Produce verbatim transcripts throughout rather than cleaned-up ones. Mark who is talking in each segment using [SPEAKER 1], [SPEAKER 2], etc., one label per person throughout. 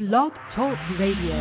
[SPEAKER 1] Blog Talk Radio.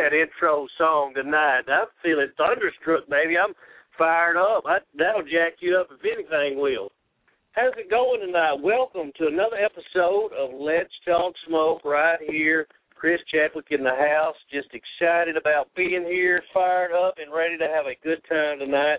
[SPEAKER 1] that intro song tonight. I'm feeling thunderstruck, baby. I'm fired up. I, that'll jack you up if anything will. How's it going tonight? Welcome to another episode of Let's Talk Smoke right here. Chris Chadwick in the house. Just excited about being here, fired up, and ready to have a good time tonight.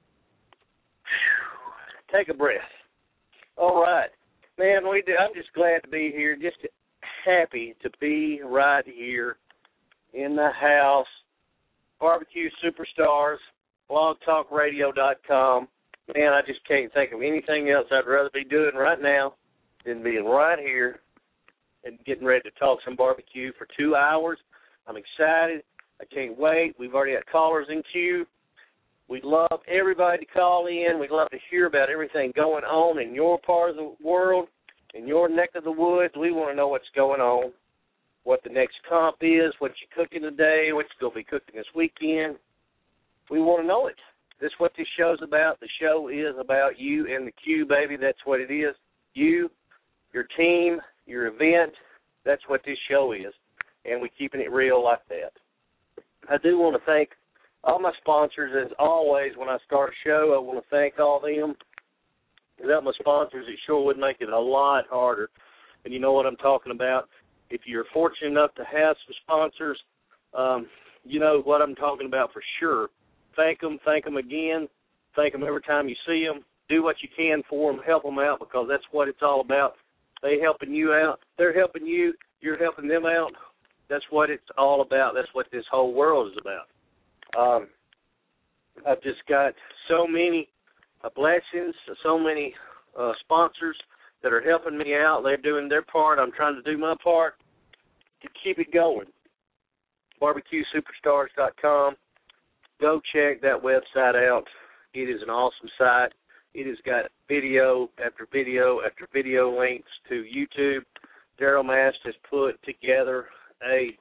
[SPEAKER 1] Whew. Take a breath. All right. Man, we do. I'm just glad to be here. Just happy to be right here in the house. Barbecue Superstars, blog talk radio dot com. Man, I just can't think of anything else I'd rather be doing right now than being right here and getting ready to talk some barbecue for two hours. I'm excited. I can't wait. We've already got callers in queue. We'd love everybody to call in. We'd love to hear about everything going on in your part of the world, in your neck of the woods. We want to know what's going on, what the next comp is, what you're cooking today, what you're going to be cooking this weekend. We want to know it. This is what this show's about. The show is about you and the Q, baby. That's what it is. You, your team, your event. That's what this show is. And we're keeping it real like that. I do want to thank all my sponsors. As always, when I start a show, I want to thank all of them. Without my sponsors, it sure would make it a lot harder. And you know what I'm talking about. If you're fortunate enough to have some sponsors, um, you know what I'm talking about for sure. Thank them, thank them again, thank them every time you see them. Do what you can for them, help them out, because that's what it's all about. They helping you out, they're helping you, you're helping them out. That's what it's all about. That's what this whole world is about. Um, I've just got so many uh, blessings, so many uh, sponsors that are helping me out. They're doing their part. I'm trying to do my part to keep it going. barbecue superstars dot com. Go check that website out. It is an awesome site. It has got video after video after video links to YouTube. Daryl Mast has put together a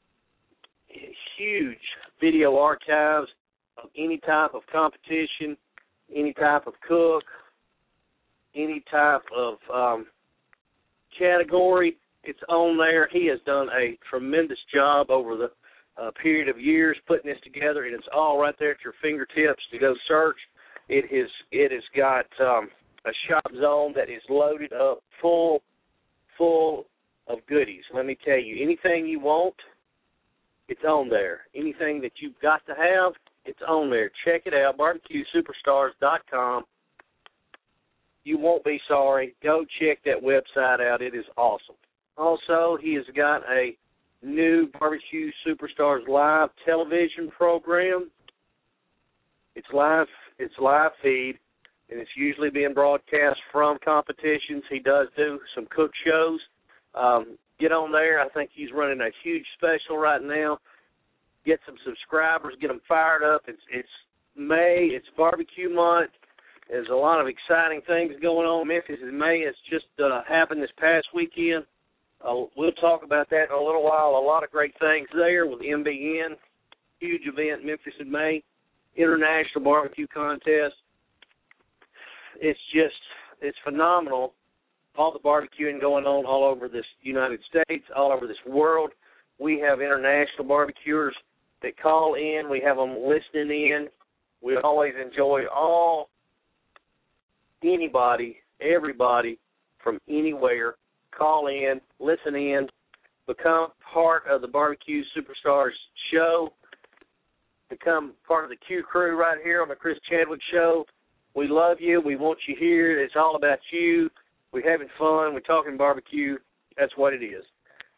[SPEAKER 1] huge video archives of any type of competition, any type of cook, any type of um, category. It's on there. He has done a tremendous job over the uh, period of years putting this together, and it's all right there at your fingertips to go search. It is. It has got um, a shop zone that is loaded up full, full of goodies. Let me tell you, anything you want, it's on there. Anything that you've got to have, it's on there. Check it out, barbecue superstars dot com. You won't be sorry. Go check that website out. It is awesome. Also, he has got a new Barbecue Superstars live television program. It's live. It's live feed, and it's usually being broadcast from competitions. He does do some cook shows. Um, get on there. I think he's running a huge special right now. Get some subscribers. Get them fired up. It's it's May. It's barbecue month. There's a lot of exciting things going on. Memphis in May. It's just uh, happened this past weekend. Uh, we'll talk about that in a little while. A lot of great things there with M B N. Huge event, Memphis in May. International Barbecue Contest. It's just, it's phenomenal. All the barbecuing going on all over this United States, all over this world. We have international barbecuers that call in. We have them listening in. We always enjoy all, anybody, everybody from anywhere. Call in, listen in, become part of the Barbecue Superstars show, become part of the Q crew right here on the Chris Chadwick Show. We love you. We want you here. It's all about you. We're having fun. We're talking barbecue. That's what it is.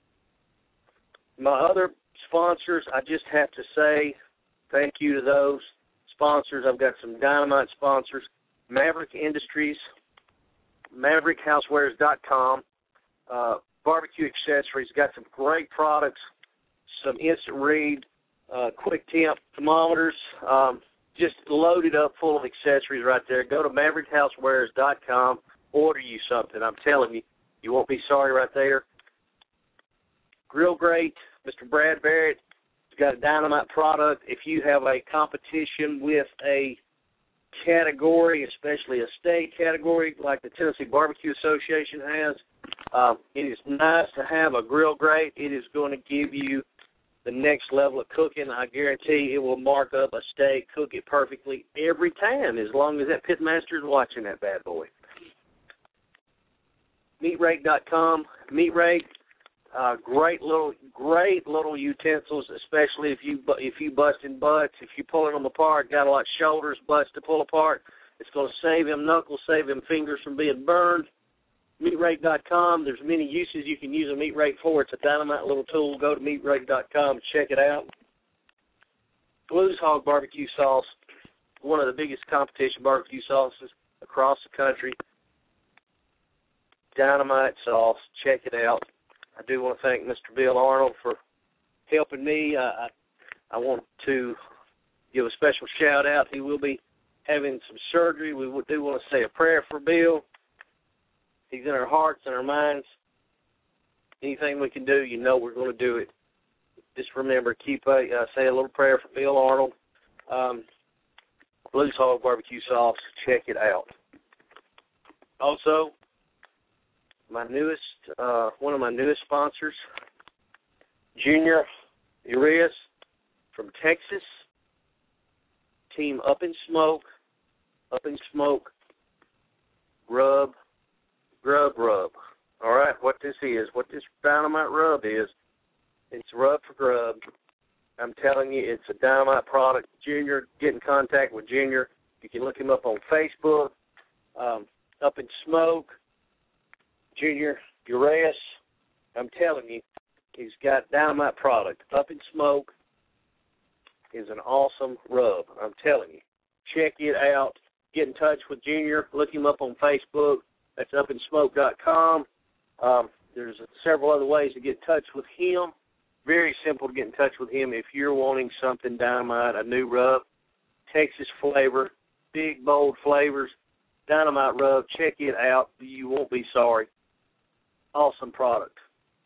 [SPEAKER 1] My other sponsors, I just have to say thank you to those sponsors. I've got some dynamite sponsors. Maverick Industries, maverick housewares dot com. Uh, barbecue accessories, got some great products, some instant read, uh, quick temp thermometers, um, just loaded up full of accessories right there. Go to maverick housewares dot com, order you something. I'm telling you, you won't be sorry right there. Grill Great, Mister Brad Barrett has got a dynamite product. If you have a competition with a category, especially a state category like the Tennessee Barbecue Association has, Um, it is nice to have a Grill Great. It is going to give you the next level of cooking. I guarantee it will mark up a steak, cook it perfectly every time, as long as that pitmaster is watching that bad boy. meat rake dot com. Meatrake, uh, great little, great little utensils, especially if you if you busting butts, if you pulling them apart, got a lot of shoulders, butts to pull apart. It's going to save them knuckles, save them fingers from being burned. meat rake dot com. There's many uses you can use a meat rake for. It's a dynamite little tool. Go to meat rake dot com and check it out. Blues Hog barbecue sauce, one of the biggest competition barbecue sauces across the country. Dynamite sauce. Check it out. I do want to thank Mister Bill Arnold for helping me. I, I, I want to give a special shout out. He will be having some surgery. We do want to say a prayer for Bill. He's in our hearts and our minds. Anything we can do, you know we're going to do it. Just remember, keep a, uh, say a little prayer for Bill Arnold. Um, Blues Hog barbecue sauce. Check it out. Also, my newest, uh, one of my newest sponsors, Junior Urias from Texas. Team Up in Smoke. Up in Smoke. Rub. Grub rub. All right, what this is, what this dynamite rub is, it's rub for grub. I'm telling you, it's a dynamite product. Junior, get in contact with Junior. You can look him up on Facebook. Um, Up in Smoke, Junior Urias. I'm telling you, he's got dynamite product. Up in Smoke is an awesome rub. I'm telling you. Check it out. Get in touch with Junior. Look him up on Facebook. That's up in smoke dot com. Um, there's several other ways to get in touch with him. Very simple to get in touch with him if you're wanting something dynamite, a new rub, Texas flavor, big, bold flavors, dynamite rub. Check it out. You won't be sorry. Awesome product.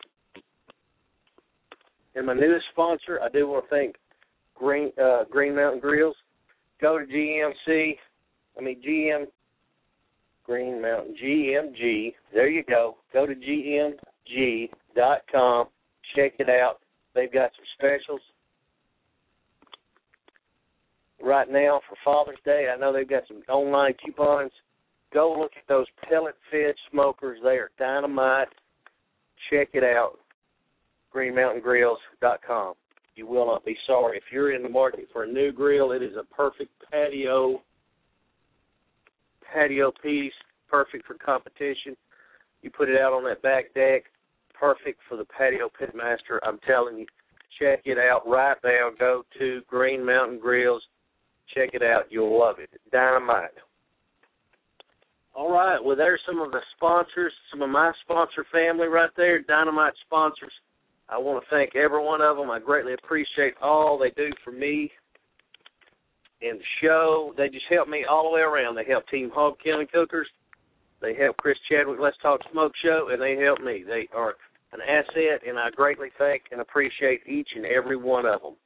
[SPEAKER 1] And my newest sponsor, I do want to thank Green uh, Green Mountain Grills. Go to G M C, I mean G M Green Mountain, G M G. There you go. Go to G M G dot com. Check it out. They've got some specials right now for Father's Day. I know they've got some online coupons. Go look at those pellet-fed smokers. They are dynamite. Check it out. Green Mountain Grills dot com. You will not be sorry. If you're in the market for a new grill, it is a perfect patio patio piece, perfect for competition. You put it out on that back deck, perfect for the patio pitmaster. I'm telling you, check it out right now. Go to Green Mountain Grills. Check it out. You'll love it. Dynamite. All right. Well, there's some of the sponsors, some of my sponsor family right there, Dynamite sponsors. I want to thank every one of them. I greatly appreciate all they do for me and the show. They just help me all the way around. They help Team Hog County Cookers. They help Chris Chadwick Let's Talk Smoke Show, and they help me. They are an asset, and I greatly thank and appreciate each and every one of them.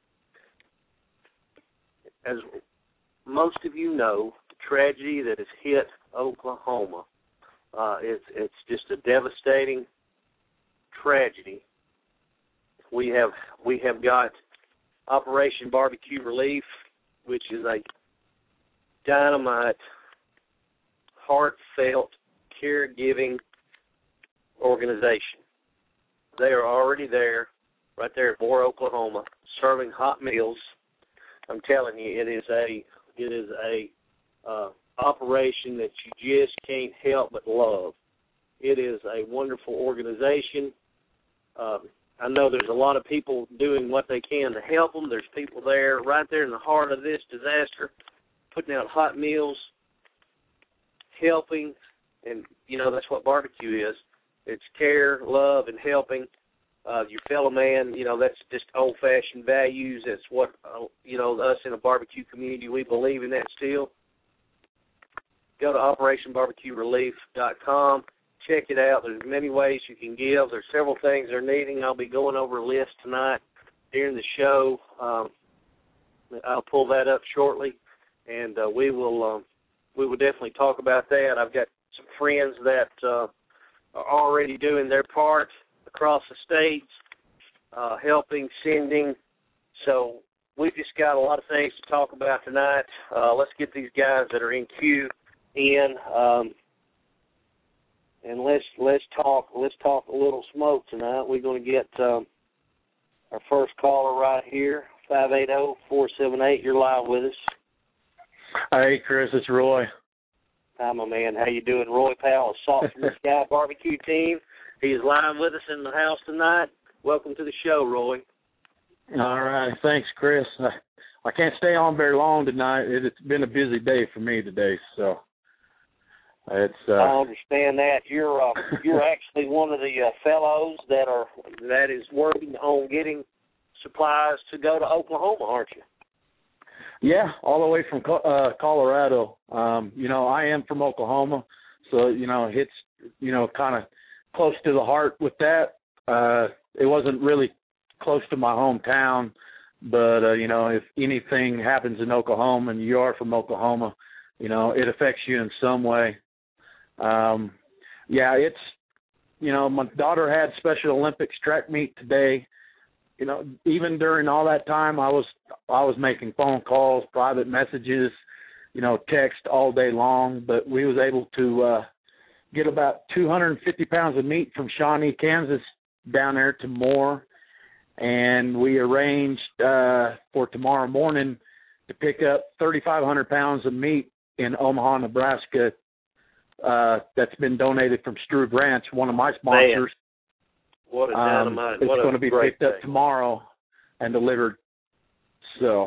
[SPEAKER 1] As most of you know, the tragedy that has hit Oklahoma, uh, it's, it's just a devastating tragedy. We have we have got Operation Barbecue Relief, which is a dynamite, heartfelt, caregiving organization. They are already there, right there at Moore, Oklahoma, serving hot meals. I'm telling you, it is a it is a uh, operation that you just can't help but love. It is a wonderful organization. Um, I know there's a lot of people doing what they can to help them. There's people there right there in the heart of this disaster, putting out hot meals, helping, and, you know, that's what barbecue is. It's care, love, and helping uh, your fellow man. You know, that's just old-fashioned values. That's what, uh, you know, us in a barbecue community, we believe in that still. Go to Operation Barbecue Relief dot com. Check it out. There's many ways you can give. There's several things they're needing. I'll be going over a list tonight during the show. Um, I'll pull that up shortly, and uh, we will um, we will definitely talk about that. I've got some friends that uh, are already doing their part across the states, uh, helping, sending, So we've just got a lot of things to talk about tonight. Uh, let's get these guys that are in queue in, um, and let's let's talk let's talk a little smoke tonight. We're going to get um, our first caller right here, five eight zero, four seven eight. You're live with us.
[SPEAKER 2] Hey, Chris, it's Roy.
[SPEAKER 1] Hi, my man. How you doing? Roy Powell, Salt from the Sky Barbecue Team. He is live with us in the house tonight. Welcome to the show, Roy.
[SPEAKER 2] All right. Thanks, Chris. I, I can't stay on very long tonight. It, it's been a busy day for me today, so it's. Uh...
[SPEAKER 1] I understand that. You're uh, you're actually one of the uh, fellows that are that is working on getting supplies to go to Oklahoma, aren't you?
[SPEAKER 2] Yeah, all the way from uh, Colorado. Um, you know, I am from Oklahoma, so, you know, it's, you know, kind of close to the heart with that. Uh, it wasn't really close to my hometown, but, uh, you know, if anything happens in Oklahoma and you are from Oklahoma, you know, it affects you in some way. Um, yeah, it's, you know, my daughter had Special Olympics track meet today. You know, even during all that time, I was I was making phone calls, private messages, you know, text all day long. But we was able to uh, get about two hundred fifty pounds of meat from Shawnee, Kansas, down there to Moore, and we arranged uh, for tomorrow morning to pick up thirty-five hundred pounds of meat in Omaha, Nebraska. Uh, that's been donated from Struve Ranch, one of my sponsors.
[SPEAKER 1] Man. What a dynamite.
[SPEAKER 2] Um, it's
[SPEAKER 1] what
[SPEAKER 2] going to be picked
[SPEAKER 1] thing.
[SPEAKER 2] up tomorrow and delivered. So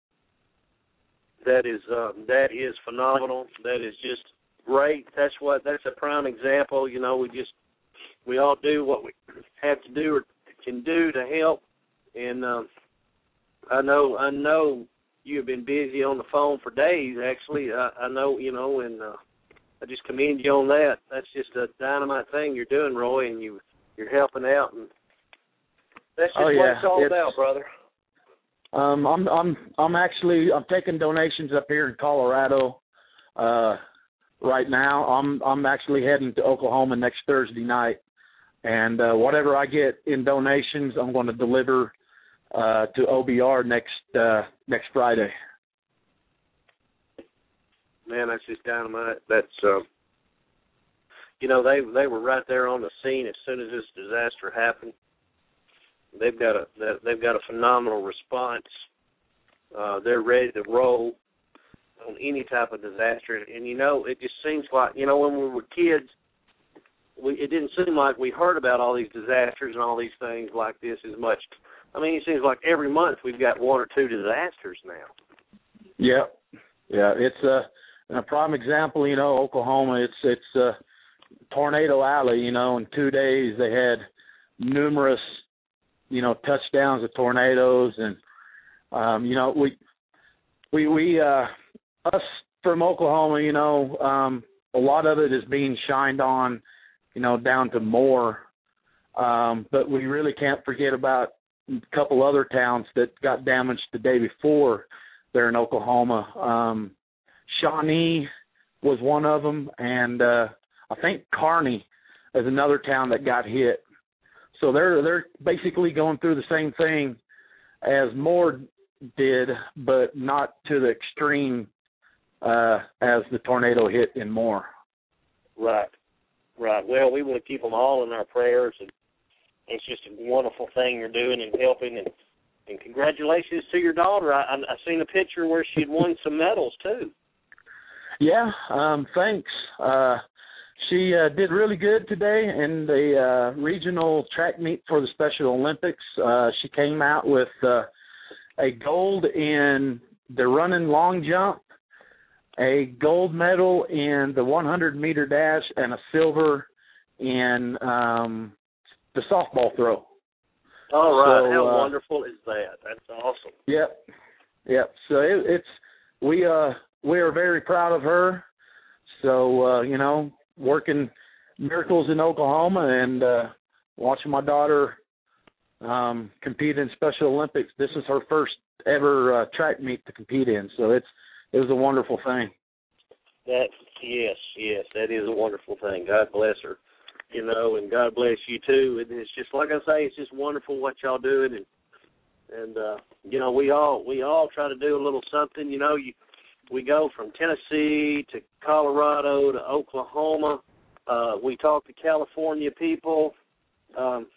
[SPEAKER 1] that is uh, that is phenomenal. That is just great. That's what that's a prime example. You know, we just we all do what we have to do or can do to help. And um, I know I know you have been busy on the phone for days. Actually, I, I know you know, and uh, I just commend you on that. That's just a dynamite thing you're doing, Roy, and you. You're helping out, and that's just
[SPEAKER 2] oh, yeah.
[SPEAKER 1] what it's all
[SPEAKER 2] it's,
[SPEAKER 1] about, brother.
[SPEAKER 2] Um, I'm I'm I'm actually I'm taking donations up here in Colorado uh, right now. I'm I'm actually heading to Oklahoma next Thursday night, and uh, whatever I get in donations, I'm going to deliver uh, to O B R next uh, next Friday.
[SPEAKER 1] Man, that's just dynamite. That's. Uh, You know, they they were right there on the scene as soon as this disaster happened. They've got a they've got a phenomenal response. Uh, they're ready to roll on any type of disaster. And you know, it just seems like you know when we were kids, we it didn't seem like we heard about all these disasters and all these things like this as much. I mean, it seems like every month we've got one or two disasters now.
[SPEAKER 2] Yeah, yeah, it's a, a prime example. You know, Oklahoma. It's it's. Uh, Tornado Alley, you know, in two days they had numerous, you know, touchdowns of tornadoes. And, um, you know, we, we, we, uh, us from Oklahoma, you know, um, a lot of it is being shined on, you know, down to Moore. Um, but we really can't forget about a couple other towns that got damaged the day before there in Oklahoma. Um, Shawnee was one of them, and, uh, I think Kearney is another town that got hit. So they're they're basically going through the same thing as Moore did, but not to the extreme uh, as the tornado hit in Moore.
[SPEAKER 1] Right, right. Well, we want to keep them all in our prayers, and it's just a wonderful thing you're doing and helping. And, and congratulations to your daughter. I, I, I seen a picture where she had won some medals too.
[SPEAKER 2] Yeah, um, thanks. Uh, She uh, did really good today in the uh, regional track meet for the Special Olympics. Uh, she came out with uh, a gold in the running long jump, a gold medal in the one hundred meter dash, and a silver in um, the softball throw.
[SPEAKER 1] All right.
[SPEAKER 2] So,
[SPEAKER 1] How
[SPEAKER 2] uh,
[SPEAKER 1] wonderful is that? That's awesome.
[SPEAKER 2] Yep. Yep. So it, it's we uh we are very proud of her. So uh, you know. Working miracles in Oklahoma and uh, watching my daughter um, compete in Special Olympics. This is her first ever uh, track meet to compete in, so it's it was a wonderful thing.
[SPEAKER 1] That yes, yes, that is a wonderful thing. God bless her, you know, and God bless you too. And it's just like I say, it's just wonderful what y'all doing, and And uh, you know, we all we all try to do a little something. You know, you we go from Tennessee to Colorado to Oklahoma. Uh, we talk to California people, um,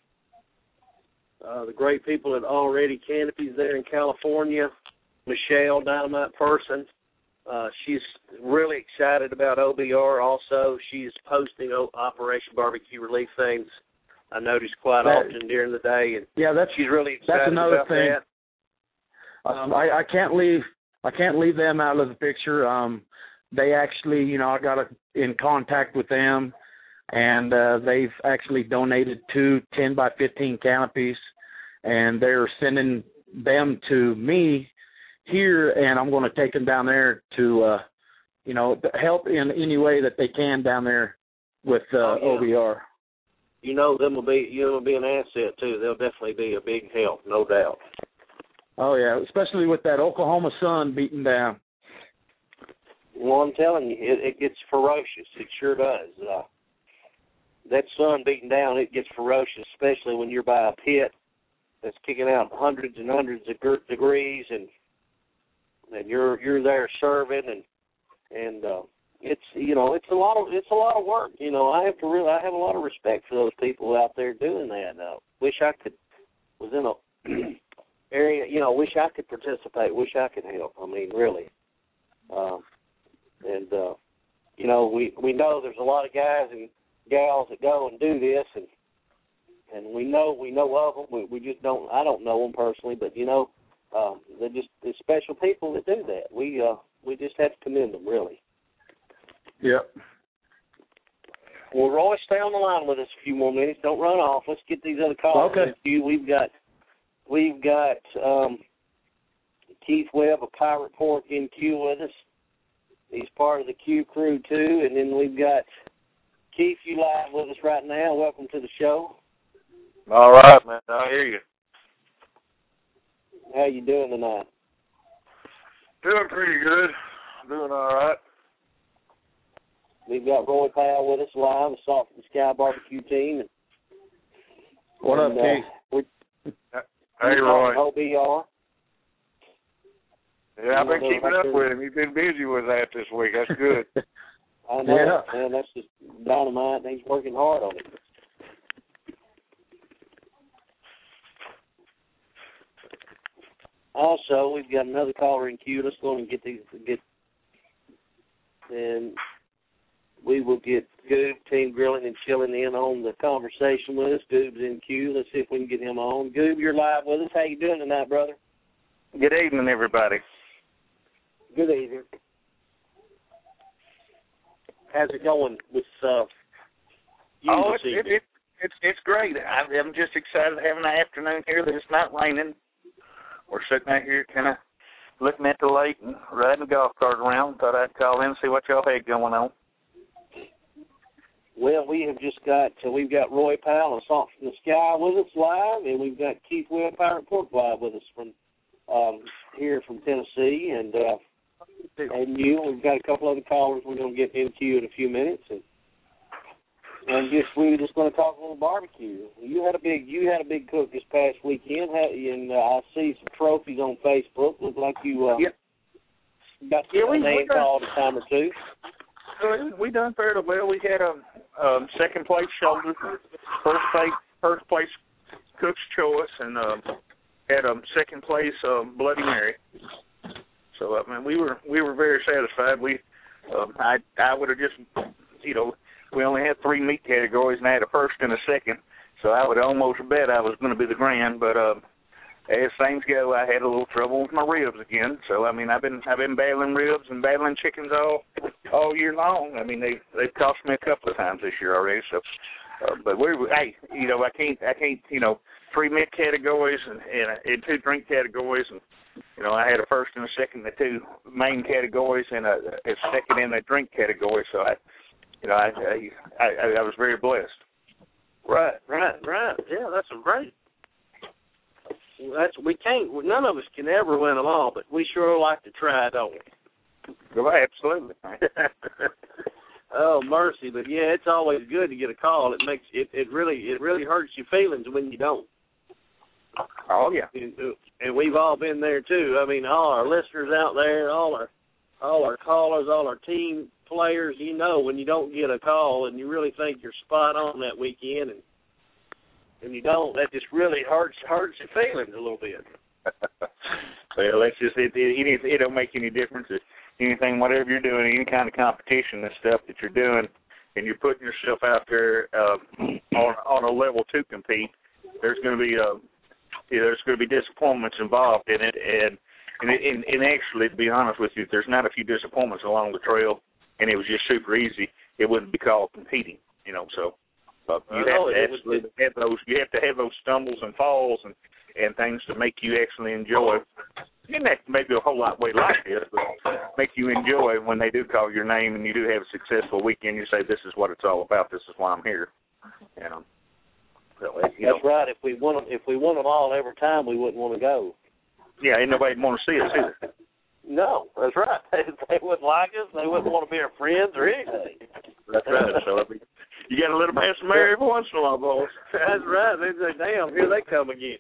[SPEAKER 1] uh, the great people at Already Canopies there in California. Michelle, Dynamite Person, uh, she's really excited about O B R. Also, she's posting Operation Barbecue Relief things. I noticed quite that, often during the day, and
[SPEAKER 2] yeah, that's
[SPEAKER 1] she's really excited
[SPEAKER 2] that's another
[SPEAKER 1] about
[SPEAKER 2] thing.
[SPEAKER 1] that.
[SPEAKER 2] Um, I, I can't leave I can't leave them out of the picture. Um, they actually, you know, I got a, in contact with them, and uh, they've actually donated two ten by fifteen canopies, and they're sending them to me here, and I'm going to take them down there to, uh, you know, help in any way that they can down there with uh,
[SPEAKER 1] oh, yeah.
[SPEAKER 2] O B R.
[SPEAKER 1] You know, them will be you will be an asset too. They'll definitely be a big help, no doubt.
[SPEAKER 2] Oh yeah, especially with that Oklahoma sun beating down.
[SPEAKER 1] Well, I'm telling you, it, it gets ferocious. It sure does. Uh, that sun beating down, it gets ferocious, especially when you're by a pit that's kicking out hundreds and hundreds of degrees, and and you're you're there serving, and and uh, it's you know it's a lot of it's a lot of work. You know, I have to really I have a lot of respect for those people out there doing that. Uh, wish I could was in a area. You know, wish I could participate. Wish I could help. I mean, really. Um, and uh, you know, we we know there's a lot of guys and gals that go and do this, and and we know we know of them. We, we just don't. I don't know them personally, but you know, um, they're just they're special people that do that. We uh, we just have to commend them, really.
[SPEAKER 2] Yep.
[SPEAKER 1] Well, Roy, stay on the line with us a few more minutes. Don't run off. Let's get these other calls.
[SPEAKER 2] Okay.
[SPEAKER 1] You. We've got we've got um, Keith Webb of Pirate Pork in queue with us. He's part of the Q crew too, and then we've got Keith. You live with us right now. Welcome to the show.
[SPEAKER 3] All right, man. I hear you.
[SPEAKER 1] How you doing tonight?
[SPEAKER 3] Doing pretty good. Doing all right.
[SPEAKER 1] We've got Roy Powell with us live, the Salt from the Sky Barbecue team. And,
[SPEAKER 2] what
[SPEAKER 1] and,
[SPEAKER 2] up, Keith?
[SPEAKER 1] Uh,
[SPEAKER 3] hey, Roy.
[SPEAKER 1] O B R.
[SPEAKER 3] Yeah, I've been keeping up with him. He's been busy with that this week. That's good.
[SPEAKER 1] I know,
[SPEAKER 2] yeah.
[SPEAKER 1] man. That's just dynamite, and he's working hard on it. Also, we've got another caller in queue. Let's go and get these. Get and we will get Goob, Team Grilling and Chilling in on the conversation with us. Goob's in queue. Let's see if we can get him on. Goob, you're live with us. How you doing tonight, brother?
[SPEAKER 3] Good evening, everybody.
[SPEAKER 1] Good evening. How's it going with uh, you
[SPEAKER 3] oh,
[SPEAKER 1] this
[SPEAKER 3] it's,
[SPEAKER 1] evening?
[SPEAKER 3] it, it, it's it's great. I'm just excited to have an afternoon here that it's not raining. We're sitting out here kind of looking at the lake and riding a golf cart around. Thought I'd call in and see what y'all had going on.
[SPEAKER 1] Well, we have just got, uh, we've got Roy Powell of Salt from the Sky with us live, and we've got Keith Webb, Pirate Pork live with us from um, here from Tennessee, and uh, and you. We've got a couple other callers we're going to get into you in a few minutes, and and just we were just going to talk a little barbecue. You had a big, you had a big cook this past weekend, and uh, I see some trophies on Facebook. Look like you uh,
[SPEAKER 3] yep.
[SPEAKER 1] got
[SPEAKER 3] yeah,
[SPEAKER 1] a
[SPEAKER 3] we,
[SPEAKER 1] name
[SPEAKER 3] we done,
[SPEAKER 1] called a time or two.
[SPEAKER 3] Uh, we done fairly well. We had a um, second place shoulder, first place first place cook's choice, and um, had a second place um, Bloody Mary. So I mean, we were we were very satisfied. We um, I I would have just you know. We only had three meat categories, and I had a first and a second, so I would almost bet I was going to be the grand. But uh, as things go, I had a little trouble with my ribs again. So I mean, I've been I've been battling ribs and battling chickens all all year long. I mean, they they've cost me a couple of times this year already. So, uh, but we hey, you know, I can't I can't you know three meat categories and and, and two drink categories, and you know, I had a first and a second, the two main categories, and a, a second and a drink category. So I. You know, I, I I I was very blessed.
[SPEAKER 1] Right, right, right. Yeah, that's great. That's we can't. None of us can ever win them all, but we sure like to try, don't we?
[SPEAKER 3] Well, absolutely.
[SPEAKER 1] Oh mercy, but yeah, it's always good to get a call. It makes it, it really it really hurts your feelings when you don't.
[SPEAKER 3] Oh yeah.
[SPEAKER 1] And, and we've all been there too. I mean, all our listeners out there, all our all our callers, all our team players. You know, when you don't get a call and you really think you're spot on that weekend, and and you don't, that just really hurts hurts your feelings a little bit.
[SPEAKER 3] Well, that's just it. It, it don't make any difference. Anything, whatever you're doing, any kind of competition and stuff that you're doing, and you're putting yourself out there uh, on on a level to compete, there's going to be a you know, there's going to be disappointments involved in it, and and, and and actually, to be honest with you, if there's not a few disappointments along the trail, and it was just super easy, it wouldn't be called competing, you know. So uh, you have to absolutely have those. You have to have those stumbles and falls and and things to make you actually enjoy. And that maybe a whole lot way like this, but make you enjoy when they do call your name and you do have a successful weekend. You say, "This is what it's all about. This is why I'm here." You know. So, you
[SPEAKER 1] That's
[SPEAKER 3] know,
[SPEAKER 1] right. If we won them, if we won them all every time, we wouldn't want to go.
[SPEAKER 3] Yeah, ain't nobody want to see us either.
[SPEAKER 1] No, that's right. They wouldn't like us. They wouldn't want to be our friends or anything.
[SPEAKER 3] That's right. So I mean, you got to let them have some air every once in a while, boys.
[SPEAKER 1] That's right. They say, "Damn, here they come again."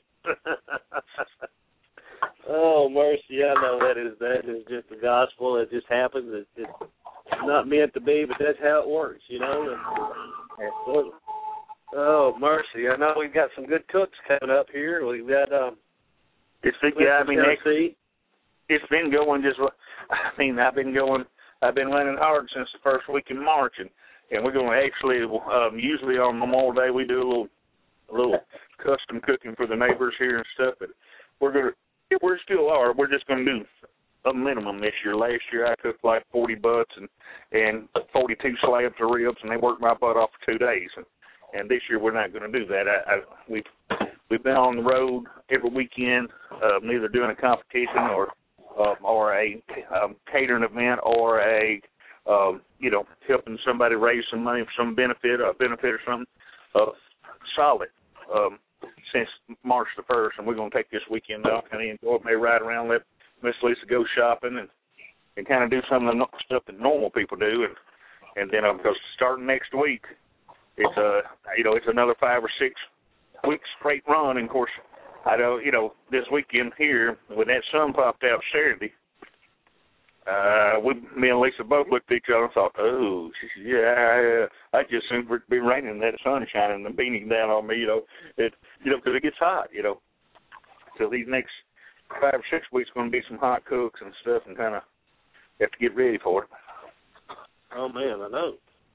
[SPEAKER 1] Oh, mercy! I know that is that is just the gospel. It just happens. It, it's not meant to be, but that's how it works, you know. And, oh, mercy! I know we've got some good cooks coming up here. We've got um.
[SPEAKER 3] It's yeah, I mean, actually, it's been going just. I mean, I've been going. I've been running hard since the first week in March, and, and we're going to actually um, usually on Memorial Day we do a little a little custom cooking for the neighbors here and stuff. But we're gonna. Yeah, we still are. We're just going to do a minimum this year. Last year I cooked like forty butts and and forty-two slabs of ribs, and they worked my butt off for two days. And, and this year we're not going to do that. I, I, we've we've been on the road every weekend, uh, either doing a competition or um, or a um, catering event or a um, you know helping somebody raise some money for some benefit, a benefit or something. Uh, solid. Um, since March the first, and we're going to take this weekend off and enjoy it, maybe ride around, let Miss Lisa go shopping, and, and kind of do some of the stuff that normal people do, and and then uh, because starting next week, it's uh you know it's another five or six weeks straight run, and of course I know you know this weekend here when that sun popped out Saturday, uh we me and Lisa both looked at each other and thought, oh yeah, I just assumed it'd be raining, that sun shining and beating down on me, you know, it you know because it gets hot, you know. So these next five or six weeks going to be some hot cooks and stuff, and kind of have to get ready for it.
[SPEAKER 1] Oh man, I know.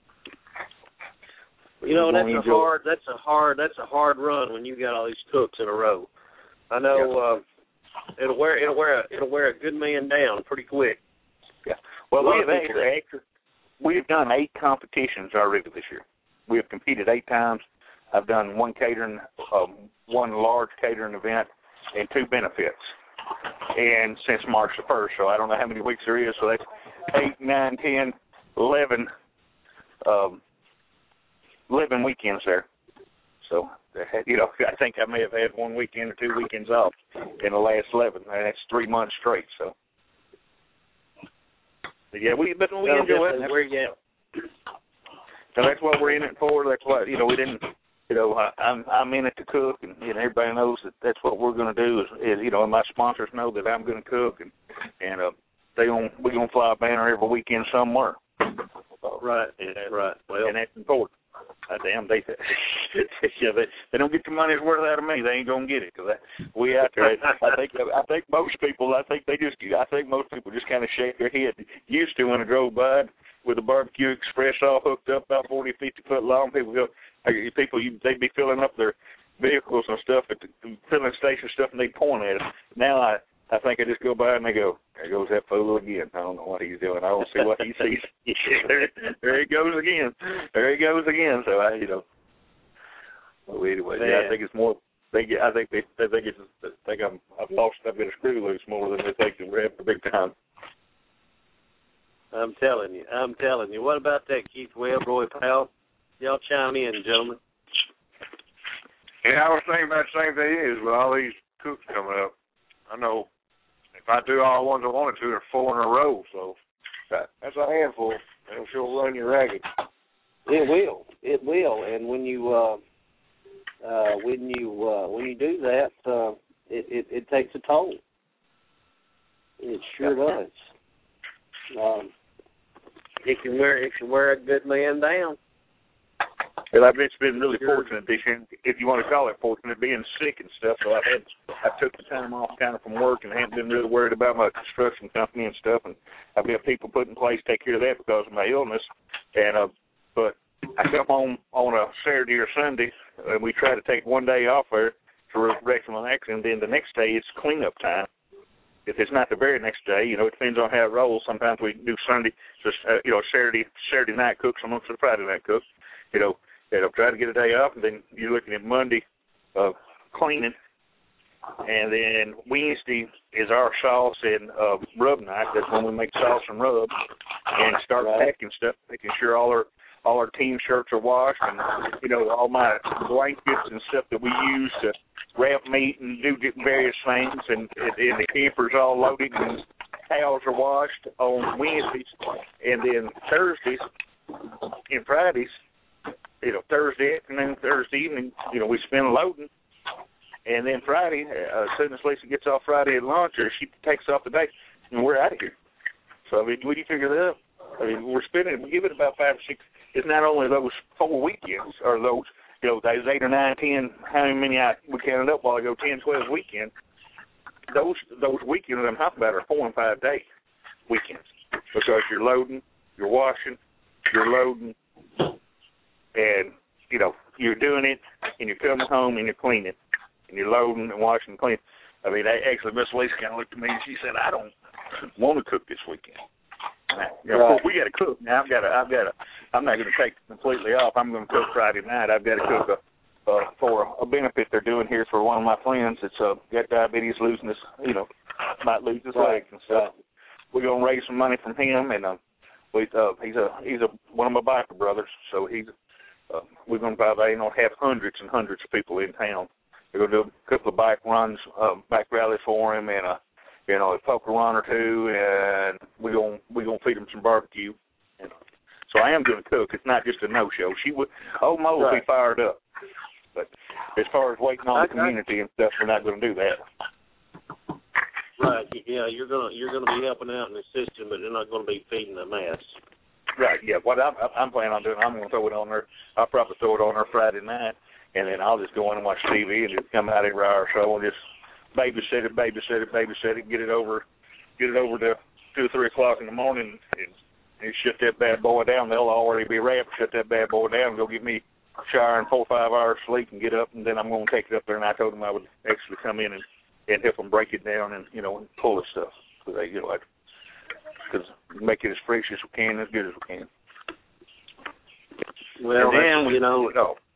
[SPEAKER 1] You know, that's a hard, that's a hard, that's a hard run when you got all these cooks in a row. I know yeah. uh, it'll wear, it'll wear, a, it'll wear a good man down pretty quick.
[SPEAKER 3] Yeah. Well, we have actually, actually we have done eight competitions already this year. We have competed eight times. I've done one catering, um, one large catering event, and two benefits. And since March the first, so I don't know how many weeks there is. So that's eight, nine, ten, eleven, um, eleven weekends there. So you know, I think I may have had one weekend or two weekends off in the last eleven, and that's three months straight. So. Yeah, we but we enjoy it. We're, yeah. So that's what we're in it for. That's what you know. We didn't, you know. I, I'm I'm in it to cook, and you know, everybody knows that that's what we're going to do. Is, is you know, and my sponsors know that I'm going to cook, and and uh, they on we're going to fly a banner every weekend somewhere.
[SPEAKER 1] Right. Yeah. Right. Well,
[SPEAKER 3] and that's important. Uh, damn, they, yeah, they they don't get the money's worth out of me. They ain't gonna get it because we out there. I think I think most people. I think they just. I think most people just kind of shake their head. Used to when I drove by with a barbecue express all hooked up about forty, fifty foot long. People go. People you, they'd be filling up their vehicles and stuff at the filling station stuff, and they point at it. Now I. I think I just go by and they go, there goes that fool again. I don't know what he's doing. I don't see what he sees. there, there he goes again. There he goes again. So I, you know. Well, anyway, yeah, I think it's more. They get. I think they. They think it's. They think I'm. I've lost a bit of screw loose more than they think that we're having a big time.
[SPEAKER 1] I'm telling you. I'm telling you. What about that, Keith Webb, Roy Powell? Y'all chime in, gentlemen.
[SPEAKER 4] Yeah, I was thinking about the same thing is with all these cooks coming up. I know. If I do all the ones I wanted to, there are four in a row, so that, that's a handful. It'll sure run you ragged.
[SPEAKER 1] It will. It will. And when you, uh, uh, when you uh, when you do that, uh, it, it it takes a toll. It sure does. Um, it can wear it can wear a good man down.
[SPEAKER 3] Well, I've just been really fortunate this year, if you want to call it fortunate, being sick and stuff. So I had I took the time off kind of from work and haven't been really worried about my construction company and stuff. And I've got people put in place to take care of that because of my illness. And uh, but I come home on a Saturday or Sunday, and we try to take one day off there for correctional action. Then the next day it's cleanup time. If it's not the very next day, you know, it depends on how it rolls. Sometimes we do Sunday, just uh, you know, Saturday Saturday night cooks, amongst the Friday night cooks, you know. And I'll try to get a day off, and then you're looking at Monday uh, cleaning, and then Wednesday is our sauce and uh, rub night. That's when we make sauce and rub, and start right. packing stuff, making sure all our all our team shirts are washed, and you know all my blankets and stuff that we use to wrap meat and do various things, and, and the camper's all loaded, and towels are washed on Wednesdays, and then Thursdays and Fridays. You know, Thursday afternoon, Thursday evening, you know, we spend loading. And then Friday, uh, as soon as Lisa gets off Friday at lunch, or she takes off the day, and we're out of here. So, I mean, when you figure that out, I mean, we're spending, we give it about five or six. It's not only those four weekends, or those, you know, those eight or nine, ten, how many I, we counted up while ago, ten, twelve weekends. Those those weekends I'm talking about are four and five day weekends. Because you're loading, you're washing, you're loading, and, you know, you're doing it, and you're coming home, and you're cleaning, and you're loading and washing and cleaning. I mean, I, actually, Miss Lisa kind of looked at me, and she said, I don't want to cook this weekend. Now, you know, right. Of course, we got to cook. Now, I've got to, I've got to, I'm not going to take it completely off. I'm going to cook Friday night. I've got to cook a, uh, for a benefit they're doing here for one of my friends that's uh, got diabetes, losing his, you know, might lose his
[SPEAKER 1] right.
[SPEAKER 3] legs and stuff. Right. We're going to raise some money from him, and uh, we, uh, he's a, he's a, one of my biker brothers, so he's, Uh, we're going to probably you know, have hundreds and hundreds of people in town. We're going to do a couple of bike runs, uh, bike rallies for him, and a you know a poker run or two, and we're going we're going to feed him some barbecue. And so I am going to cook. It's not just a no show. She would, old Mo will right. be fired up, but as far as waiting on the community and stuff, we're not going to do that.
[SPEAKER 1] Right. Yeah, you're gonna you're gonna be helping out in the system, but you're not going to be feeding the mass.
[SPEAKER 3] Right, yeah. What I'm, I'm planning on doing, I'm going to throw it on there. I'll probably throw it on there Friday night, and then I'll just go in and watch T V and just come out every hour or so and just babysit it, babysit it, babysit it, get it over, get it over to two or three o'clock in the morning, and, and shut that bad boy down. They'll already be wrapped. Shut that bad boy down and go get me a shower and four or five hours sleep and get up, and then I'm going to take it up there. And I told them I would actually come in and, and help them break it down and you know and pull the stuff. So they, you know, like. Because make it as fresh as we can, as good as we can.
[SPEAKER 1] Well,
[SPEAKER 3] and then we,
[SPEAKER 1] you know,
[SPEAKER 3] you know,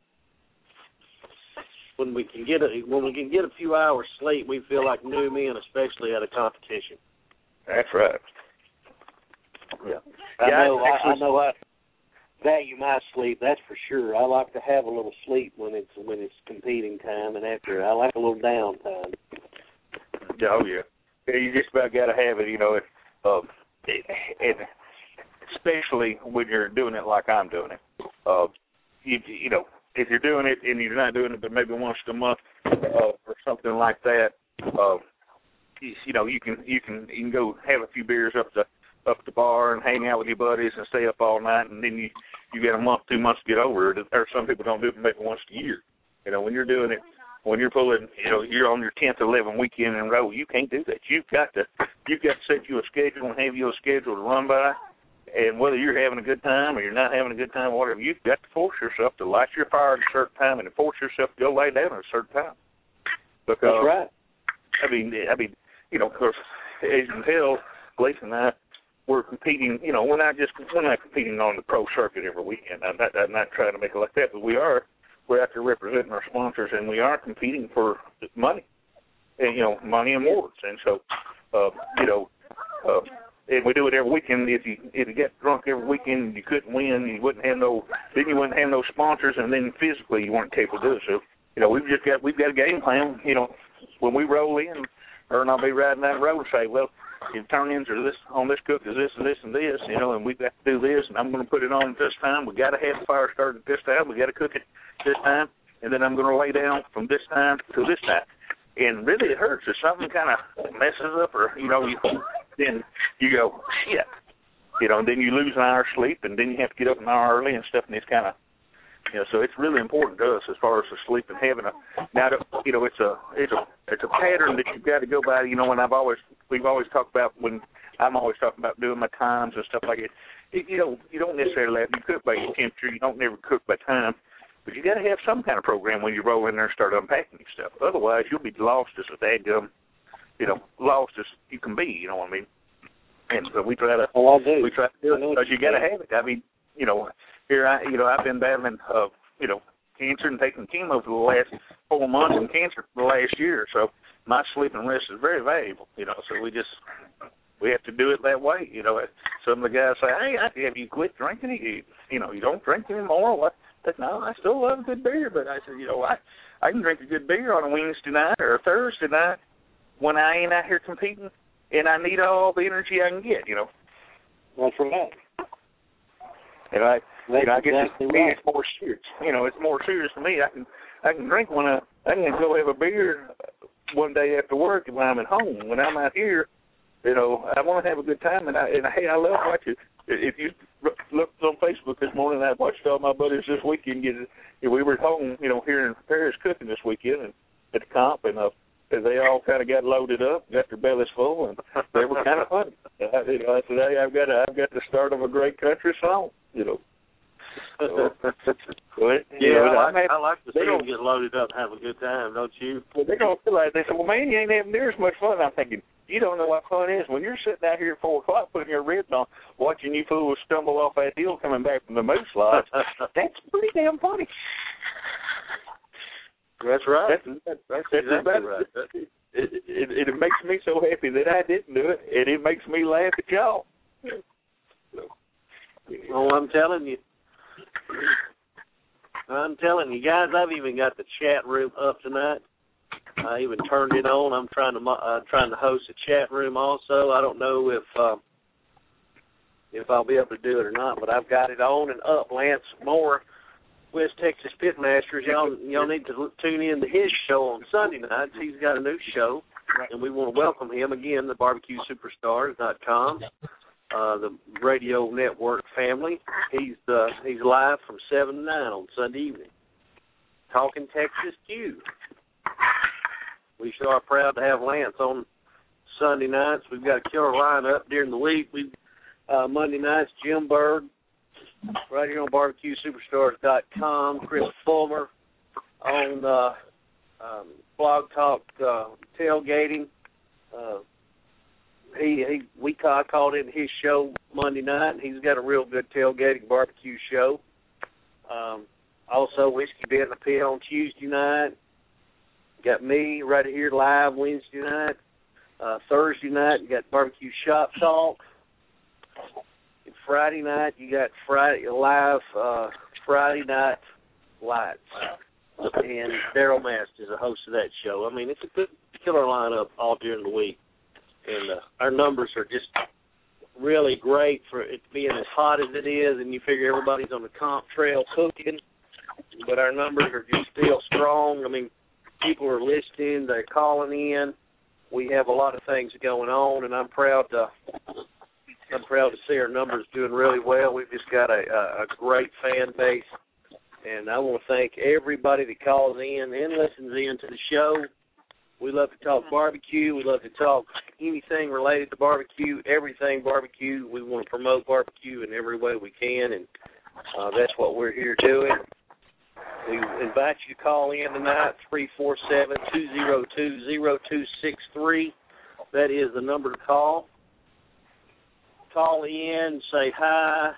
[SPEAKER 1] when we can get a when we can get a few hours sleep, we feel like new men, especially at a competition.
[SPEAKER 3] That's right. Yeah,
[SPEAKER 1] I
[SPEAKER 3] yeah,
[SPEAKER 1] know.
[SPEAKER 3] I,
[SPEAKER 1] I, I know. I value my sleep. That's for sure. I like to have a little sleep when it's when it's competing time, and after I like a little downtime.
[SPEAKER 3] Oh yeah, yeah you just about got to have it. You know, it, um, and especially when you're doing it like I'm doing it. Uh, you, you know, if you're doing it and you're not doing it, but maybe once a month uh, or something like that, uh, you, you know, you can you can you can go have a few beers up the up the bar and hang out with your buddies and stay up all night, and then you you get a month, two months to get over it. Or some people don't do it maybe once a year. You know, when you're doing it. When you're pulling, you know, you're on your tenth, eleventh weekend in a row, you can't do that. You've got to, you've got to set you a schedule and have you a schedule to run by. And whether you're having a good time or you're not having a good time, or whatever, you've got to force yourself to light your fire at a certain time and to force yourself to go lay down at a certain time. Because,
[SPEAKER 1] that's right.
[SPEAKER 3] I mean, I mean, you know, of course, as you can tell, Lisa and I, we're competing. You know, we're not just we're not competing on the pro circuit every weekend. I'm not, I'm not trying to make it like that, but we are. We're out there representing our sponsors, and we are competing for money, and you know, money and awards. And so, uh, you know, uh, and we do it every weekend. If you if you get drunk every weekend and you couldn't win, you wouldn't have no then you wouldn't have no sponsors, and then physically you weren't capable of doing so. You know, we've just got we've got a game plan. You know, when we roll in, her and I'll be riding down the road and say, well, your turn-ins are this on this cook is this and this and this, you know, and we've got to do this, and I'm going to put it on at this time. We got to have the fire started at this time. We got to cook it this time, and then I'm going to lay down from this time to this time. And really it hurts. If something kind of messes up or, you know, you, then you go, shit. You know, and then you lose an hour of sleep, and then you have to get up an hour early and stuff, and it's kind of, you know, so it's really important to us as far as the sleep and having a, now, you know, it's a, it's a, it's a pattern that you've got to go by, you know, and I've always, we've always talked about when, I'm always talking about doing my times and stuff like it. it you know, you don't necessarily have, you cook by your temperature, you don't never cook by time, but you got to have some kind of program when you roll in there and start unpacking your stuff. Otherwise, you'll be lost as a dadgum, you know, lost as you can be, you know what I mean? And so we try to,
[SPEAKER 1] oh, I do.
[SPEAKER 3] we try to do it because you got to have it. I mean, you know, here I, you know, I've been battling, uh, you know, cancer and taking chemo for the last four months and cancer for the last year. So my sleep and rest is very valuable, you know. So we just, we have to do it that way, you know. Some of the guys say, hey, have you quit drinking? You, you know, you don't drink anymore. What? But no, I still love a good beer. But I said, you know, I, I can drink a good beer on a Wednesday night or a Thursday night when I ain't out here competing. And I need all the energy I can get, you know.
[SPEAKER 1] That's right.
[SPEAKER 3] And I,
[SPEAKER 1] That's
[SPEAKER 3] you know, I guess
[SPEAKER 1] exactly
[SPEAKER 3] it's,
[SPEAKER 1] right.
[SPEAKER 3] it's more serious. You know, it's more serious for me. I can, I can drink when I, I can go have a beer one day after work when I'm at home. When I'm out here, you know, I want to have a good time. And I, and hey, I love watching. If you looked on Facebook this morning, I watched all my buddies this weekend get. You know, we were at home, you know, here in Paris cooking this weekend and at the comp, and uh, they all kind of got loaded up, got their bellies full, and they were kind of funny. I, you know, I said, hey, I've got a, I've got the start of a great country song, you know. So, so it,
[SPEAKER 5] yeah,
[SPEAKER 3] you know,
[SPEAKER 5] I, like,
[SPEAKER 3] I,
[SPEAKER 5] I like to see
[SPEAKER 3] they
[SPEAKER 5] them get loaded up and have a good time, don't you?
[SPEAKER 3] Well, they're going to feel like, they said, well, man, you ain't having near as much fun. I'm thinking, you don't know what fun is. When you're sitting out here at four o'clock putting your ribs on, watching you fools stumble off that hill coming back from the moose lodge, that's pretty damn funny.
[SPEAKER 5] That's right.
[SPEAKER 3] That's, that's,
[SPEAKER 5] that's
[SPEAKER 3] that's
[SPEAKER 5] exactly
[SPEAKER 3] about,
[SPEAKER 5] right.
[SPEAKER 3] It, it, it, it makes me so happy that I didn't do it, and it makes me laugh at y'all. So,
[SPEAKER 5] well, I'm telling you. I'm telling you, guys, I've even got the chat room up tonight. I even turned it on. I'm trying to uh, trying to host a chat room also. I don't know if um, if I'll be able to do it or not, but I've got it on and up. Lance Moore, West Texas Pitmasters, y'all y'all need to tune in to his show on Sunday nights. He's got a new show, and we want to welcome him again, the barbecue superstars dot com, uh, the radio network family. He's uh, he's live from seven to nine on Sunday evening, talking Texas Q. We sure are proud to have Lance on Sunday nights. We've got a killer lineup during the week. We uh, Monday nights, Jim Berg, right here on barbecue superstars dot com. Chris Fulmer on uh, um, Blog Talk uh, Tailgating. Uh, he, he we call, called in his show Monday night, and he's got a real good tailgating barbecue show. Um, also, Whiskey Bed in the Pit on Tuesday night. Got me right here live Wednesday night. Uh, Thursday night, you got Barbecue Shop Talk. And Friday night, you got Friday live uh, Friday Night Lights. And Daryl Mast is a host of that show. I mean, it's a good killer lineup all during the week. And uh, our numbers are just really great for it being as hot as it is, and you figure everybody's on the comp trail cooking, but our numbers are just still strong. I mean, people are listening, they're calling in. We have a lot of things going on, and I'm proud to I'm proud to see our numbers doing really well. We've just got a, a, a great fan base, and I want to thank everybody that calls in and listens in to the show. We love to talk barbecue. We love to talk anything related to barbecue, everything barbecue. We want to promote barbecue in every way we can, and uh, that's what we're here doing. We invite you to call in tonight, three four seven, two zero two, zero two six three. That is the number to call. Call in, say hi,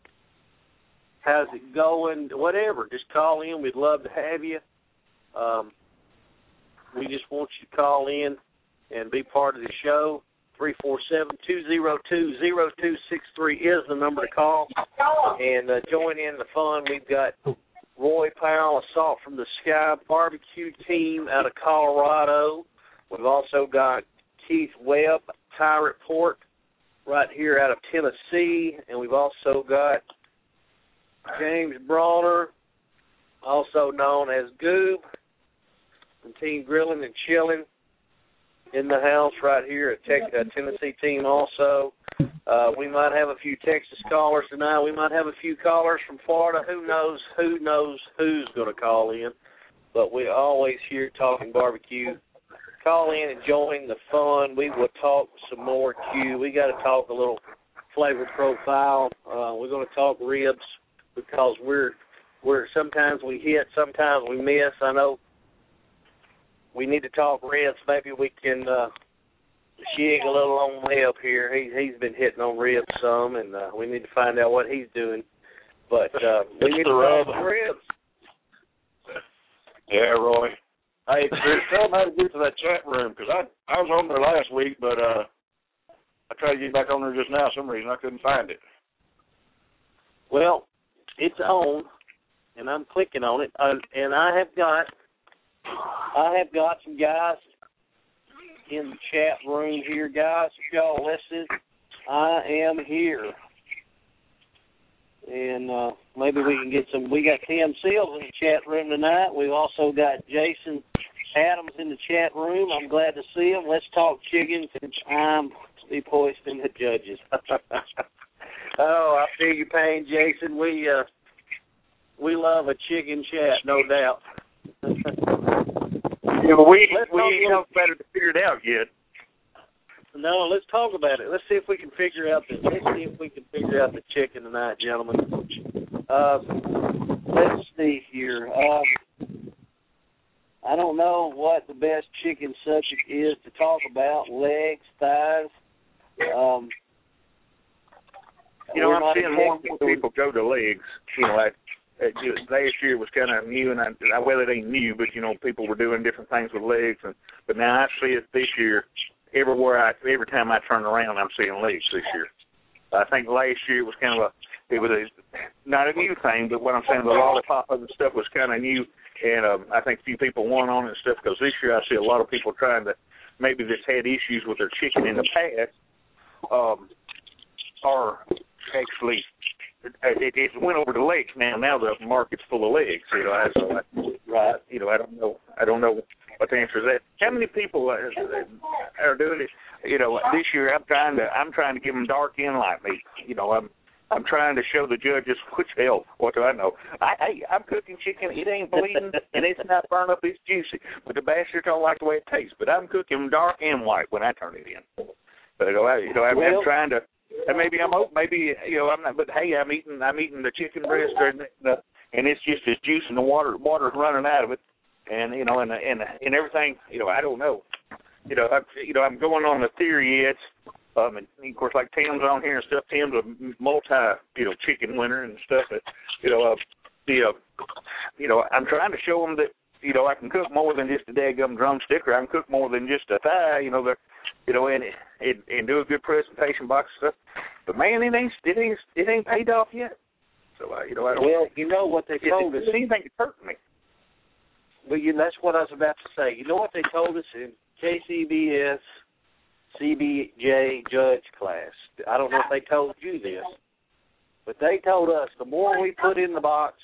[SPEAKER 5] how's it going, whatever. Just call in. We'd love to have you. Um, we just want you to call in and be part of the show. three four seven, two zero two, zero two six three is the number to call. And uh, join in the fun. We've got Roy Powell, Assault from the Sky barbecue team out of Colorado. We've also got Keith Webb, Tyrant Port, right here out of Tennessee. And we've also got James Brawler, also known as Goob, from Team Grilling and Chilling, in the house right here at Tech, uh, Tennessee team also. Uh, we might have a few Texas callers tonight. We might have a few callers from Florida. Who knows? Who knows who's going to call in? But we're always here talking barbecue. Call in and join the fun. We will talk some more Q. We got to talk a little flavor profile. Uh, we're going to talk ribs because we're we're sometimes we hit, sometimes we miss. I know we need to talk ribs. Maybe we can uh, shig a little on Webb here. He he's been hitting on ribs some, and uh, we need to find out what he's doing. But uh, we need to talk some ribs.
[SPEAKER 4] Yeah, Roy. Hey, tell them how to get to that chat room, because I, I was on there last week, but uh, I tried to get back on there just now. For some reason, I couldn't find it.
[SPEAKER 5] Well, it's on, and I'm clicking on it, uh, and I have got, I have got some guys in the chat room here, guys. If y'all listen, I am here. And uh, maybe we can get some. We got Tim Seals in the chat room tonight. We've also got Jason Adams in the chat room. I'm glad to see him. Let's talk chicken since I'm Steve hoisting the judges. Oh, I feel your pain, Jason. We uh, we love a chicken chat, no doubt.
[SPEAKER 3] Yeah, but we
[SPEAKER 5] Let's
[SPEAKER 3] we ain't
[SPEAKER 5] talk-
[SPEAKER 3] no better to figure it out yet.
[SPEAKER 5] No, let's talk about it. Let's see if we can figure out the let's see if we can figure out the chicken tonight, gentlemen. Uh, let's see here. Uh, I don't know what the best chicken subject is to talk about. Legs, thighs. Um,
[SPEAKER 3] You know,
[SPEAKER 5] we're
[SPEAKER 3] I'm
[SPEAKER 5] not
[SPEAKER 3] seeing more and
[SPEAKER 5] exactly-
[SPEAKER 3] more people go to legs. You know, like uh, last year was kind of new, and I, I well, it ain't new, but you know, people were doing different things with legs, and but now I see it this year. Everywhere I, every time I turn around, I'm seeing legs this year. I think last year was kind of a, it was a, not a new thing, but what I'm saying, the lollipop and stuff was kind of new, and um, I think a few people won on it and stuff, because this year I see a lot of people trying to, maybe that's had issues with their chicken in the past, um, are actually, it, it went over the legs now. Now the market's full of legs, you know, I, so I, right, you know, I don't know, I don't know what the answer is that. How many people are, are doing it? You know, this year I'm trying to I'm trying to give them dark in like me. You know, I'm I'm trying to show the judges, which hell, what do I know? I hey, I'm cooking chicken. It ain't bleeding and it's not burned up. It's juicy, but the bastards don't like the way it tastes. But I'm cooking dark and white when I turn it in. But you know, I, you know I'm,
[SPEAKER 5] Well,
[SPEAKER 3] I'm trying to. And maybe I'm maybe you know I'm not. But hey, I'm eating I'm eating the chicken breast and the, and it's just as juice and the water water's running out of it. And you know, and and and everything, you know, I don't know, you know, I, you know, I'm going on the theory. It's, um, and of course, like Tim's on here and stuff. Tim's a multi, you know, chicken winner and stuff. But, you know, uh, the, uh, you know, I'm trying to show them that, you know, I can cook more than just a daggum drumstick, or I can cook more than just a thigh. You know, the, you know, and and and do a good presentation box and stuff. But man, it ain't it ain't it ain't paid off yet. So, uh, you know, I don't.
[SPEAKER 5] well, you know what they told us.
[SPEAKER 3] If anything, it's hurting me.
[SPEAKER 5] Well, you, that's what I was about to say. You know what they told us in K C B S C B J judge class? I don't know if they told you this, but they told us the more we put in the box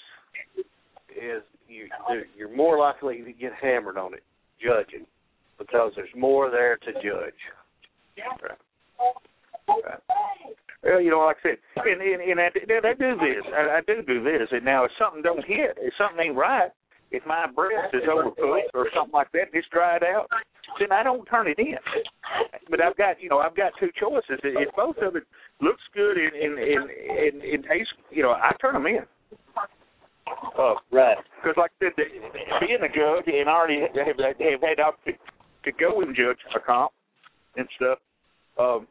[SPEAKER 5] is you, you're more likely to get hammered on it, judging, because there's more there to judge.
[SPEAKER 3] Right. Right. Well, you know, like I said, and, and, and I, I do this. I, I do do this. And now if something don't hit, if something ain't right, if my breast is overcooked or something like that, it's dried out, then I don't turn it in. But I've got, you know, I've got two choices. If both of it looks good and and and, and, and tastes, you know, I turn them in. Uh,
[SPEAKER 5] right.
[SPEAKER 3] Because, like I said, being a judge and already have, have had out to, to go and judge a comp and stuff, um,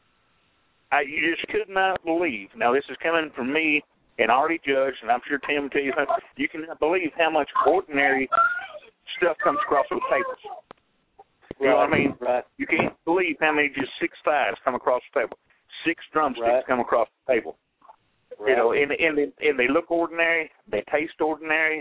[SPEAKER 3] I you just could not believe. Now, this is coming from me. And already judged, and I'm sure Tim will tell you something, you cannot believe how much ordinary stuff comes across those tables. You know what I mean?
[SPEAKER 5] Right.
[SPEAKER 3] You can't believe how many just six thighs come across the table. Six drumsticks
[SPEAKER 5] Right.
[SPEAKER 3] come across the table.
[SPEAKER 5] Right.
[SPEAKER 3] You know, and, and, and they look ordinary, they taste ordinary,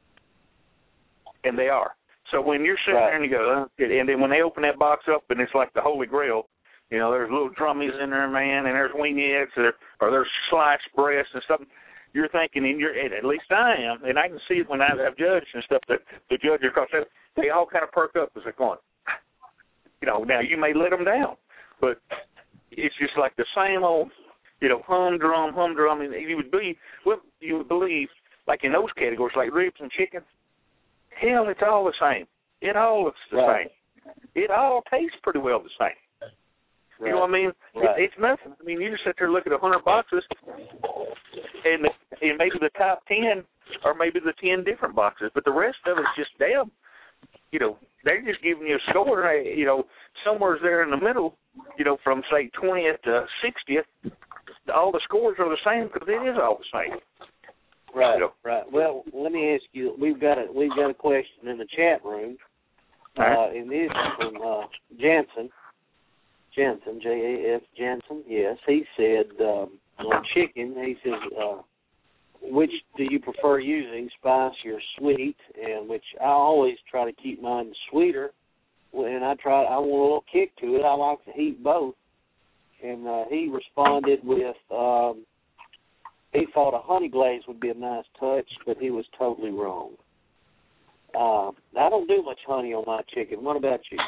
[SPEAKER 3] and they are. So when you're sitting
[SPEAKER 5] Right.
[SPEAKER 3] there and you go, uh, and then when they open that box up and it's like the Holy Grail, you know, there's little drummies in there, man, and there's wingettes, or, or there's sliced breasts and something. you're thinking, and you're at least I am, and I can see it when I have judged and stuff. That the judges across there, they all kind of perk up as they're going. You know, now you may let them down, but it's just like the same old, you know, humdrum, humdrum. I mean, you would be, well, you would believe, like in those categories, like ribs and chicken. Hell, it's all the same. It all looks the
[SPEAKER 5] right.
[SPEAKER 3] same. It all tastes pretty well the same.
[SPEAKER 5] Right.
[SPEAKER 3] You know what I mean?
[SPEAKER 5] Right.
[SPEAKER 3] It, it's nothing. I mean, you just sit there and look at a hundred boxes, and, the, and maybe the top ten or maybe the ten different boxes, but the rest of it's just damn. You know, they're just giving you a score. You know, somewhere's there in the middle. You know, from say twentieth to sixtieth, all the scores are the same because it is all the same.
[SPEAKER 5] Right,
[SPEAKER 3] you know?
[SPEAKER 5] right. Well, let me ask you. We've got a we've got a question in the chat room, uh,
[SPEAKER 3] Right.
[SPEAKER 5] and this is from uh, Jansen. Jansen, J A S Jansen. Yes, he said um, on chicken. He says, uh, which do you prefer using, spicy or sweet? And which I always try to keep mine sweeter. And I try. I want a little kick to it. I like to heat both. And uh, he responded with. Um, He thought a honey glaze would be a nice touch, but he was totally wrong. Uh, I don't do much honey on my chicken. What about you?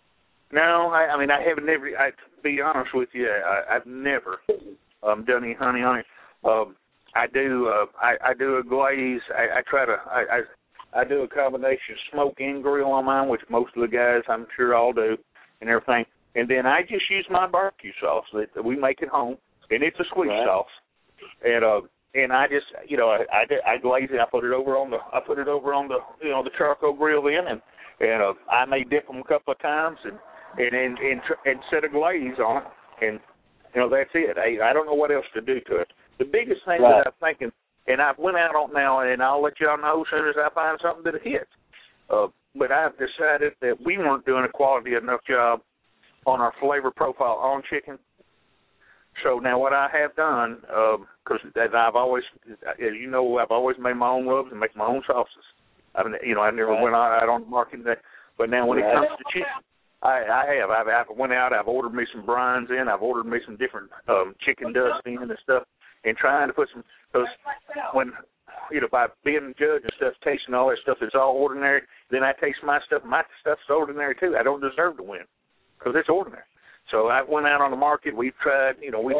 [SPEAKER 3] No, I, I mean I haven't never. I, to be honest with you, I, I've never um, done any honey on it. Um, I do. Uh, I, I do a glaze. I, I try to. I, I I do a combination smoke and grill on mine, which most of the guys I'm sure all do, and everything. And then I just use my barbecue sauce that, that we make at home, and it's a sweet
[SPEAKER 5] right.
[SPEAKER 3] sauce. And uh, and I just you know I, I, I glaze it. I put it over on the I put it over on the you know the charcoal grill then, and and uh, I may dip them a couple of times and and and and, and set a glaze on it, and you know that's it. I I don't know what else to do to it. The biggest thing
[SPEAKER 5] right.
[SPEAKER 3] that I'm thinking, and I've went out on now, and I'll let y'all know as soon as I find something that hits. Uh, but I've decided that we weren't doing a quality enough job on our flavor profile on chicken. So now what I have done, because um, I've always, as you know, I've always made my own rubs and make my own sauces. I mean, you know, I never
[SPEAKER 5] right.
[SPEAKER 3] went out, out on the market. That, but now when
[SPEAKER 5] right.
[SPEAKER 3] it comes to chicken, I, I have. I've, I've went out. I've ordered me some brines in. I've ordered me some different um, chicken dust in and stuff, and trying to put some. Because when you know, by being a judge and stuff, tasting all that stuff that's all ordinary, then I taste my stuff. My stuff's ordinary too. I don't deserve to win because it's ordinary. So I went out on the market. We've tried, you know, we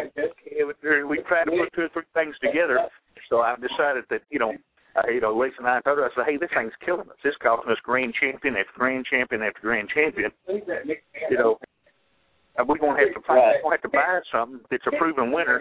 [SPEAKER 3] we tried to put two or three things together. So I've decided that, you know, uh, you know, Lisa and I told her, I said, hey, this thing's killing us. This costing us grand champion after grand champion after grand champion. You know, we're gonna have to find,
[SPEAKER 5] right.
[SPEAKER 3] we're gonna have to buy something that's a proven winner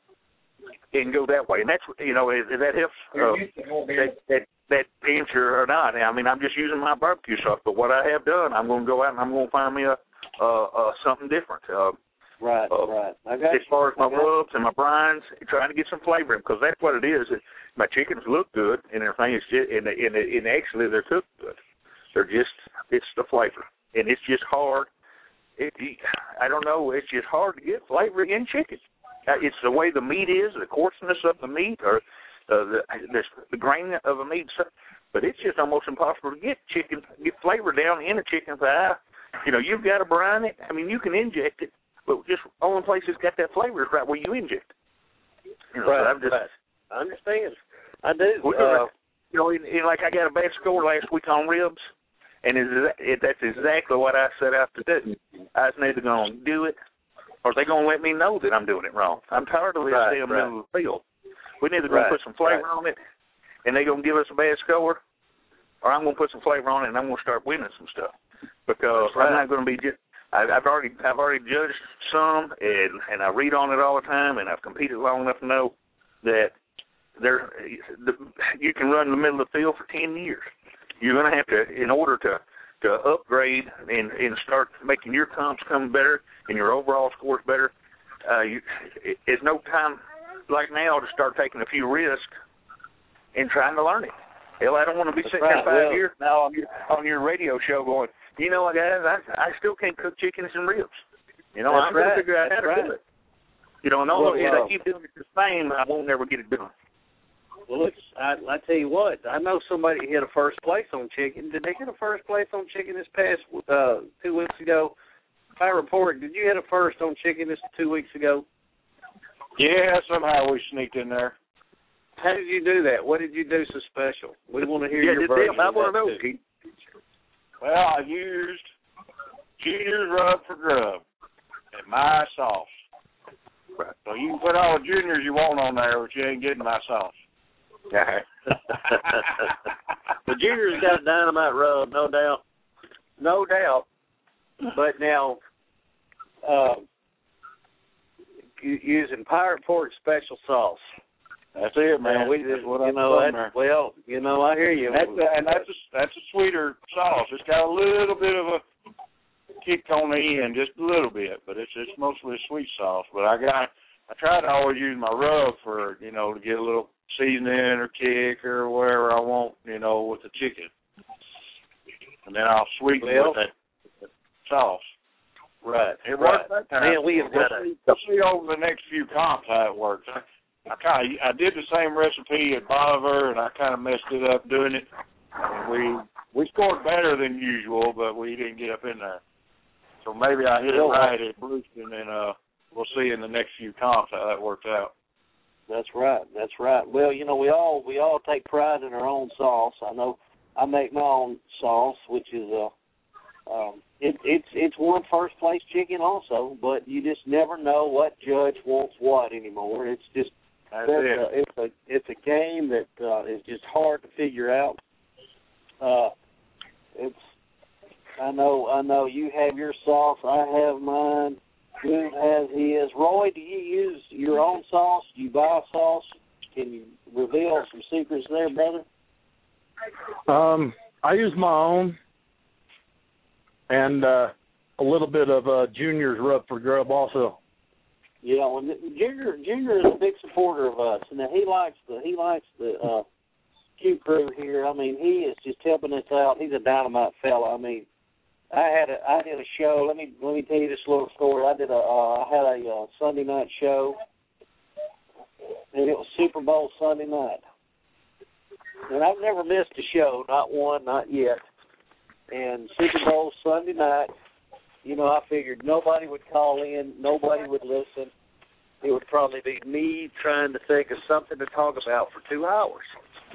[SPEAKER 3] and go that way. And that's, you know, if that helps uh, that, that that answer or not. I mean, I'm just using my barbecue sauce, but what I have done, I'm gonna go out and I'm gonna find me a. Uh, uh, something different. Uh,
[SPEAKER 5] right,
[SPEAKER 3] uh,
[SPEAKER 5] right. I got
[SPEAKER 3] as far as my
[SPEAKER 5] you.
[SPEAKER 3] rubs and my brines, trying to get some flavor in, because that's what it is. It, my chickens look good and everything. It's just, and, and, and actually they're cooked good. They're just, it's the flavor, and it's just hard. It, I don't know. It's just hard to get flavor in chicken. It's the way the meat is, the coarseness of the meat, or uh, the, the the grain of the meat. But it's just almost impossible to get chicken, get flavor down in a chicken thigh. You know, you've got to brine it. I mean, you can inject it, but just only place that's got that flavor is right where you inject it. You know,
[SPEAKER 5] right,
[SPEAKER 3] so I'm just,
[SPEAKER 5] right. I understand. I do.
[SPEAKER 3] Uh,
[SPEAKER 5] Uh,
[SPEAKER 3] you know, and, and like I got a bad score last week on ribs, and it's, it, that's exactly what I set out to do. I was either going to do it, or they going to let me know that I'm doing it wrong. I'm tired of this
[SPEAKER 5] right,
[SPEAKER 3] damn
[SPEAKER 5] right.
[SPEAKER 3] middle of the field. We're either going
[SPEAKER 5] right,
[SPEAKER 3] to put some flavor
[SPEAKER 5] right.
[SPEAKER 3] on it, and they're going to give us a bad score, or I'm going to put some flavor on it, and I'm going to start winning some stuff. Because right. I'm not going to be just. I, I've already, I've already judged some, and and I read on it all the time, and I've competed long enough to know that there, the, you can run in the middle of the field for ten years. You're going to have to, in order to to upgrade and and start making your comps come better and your overall scores better. Uh, you, it, it's no time like now to start taking a few risks and trying to learn it. Hell, I don't want to be
[SPEAKER 5] That's
[SPEAKER 3] sitting
[SPEAKER 5] right.
[SPEAKER 3] here five
[SPEAKER 5] well,
[SPEAKER 3] years now on your on your radio show going, you know what, guys, I I still can't cook chickens and ribs. You know, I'm
[SPEAKER 5] right.
[SPEAKER 3] going to figure out how
[SPEAKER 5] That's
[SPEAKER 3] to
[SPEAKER 5] right.
[SPEAKER 3] do it. You know, no,
[SPEAKER 5] well,
[SPEAKER 3] if
[SPEAKER 5] well,
[SPEAKER 3] I keep doing it the same, I won't never get it done.
[SPEAKER 5] Well, look, I, I tell you what, I know somebody hit a first place on chicken. Did they hit a first place on chicken this past uh, two weeks ago? If I report, did you hit a first on chicken this two weeks ago?
[SPEAKER 4] Yeah, somehow we sneaked in there.
[SPEAKER 1] how did you do that? What did you do so special? We want to hear
[SPEAKER 5] yeah,
[SPEAKER 1] your version.
[SPEAKER 5] I
[SPEAKER 1] of
[SPEAKER 5] want to
[SPEAKER 1] that
[SPEAKER 5] know,
[SPEAKER 1] too.
[SPEAKER 5] Keith.
[SPEAKER 4] Well, I used Junior's Rub for Grub and my sauce.
[SPEAKER 5] Right.
[SPEAKER 4] So you can put all the Juniors you want on there, but you ain't getting my sauce.
[SPEAKER 5] The Junior's got dynamite rub, no doubt.
[SPEAKER 1] No doubt. But now, uh, using Pirate Pork special sauce.
[SPEAKER 4] That's it, man.
[SPEAKER 1] Now, we
[SPEAKER 4] that's
[SPEAKER 1] just,
[SPEAKER 4] what
[SPEAKER 1] you
[SPEAKER 4] I'm
[SPEAKER 1] know,
[SPEAKER 4] doing
[SPEAKER 1] that,
[SPEAKER 4] there.
[SPEAKER 1] well, you know, I hear you.
[SPEAKER 4] That's a, and that's a, that's a sweeter sauce. It's got a little bit of a kick on the end, just a little bit, but it's it's mostly a sweet sauce. But I got I try to always use my rub for, you know, to get a little seasoning or kick or wherever I want, you know, with the chicken, and then I'll sweeten
[SPEAKER 1] well,
[SPEAKER 4] with that, that sauce.
[SPEAKER 1] Right.
[SPEAKER 4] It
[SPEAKER 1] right.
[SPEAKER 4] works that time.
[SPEAKER 1] Man, we have
[SPEAKER 4] we'll
[SPEAKER 1] got a.
[SPEAKER 4] see, we'll see over the next few comps how it works. I, I kind of I did the same recipe at Bolivar, and I kind of messed it up doing it. And we we scored better than usual, but we didn't get up in there. So maybe I hit it right at Brewston, and uh, we'll see in the next few comps how that works out.
[SPEAKER 5] That's right. That's right. Well, you know, we all we all take pride in our own sauce. I know I make my own sauce, which is a uh, um, it, it's it's one first place chicken also, but you just never know what judge wants what anymore. It's just
[SPEAKER 4] That's
[SPEAKER 5] that's
[SPEAKER 4] it.
[SPEAKER 5] a, it's a it's a game that uh, is just hard to figure out. Uh, it's I know I know you have your sauce, I have mine. Boone has his. Roy, do you use your own sauce? Do you buy sauce? Can you reveal some secrets there, brother?
[SPEAKER 2] Um, I use my own, and uh, a little bit of uh, Junior's Rub for Grub also.
[SPEAKER 5] Yeah, when the, Junior Junior is a big supporter of us, and he likes the he likes the uh, Q crew here. I mean, he is just helping us out. He's a dynamite fella. I mean, I had a I did a show. Let me let me tell you this little story. I did a uh, I had a uh, Sunday night show, and it was Super Bowl Sunday night. And I've never missed a show, not one, not yet. And Super Bowl Sunday night, you know, I figured nobody would call in, nobody would listen. It would probably be me trying to think of something to talk about for two hours.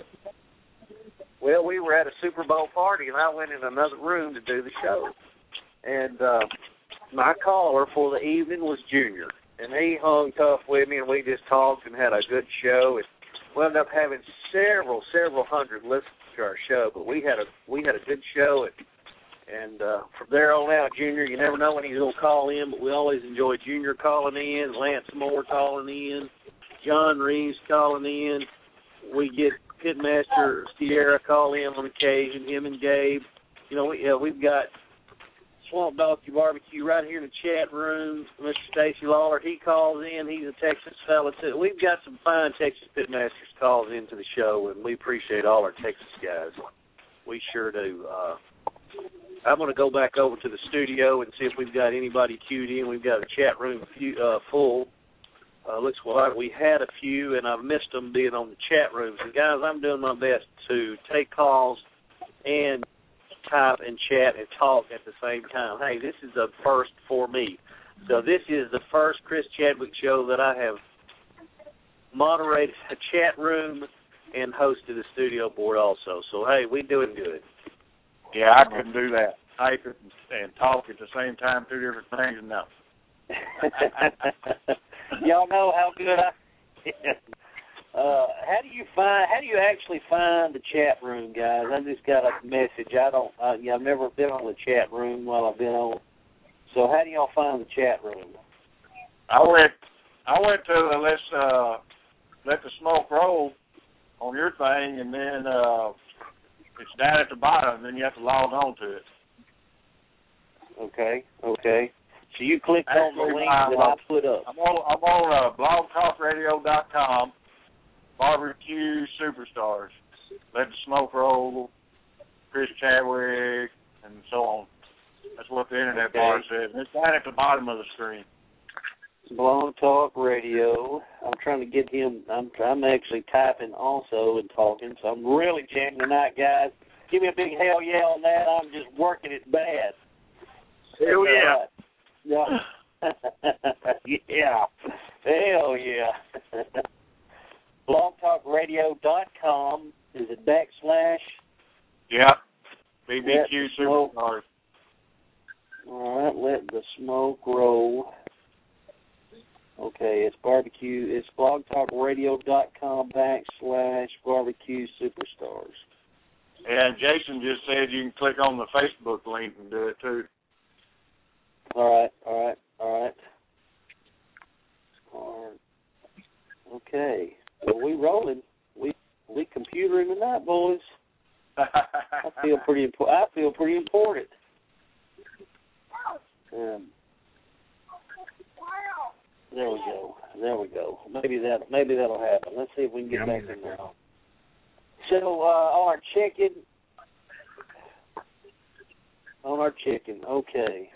[SPEAKER 5] Well, we were at a Super Bowl party, and I went in another room to do the show. And uh, my caller for the evening was Junior. And he hung tough with me, and we just talked and had a good show. And we ended up having several, several hundred listens to our show. But we had a we had a good show. And, and uh, from there on out, Junior, you never know when he's going to call in, but we always enjoy Junior calling in, Lance Moore calling in, John Reeves calling in. We get Pitmaster Sierra call in on occasion, him and Gabe. You know, we, uh, we've got Swamp Donkey Barbecue right here in the chat room. Mister Stacy Lawler, he calls in. He's a Texas fella, too. We've got some fine Texas Pitmasters calls into the show, and we appreciate all our Texas guys. We sure do. Uh, I'm going to go back over to the studio and see if we've got anybody queued in. We've got a chat room few, uh, full. Uh, looks like we had a few, and I've missed them being on the chat rooms. And, guys, I'm doing my best to take calls and type and chat and talk at the same time. Hey, this is a first for me. So this is the first Chris Chadwick show that I have moderated a chat room and hosted a studio board also. So, hey, we doing good.
[SPEAKER 4] Yeah, I couldn't do that. Type it and talk at the same time, two different things, no.
[SPEAKER 5] Y'all know how good I uh how do you find how do you actually find the chat room, guys? I just got a message. I don't uh, yeah, I've never been on the chat room while I've been on. So how do y'all find the chat room?
[SPEAKER 4] I went I went to the let's uh let the smoke roll on your thing, and then uh it's down at the bottom, and then you have to log on to it.
[SPEAKER 5] Okay, okay. So you clicked on the link
[SPEAKER 4] I'm,
[SPEAKER 5] that I put up.
[SPEAKER 4] I'm on, I'm on uh, blog talk radio dot com, Barbecue Superstars, Let the Smoke Roll, Chris Chadwick, and so on. That's what the internet
[SPEAKER 5] Okay.
[SPEAKER 4] bar says. And it's down at the bottom of the screen.
[SPEAKER 5] Blog Talk Radio. I'm trying to get him. I'm I'm actually typing also and talking, so I'm really jamming tonight, guys. Give me a big hell yeah on that. I'm just working it bad.
[SPEAKER 4] Hell yeah.
[SPEAKER 5] Uh, yeah. yeah. Hell yeah. Blog Talk radio dot com. Is it backslash?
[SPEAKER 4] Yeah. B B Q
[SPEAKER 5] Smoke.
[SPEAKER 4] Superstars.
[SPEAKER 5] All right, let the smoke roll. Okay, it's barbecue. It's blog talk radio dot com backslash barbecue superstars.
[SPEAKER 4] Yeah, Jason just said you can click on the Facebook link and do it too.
[SPEAKER 5] All right, all right, all right. All right. Okay, well, we rolling. We we computering tonight, boys. I feel pretty. Impo- I feel pretty important. Um, there we go. There we go. Maybe that. Maybe that'll happen. Let's see if we can get back in there. So uh, on our chicken, on our chicken. Okay.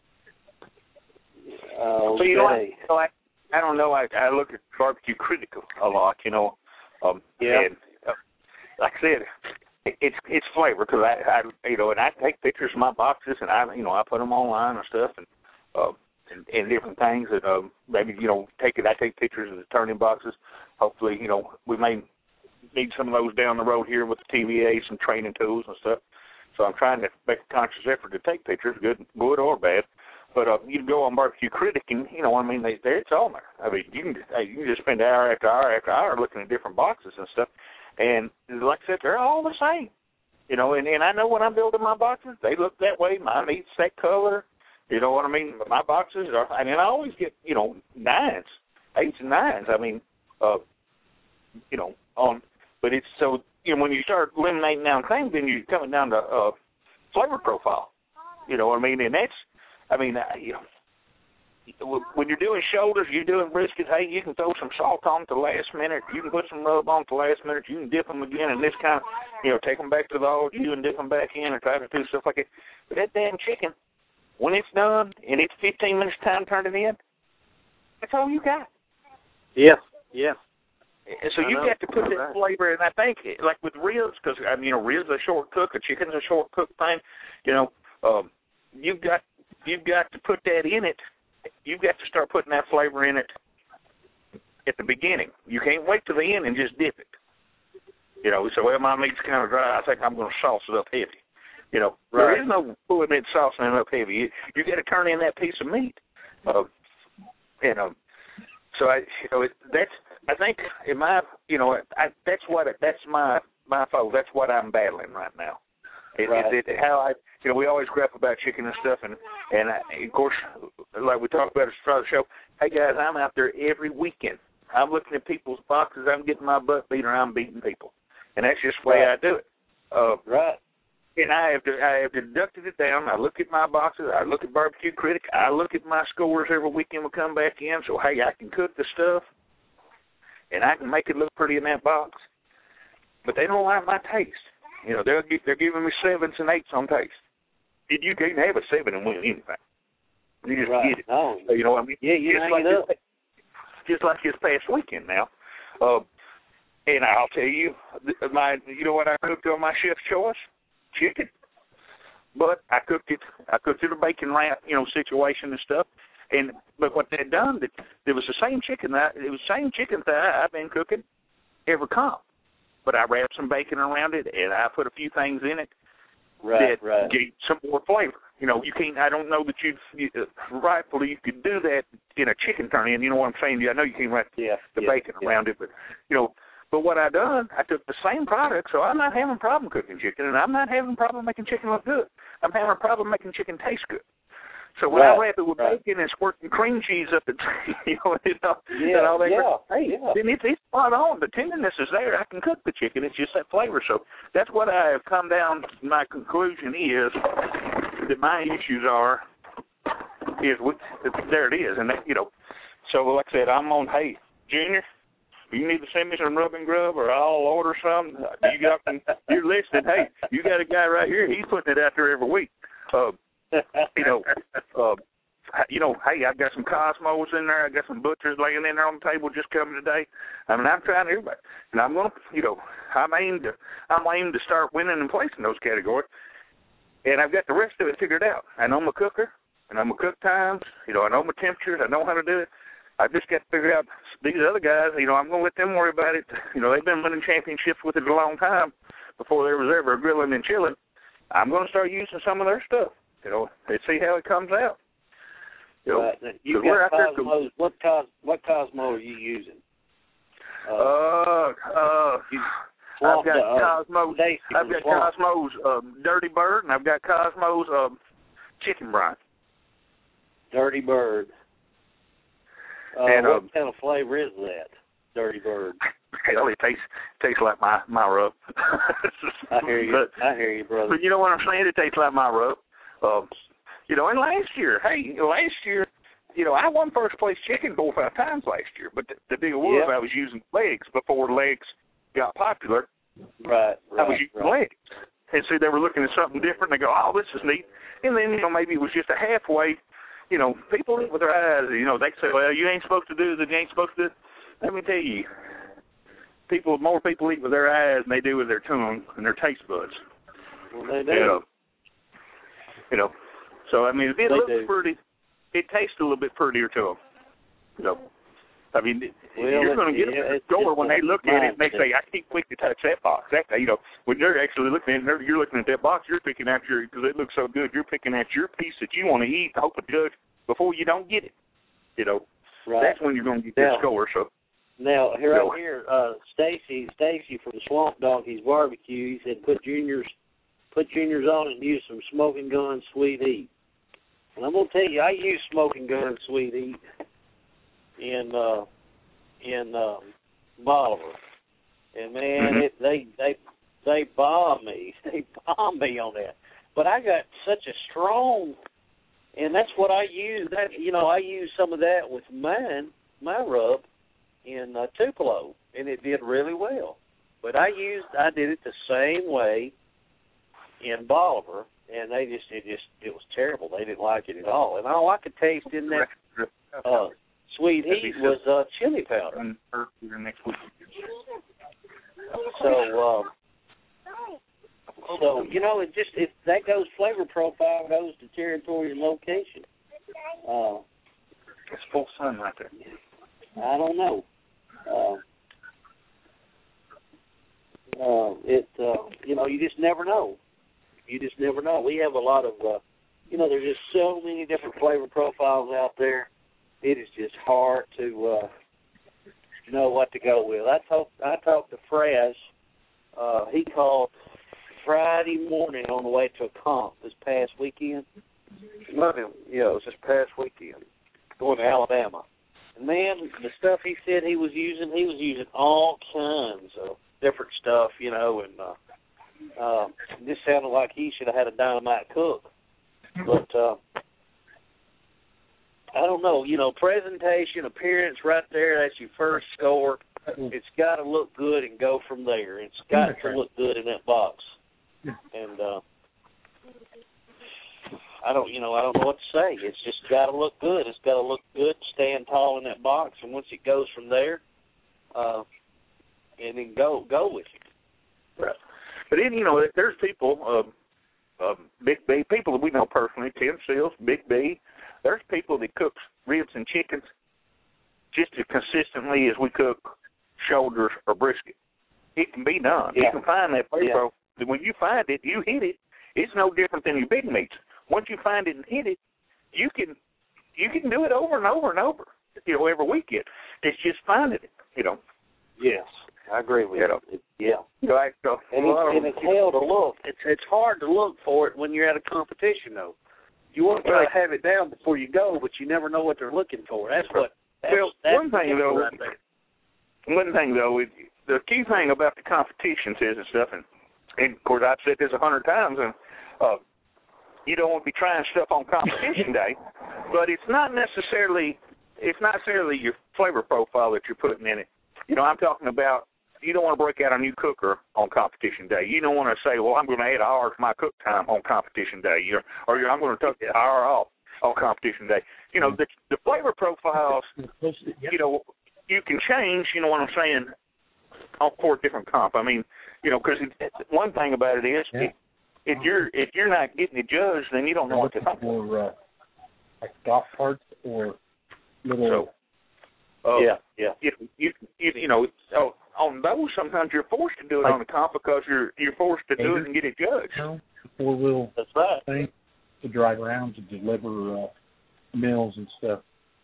[SPEAKER 5] Uh,
[SPEAKER 3] So you know,
[SPEAKER 5] okay.
[SPEAKER 3] I, I, I don't know. I, I look at Barbecue Critical a lot, you know. Um,
[SPEAKER 5] Yeah.
[SPEAKER 3] And uh, like I said, it, it's it's flavor because I, I you know, and I take pictures of my boxes and I you know I put them online and stuff and uh, and, and different things and um, maybe you know take it. I take pictures of the turning boxes. Hopefully, you know, we may need some of those down the road here with the T V A, some training tools and stuff. So I'm trying to make a conscious effort to take pictures, good, good or bad. But uh, you go on Barbecue Critic, and you know, I mean, they, they, it's on there. I mean, you can hey, you can just spend hour after hour after hour looking at different boxes and stuff. And like I said, they're all the same. You know, and, and I know when I'm building my boxes, they look that way. Mine needs that color. You know what I mean? My boxes are, I mean, I always get you know nines, eights and nines. I mean, uh, you know, on. But it's so you know when you start eliminating down things, then you're coming down to uh, flavor profile. You know what I mean? And that's, I mean, uh, you know, when you're doing shoulders, you're doing brisket. Hey, you can throw some salt on at the last minute. You can put some rub on at the last minute. You can dip them again, and this kind of, you know, take them back to the old you and dip them back in, or try to do stuff like that. But that damn chicken, when it's done and it's fifteen minutes time to turn it in, that's all you got.
[SPEAKER 5] Yeah, yeah.
[SPEAKER 3] And so you've got to put that flavor, and I think, like with ribs, because, I mean, you know, ribs are a short cook, a chicken's a short cook thing, you know, um, you've got you've got to put that in it. You've got to start putting that flavor in it at the beginning. You can't wait till the end and just dip it. You know, so, well, my meat's kind of dry. I think I'm going to sauce it up heavy. You know,
[SPEAKER 5] right.
[SPEAKER 3] There is no pulling it, saucing it up heavy. You, you got to turn in that piece of meat. Uh, and um, so, I, you know, it, that's, I think, in my, you know, I, that's what, that's my, my fault. That's what I'm battling right now. It,
[SPEAKER 5] right.
[SPEAKER 3] it, it, how I, you know, we always grapple about chicken and stuff, and and I, of course, like we talked about at the start of the show. Hey guys, I'm out there every weekend. I'm looking at people's boxes. I'm getting my butt beat, or I'm beating people, and that's just the way
[SPEAKER 5] right.
[SPEAKER 3] I do it. Uh,
[SPEAKER 5] right.
[SPEAKER 3] And I have to, I have deducted it down. I look at my boxes. I look at Barbecue Critic. I look at my scores every weekend. We come back in, so hey, I can cook the stuff, and I can make it look pretty in that box. But they don't like my taste. You know, they're they're giving me sevens and eights on taste. You can't have a seven and win anything. You just
[SPEAKER 5] right.
[SPEAKER 3] get it.
[SPEAKER 5] No.
[SPEAKER 3] You know what I mean?
[SPEAKER 5] Yeah, you
[SPEAKER 3] just
[SPEAKER 5] hang
[SPEAKER 3] like
[SPEAKER 5] it up.
[SPEAKER 3] This, just like this past weekend now. Uh, and I'll tell you, my you know what I cooked on my chef's choice? Chicken. But I cooked it. I cooked it a bacon wrap, you know, situation and stuff. And but what they'd done, that it was the same chicken that it was the same chicken that I, I've been cooking every comp. But I wrapped some bacon around it, and I put a few things in it
[SPEAKER 5] right,
[SPEAKER 3] that
[SPEAKER 5] right.
[SPEAKER 3] gave some more flavor. You know, you can't. I don't know that you, you uh, rightfully you could do that in a chicken turn-in. You know what I'm saying? I know you can't wrap
[SPEAKER 5] yeah,
[SPEAKER 3] the
[SPEAKER 5] yeah,
[SPEAKER 3] bacon
[SPEAKER 5] yeah.
[SPEAKER 3] around it, but you know. But what I done, I took the same product, so I'm not having a problem cooking chicken, and I'm not having a problem making chicken look good. I'm having a problem making chicken taste good. So when
[SPEAKER 5] right,
[SPEAKER 3] I wrap it with
[SPEAKER 5] right.
[SPEAKER 3] bacon and squirting cream cheese up and you know, you know
[SPEAKER 5] yeah,
[SPEAKER 3] and all that,
[SPEAKER 5] yeah,
[SPEAKER 3] hey,
[SPEAKER 5] yeah.
[SPEAKER 3] then it's, it's spot on. The tenderness is there. I can cook the chicken. It's just that flavor. So that's what I have come down. My conclusion is that my issues are is with, there it is, and that, you know. So like I said, I'm on. Hey, Junior, you need to send me some rub and grub, or I'll order some. You got you're listed. Hey, you got a guy right here. He's putting it out there every week. Uh, you know, uh, you know, hey, I've got some Cosmos in there. I got some Butchers laying in there on the table just coming today. I mean, I'm trying everybody, and I'm gonna, you know, I'm aimed to, I'm aimed to start winning and placing those categories, and I've got the rest of it figured out. I know my cooker, and I know my cook times. You know, I know my temperatures. I know how to do it, I just got to figure out these other guys, you know, I'm going to let them worry about it. You know, they've been winning championships with it a long time before there was ever a grilling and chilling. I'm going to start using some of their stuff, you know, and see how it comes out. You know,
[SPEAKER 5] right. You got Cosmos. What, Cos, what Cosmo are you using?
[SPEAKER 3] Uh, uh, uh I've got
[SPEAKER 5] uh,
[SPEAKER 3] Cosmos. I've got Cosmos um, Dirty Bird, and I've got Cosmos um, Chicken Brine.
[SPEAKER 5] Dirty Bird. Uh,
[SPEAKER 3] and,
[SPEAKER 5] what
[SPEAKER 3] um,
[SPEAKER 5] kind of flavor is that, Dirty Bird?
[SPEAKER 3] Hell, it tastes tastes like my my rub.
[SPEAKER 5] I hear you.
[SPEAKER 3] But,
[SPEAKER 5] I hear you, brother.
[SPEAKER 3] But you know what I'm saying? It tastes like my rub. Um, you know, and last year, hey, last year, you know, I won first place chicken four or five times last year. But the, the deal was, yep. I was using legs before legs got popular.
[SPEAKER 5] Right, right.
[SPEAKER 3] I was using
[SPEAKER 5] right.
[SPEAKER 3] legs, and so they were looking at something different. And they go, "Oh, this is neat." And then, you know, maybe it was just a halfway. You know, people eat with their eyes. You know, they say, "Well, you ain't supposed to do this. You ain't supposed to." Let me tell you, people, more people eat with their eyes than they do with their tongue and their taste buds.
[SPEAKER 5] Well, they do.
[SPEAKER 3] You know, you know. So I mean, it
[SPEAKER 5] they
[SPEAKER 3] looks
[SPEAKER 5] do.
[SPEAKER 3] pretty. It tastes a little bit prettier to them. You know, I mean,
[SPEAKER 5] well,
[SPEAKER 3] you're going to get
[SPEAKER 5] yeah,
[SPEAKER 3] a score when they look at it and they say, "I can't quick to touch that box." That you know, when they're actually looking at it, you're looking at that box. You're picking out your because it looks so good. You're picking out your piece that you want to eat. I hope to judge before you don't get it. You know,
[SPEAKER 5] right.
[SPEAKER 3] That's when you're going to get
[SPEAKER 5] now,
[SPEAKER 3] that score. So
[SPEAKER 5] now here,
[SPEAKER 3] you know,
[SPEAKER 5] right here, uh, Stacy, Stacy from the Swamp Donkeys Barbecue. He said, "Put juniors, put juniors on and use some Smoking Gun Sweet Heat." And I'm gonna tell you, I use Smoking Gun Sweet Heat in uh, in um, Bolivar, and man,
[SPEAKER 3] mm-hmm.
[SPEAKER 5] it, they they they bomb me, they bomb me on that. But I got such a strong, and that's what I use. That you know, I use some of that with mine, my rub, in uh, Tupelo, and it did really well. But I used, I did it the same way in Bolivar. And they just, it just, it was terrible. They didn't like it at all. And all I could taste in that uh, sweet heat was uh, chili powder. So, um, so you know, it just, it, that goes, flavor profile goes to territory and location. Uh,
[SPEAKER 3] it's full sun right there.
[SPEAKER 5] I don't know. Uh, uh, it, uh, you know, you just never know. You just never know. We have a lot of, uh, you know, there's just so many different flavor profiles out there. It is just hard to uh, know what to go with. I talked, I talked to Fraz. Uh, he called Friday morning on the way to a comp this past weekend. Nothing, you know, it was this past weekend going to Alabama. And man, the stuff he said he was using, he was using all kinds of different stuff, you know, and uh, Uh, this sounded like he should have had a dynamite cook. But uh, I don't know. You know, presentation, appearance right there, that's your first score. It's got to look good and go from there. It's got to look good in that box. And uh, I don't, you know, I don't know what to say. It's just got to look good. It's got to look good, stand tall in that box. And once it goes from there, uh, and then go, go with it.
[SPEAKER 3] Right. But then, you know, there's people, um, um, Big B, people that we know personally, Tim Seals, Big B. There's people that cook ribs and chickens just as consistently as we cook shoulders or brisket. It can be done.
[SPEAKER 5] Yeah.
[SPEAKER 3] You can find that flavor.
[SPEAKER 5] Yeah.
[SPEAKER 3] When you find it, you hit it. It's no different than your big meats. Once you find it and hit it, you can you can do it over and over and over. You know, every weekend. It's just finding it. You know.
[SPEAKER 5] Yes. I agree with
[SPEAKER 3] you. Know.
[SPEAKER 5] you. Yeah.
[SPEAKER 3] You know, I, so,
[SPEAKER 5] and, it, and it's hell to look. It's it's hard to look for it when you're at a competition, though. You want to try to have it down before you go, but you never know what they're looking for. That's what. That's,
[SPEAKER 3] well,
[SPEAKER 5] that's
[SPEAKER 3] one thing though.
[SPEAKER 5] right there.
[SPEAKER 3] One thing though, it, the key thing about the competitions is and stuff, and, and of course I've said this a hundred times, and uh, you don't want to be trying stuff on competition day, but it's not necessarily it's not necessarily your flavor profile that you're putting in it. You know, I'm talking about. You don't want to break out a new cooker on competition day. You don't want to say, well, I'm going to add an hour to my cook time on competition day, or, or I'm going to take an hour off on competition day. You know, the, the flavor profiles, you know, you can change, you know what I'm saying, on for a different comp. I mean, you know, because one thing about it is, yeah. if, if you're if you're not getting it judged, then you don't know what to think.
[SPEAKER 2] Or uh, like golf carts or little... So,
[SPEAKER 3] Uh,
[SPEAKER 5] yeah, yeah.
[SPEAKER 3] You, you, you, you know, oh, on those, sometimes you're forced to do it
[SPEAKER 6] Like,
[SPEAKER 3] on the comp because you're you're forced to do it and get it judged.
[SPEAKER 6] You know, four wheel
[SPEAKER 5] That's right.
[SPEAKER 6] thing to drive around to deliver uh, meals and stuff.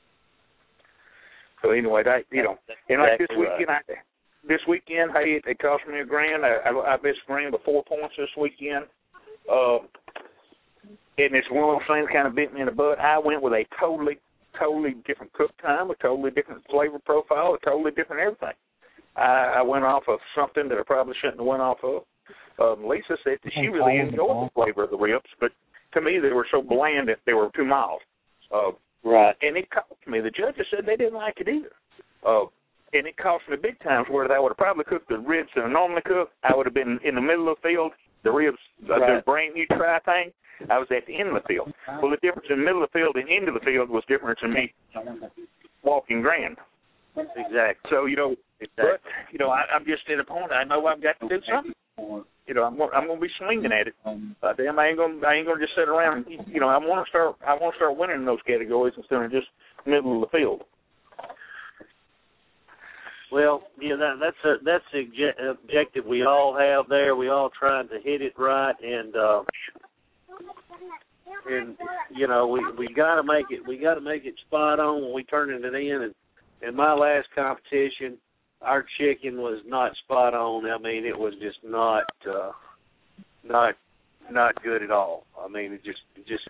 [SPEAKER 3] So anyway, that you know,
[SPEAKER 5] That's
[SPEAKER 3] and like this
[SPEAKER 5] exactly
[SPEAKER 3] weekend,
[SPEAKER 5] right.
[SPEAKER 3] I, this weekend, hey, it, it cost me a grand. I, I, I missed a grand by four points this weekend. Uh, and it's one of those things kind of bit me in the butt. I went with a totally, totally different cook time, a totally different flavor profile, a totally different everything. I, I went off of something that I probably shouldn't have went off of. Um, Lisa said that she really enjoyed the flavor of the ribs, but to me they were so bland that they were too mild. Uh,
[SPEAKER 5] Right.
[SPEAKER 3] And it cost me. The judges said they didn't like it either. Uh, and it cost me big times where they would have probably cooked the ribs that I normally cook. I would have been in the middle of the field. The ribs, uh,
[SPEAKER 5] Right.
[SPEAKER 3] the brand new try thing, I was at the end of the field. Well, the difference in the middle of the field and end of the field was different in me walking grand.
[SPEAKER 5] Exactly.
[SPEAKER 3] So, you know,
[SPEAKER 5] Exactly.
[SPEAKER 3] but, you know, I, I'm just at a point. I know I've got to do something. You know, I'm, I'm going to be swinging at it. Uh, damn, I ain't going. I ain't going to just sit around. And, you know, I want to start. I want to start winning in those categories instead of just middle of the field.
[SPEAKER 5] Well, yeah, that, that's a that's the obje- objective we all have there. We all trying to hit it right, and uh, and you know we we got to make it. We got to make it spot on when we turning it in. And in my last competition, our chicken was not spot on. I mean, it was just not uh, not not good at all. I mean, it just it just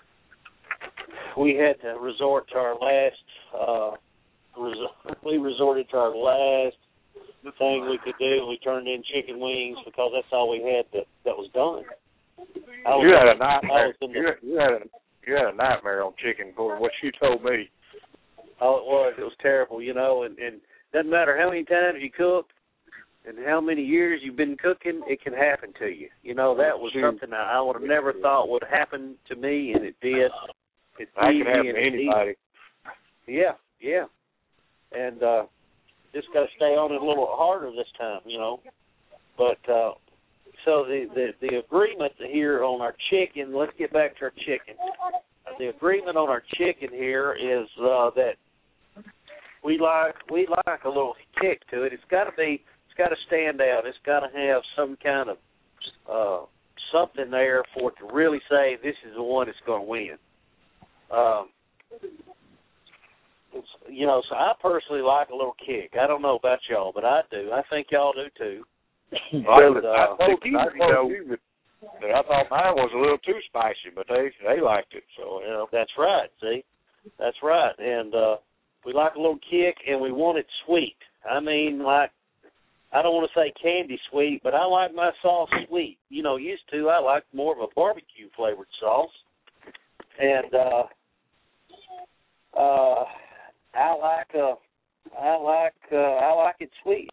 [SPEAKER 5] we had to resort to our last. Uh, res- we resorted to our last thing we could do. We turned in chicken wings because that's all we had that that was done. I was
[SPEAKER 4] You had
[SPEAKER 5] in-
[SPEAKER 4] a
[SPEAKER 5] I
[SPEAKER 4] nightmare.
[SPEAKER 5] was in the-
[SPEAKER 4] You had, you had a you had a nightmare on chicken, for what you told me.
[SPEAKER 5] Oh, it was. It was terrible, you know, and, and doesn't matter how many times you cook and how many years you've been cooking, it can happen to you. You know, that was
[SPEAKER 4] Sure.
[SPEAKER 5] something I, I would have never thought would happen to me, and it did. It's
[SPEAKER 4] That
[SPEAKER 5] easy
[SPEAKER 4] can happen
[SPEAKER 5] and
[SPEAKER 4] to
[SPEAKER 5] it's easy.
[SPEAKER 4] anybody.
[SPEAKER 5] Yeah, yeah. And uh, just got to stay on it a little harder this time, you know. But uh, so the, the, the agreement here on our chicken, let's get back to our chicken. The agreement on our chicken here is uh, that we like we like a little kick to it. It's got to be, it's got to stand out. It's got to have some kind of uh, something there for it to really say this is the one that's going to win. Um, it's, you know, so I personally like a little kick. I don't know about y'all, but I do. I think y'all do too.
[SPEAKER 4] Well,
[SPEAKER 5] And, uh,
[SPEAKER 4] I told,
[SPEAKER 3] the
[SPEAKER 4] I
[SPEAKER 3] key,
[SPEAKER 4] told
[SPEAKER 3] though-
[SPEAKER 4] you that, that I thought mine was a little too spicy, but they they liked it. So you know.
[SPEAKER 5] That's right. See, that's right. And uh, we like a little kick, and we want it sweet. I mean, like, I don't want to say candy sweet, but I like my sauce sweet. You know, used to I like more of a barbecue flavored sauce, and uh, uh, I like uh, I like uh, I like it sweet.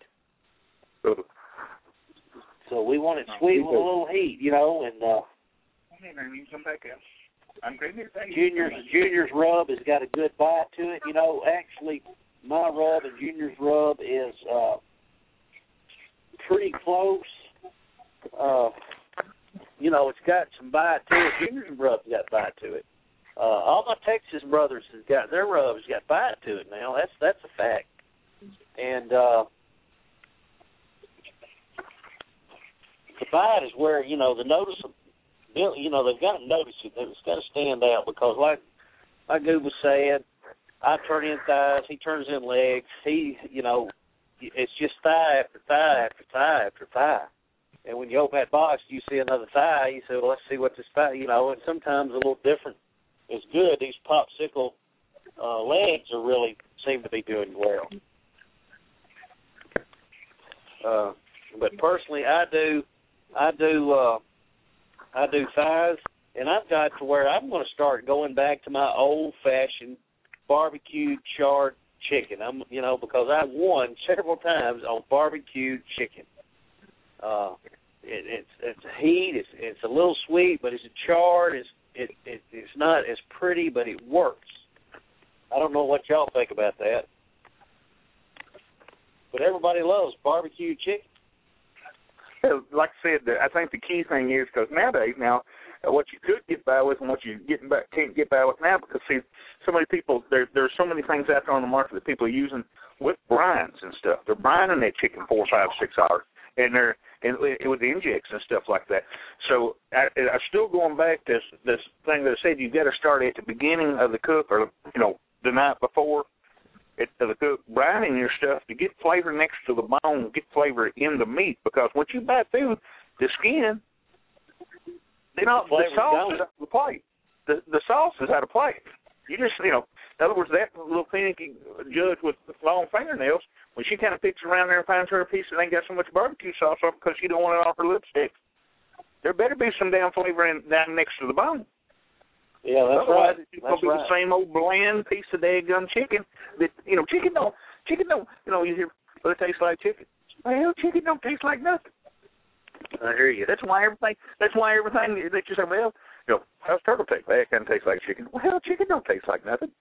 [SPEAKER 5] So we want it sweet with a little heat, you know, and uh,
[SPEAKER 3] Come back out. I'm great here.
[SPEAKER 5] Junior's Junior's rub has got a good bite to it. You know, actually, my rub and Junior's rub is uh, pretty close. Uh, you know, it's got some bite to it. Junior's rub's got bite to it. Uh, all my Texas brothers has got their rubs got bite to it now. That's that's a fact. And uh, the bite is where, you know, the notice of, you know, they've got to notice it. It's got to stand out because, like like Goob was saying, I turn in thighs, he turns in legs. He, you know, it's just thigh after thigh after thigh after thigh. And when you open that box, you see another thigh. You say, well, let's see what this thigh, you know, and sometimes a little different is good. These popsicle uh, legs are really seem to be doing well. Uh, but personally, I do, I do, uh, I do thighs, and I've got to where I'm going to start going back to my old-fashioned barbecued charred chicken. I'm, you know, because I won several times on barbecued chicken. Uh, it, it's it's heat. It's it's a little sweet, but it's charred. It's it, it it's not as pretty, but it works. I don't know what y'all think about that, but everybody loves barbecued chicken.
[SPEAKER 3] Like I said, I think the key thing is because nowadays, now, uh, what you could get by with and what you getting back can't get by with now, because see, so many people there there's so many things out there on the market that people are using with brines and stuff. They're brining that chicken four, five, six hours, and they're and with the injects and stuff like that. So I, I'm still going back to this this thing that I said, you got to start at the beginning of the cook, or you know the night before. It, the cook, brining your stuff to get flavor next to the bone, get flavor in the meat, because once you bite through the skin, then all, the sauce is out of the plate. The the sauce is out of plate. You just, you know, in other words, that little finicky judge with long fingernails, when she kind of picks around there and finds her a piece that ain't got so much barbecue sauce on because she don't want it on her lipstick, there better be some damn flavor in, down next to the bone.
[SPEAKER 5] Yeah, that's
[SPEAKER 3] Otherwise,
[SPEAKER 5] right.
[SPEAKER 3] it's going to be
[SPEAKER 5] right.
[SPEAKER 3] the same old bland piece of daggum chicken that, you know, chicken don't, chicken don't, you know, you hear, well, it tastes like chicken. Well, chicken don't taste like nothing. I hear you. That's why everything, that's why everything that you say, well, you know, how's turtle taste? Well, it kind of tastes like chicken. Well, hell, chicken don't taste like nothing.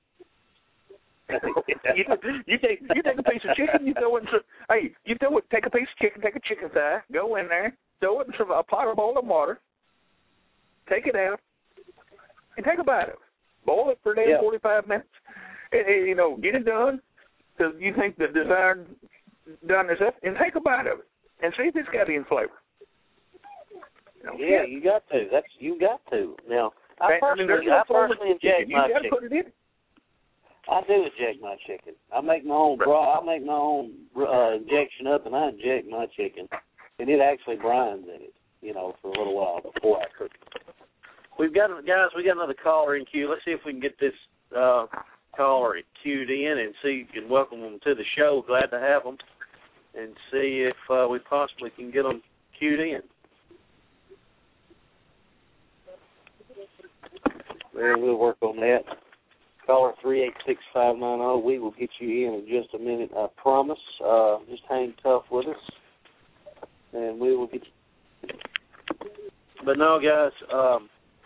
[SPEAKER 3] you, you take you take a piece of chicken, you throw it in some, hey, you throw it, take a piece of chicken, take a chicken thigh, go in there, throw it in some, a pot or bowl of water, take it out, and take a bite of it. Boil it for damn yeah. forty-five minutes. And, and, you know, get it done because you think the desired done is up, and take a bite of it and see if it's got any flavor. You know,
[SPEAKER 5] yeah, you got to. That's you got to. Now, I personally,
[SPEAKER 3] I, mean,
[SPEAKER 5] I personally inject
[SPEAKER 3] you
[SPEAKER 5] my
[SPEAKER 3] gotta
[SPEAKER 5] chicken.
[SPEAKER 3] Put it in.
[SPEAKER 5] I do inject my chicken. I make my own bra. I make my own uh, injection up, and I inject my chicken, and it actually brines in it. You know, for a little while before I cook it. We've got, guys, we got another caller in queue. Let's see if we can get this uh, caller queued in and see if you can welcome them to the show. Glad to have them. And see if uh, we possibly can get them queued in. There, we'll work on that. Caller three eight six five nine zero. We will get you in in just a minute, I promise. Uh, just hang tough with us, and we will get you. But no, guys, um,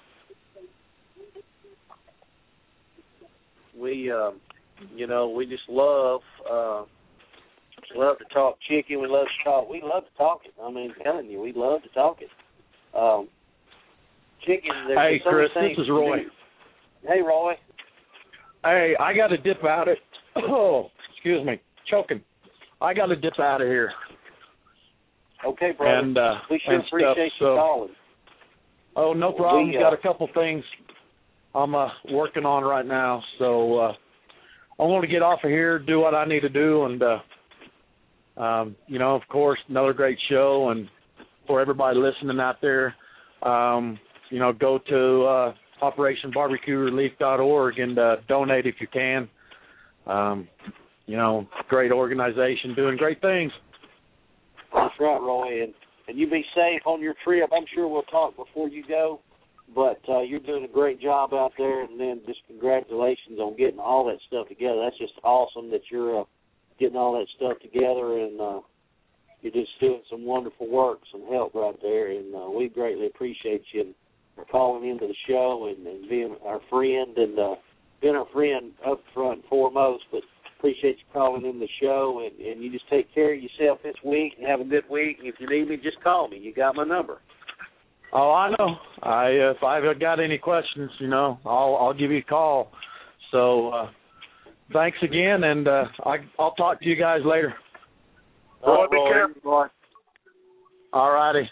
[SPEAKER 5] we, um, you know, we just love, uh, love to talk chicken. We love to talk. We love to talk it. I mean, I'm telling you, we love to talk it. Um, chicken.
[SPEAKER 2] Hey,
[SPEAKER 5] so
[SPEAKER 2] Chris, this is Roy.
[SPEAKER 5] Hey, Roy.
[SPEAKER 2] Hey, I got to dip out it. Oh, excuse me, choking. I got to dip out of here.
[SPEAKER 5] Okay, brother.
[SPEAKER 2] And, uh,
[SPEAKER 5] we sure
[SPEAKER 2] and
[SPEAKER 5] appreciate
[SPEAKER 2] stuff,
[SPEAKER 5] you
[SPEAKER 2] so.
[SPEAKER 5] calling.
[SPEAKER 2] Oh, no problem.
[SPEAKER 5] We, uh,
[SPEAKER 2] got a couple things I'm uh, working on right now, so uh, I want to get off of here, do what I need to do, and, uh, um, you know, of course, another great show. And for everybody listening out there, um, you know, go to uh, Operation Barbecue Relief dot org and uh, donate if you can. Um, you know, great organization doing great things.
[SPEAKER 5] That's right, Roy. And, and you be safe on your trip. I'm sure we'll talk before you go, but uh, you're doing a great job out there. And then just congratulations on getting all that stuff together. That's just awesome that you're uh, getting all that stuff together, and uh, you're just doing some wonderful work, some help right there. And uh, we greatly appreciate you for calling into the show and, and being our friend and uh, being our friend up front and foremost. But appreciate you calling in the show, and, and you just take care of yourself this week and have a good week. If you need me, just call me. You got my number.
[SPEAKER 2] Oh, I know. I uh, if I've got any questions, you know, I'll I'll give you a call. So uh, thanks again, and uh, I I'll talk to you guys later.
[SPEAKER 3] All right, be careful, boy.
[SPEAKER 2] All righty.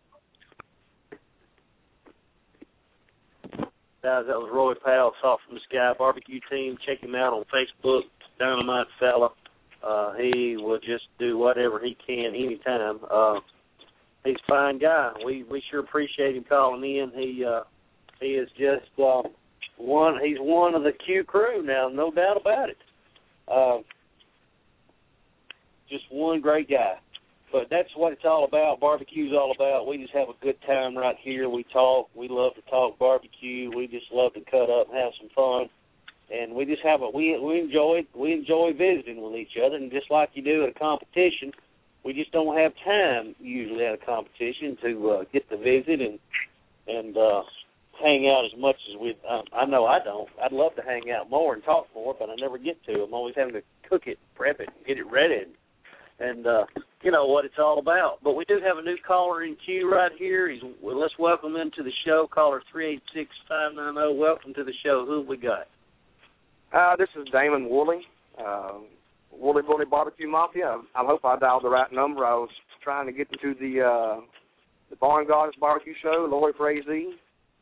[SPEAKER 5] Guys, that was Roy Powell, Soft from the Sky Barbecue Team. Check him out on Facebook, Dynamite Fella. Uh, he will just do whatever he can anytime. Uh, he's a fine guy. We we sure appreciate him calling in. He uh, he is just uh, one. He's one of the Q crew now, no doubt about it. Uh, just one great guy. But that's what it's all about. Barbecue's all about. We just have a good time right here. We talk. We love to talk barbecue. We just love to cut up and have some fun. And we just have a we we enjoy we enjoy visiting with each other. And just like you do at a competition, we just don't have time usually at a competition to uh, get to visit and and uh, hang out as much as we. Um, I know I don't. I'd love to hang out more and talk more, but I never get to. I'm always having to cook it, prep it, get it ready. And uh, you know, what it's all about. But we do have a new caller in queue right here. He's, well, let's welcome him to the show. Caller three eight six, five nine zero. Welcome to the show. Who have we got?
[SPEAKER 7] Uh, this is Damon Woolley, uh, Woolley Bully Barbecue Mafia. I, I hope I dialed the right number. I was trying to get into the uh, the Barn Goddess Barbecue Show, Lori Frazee.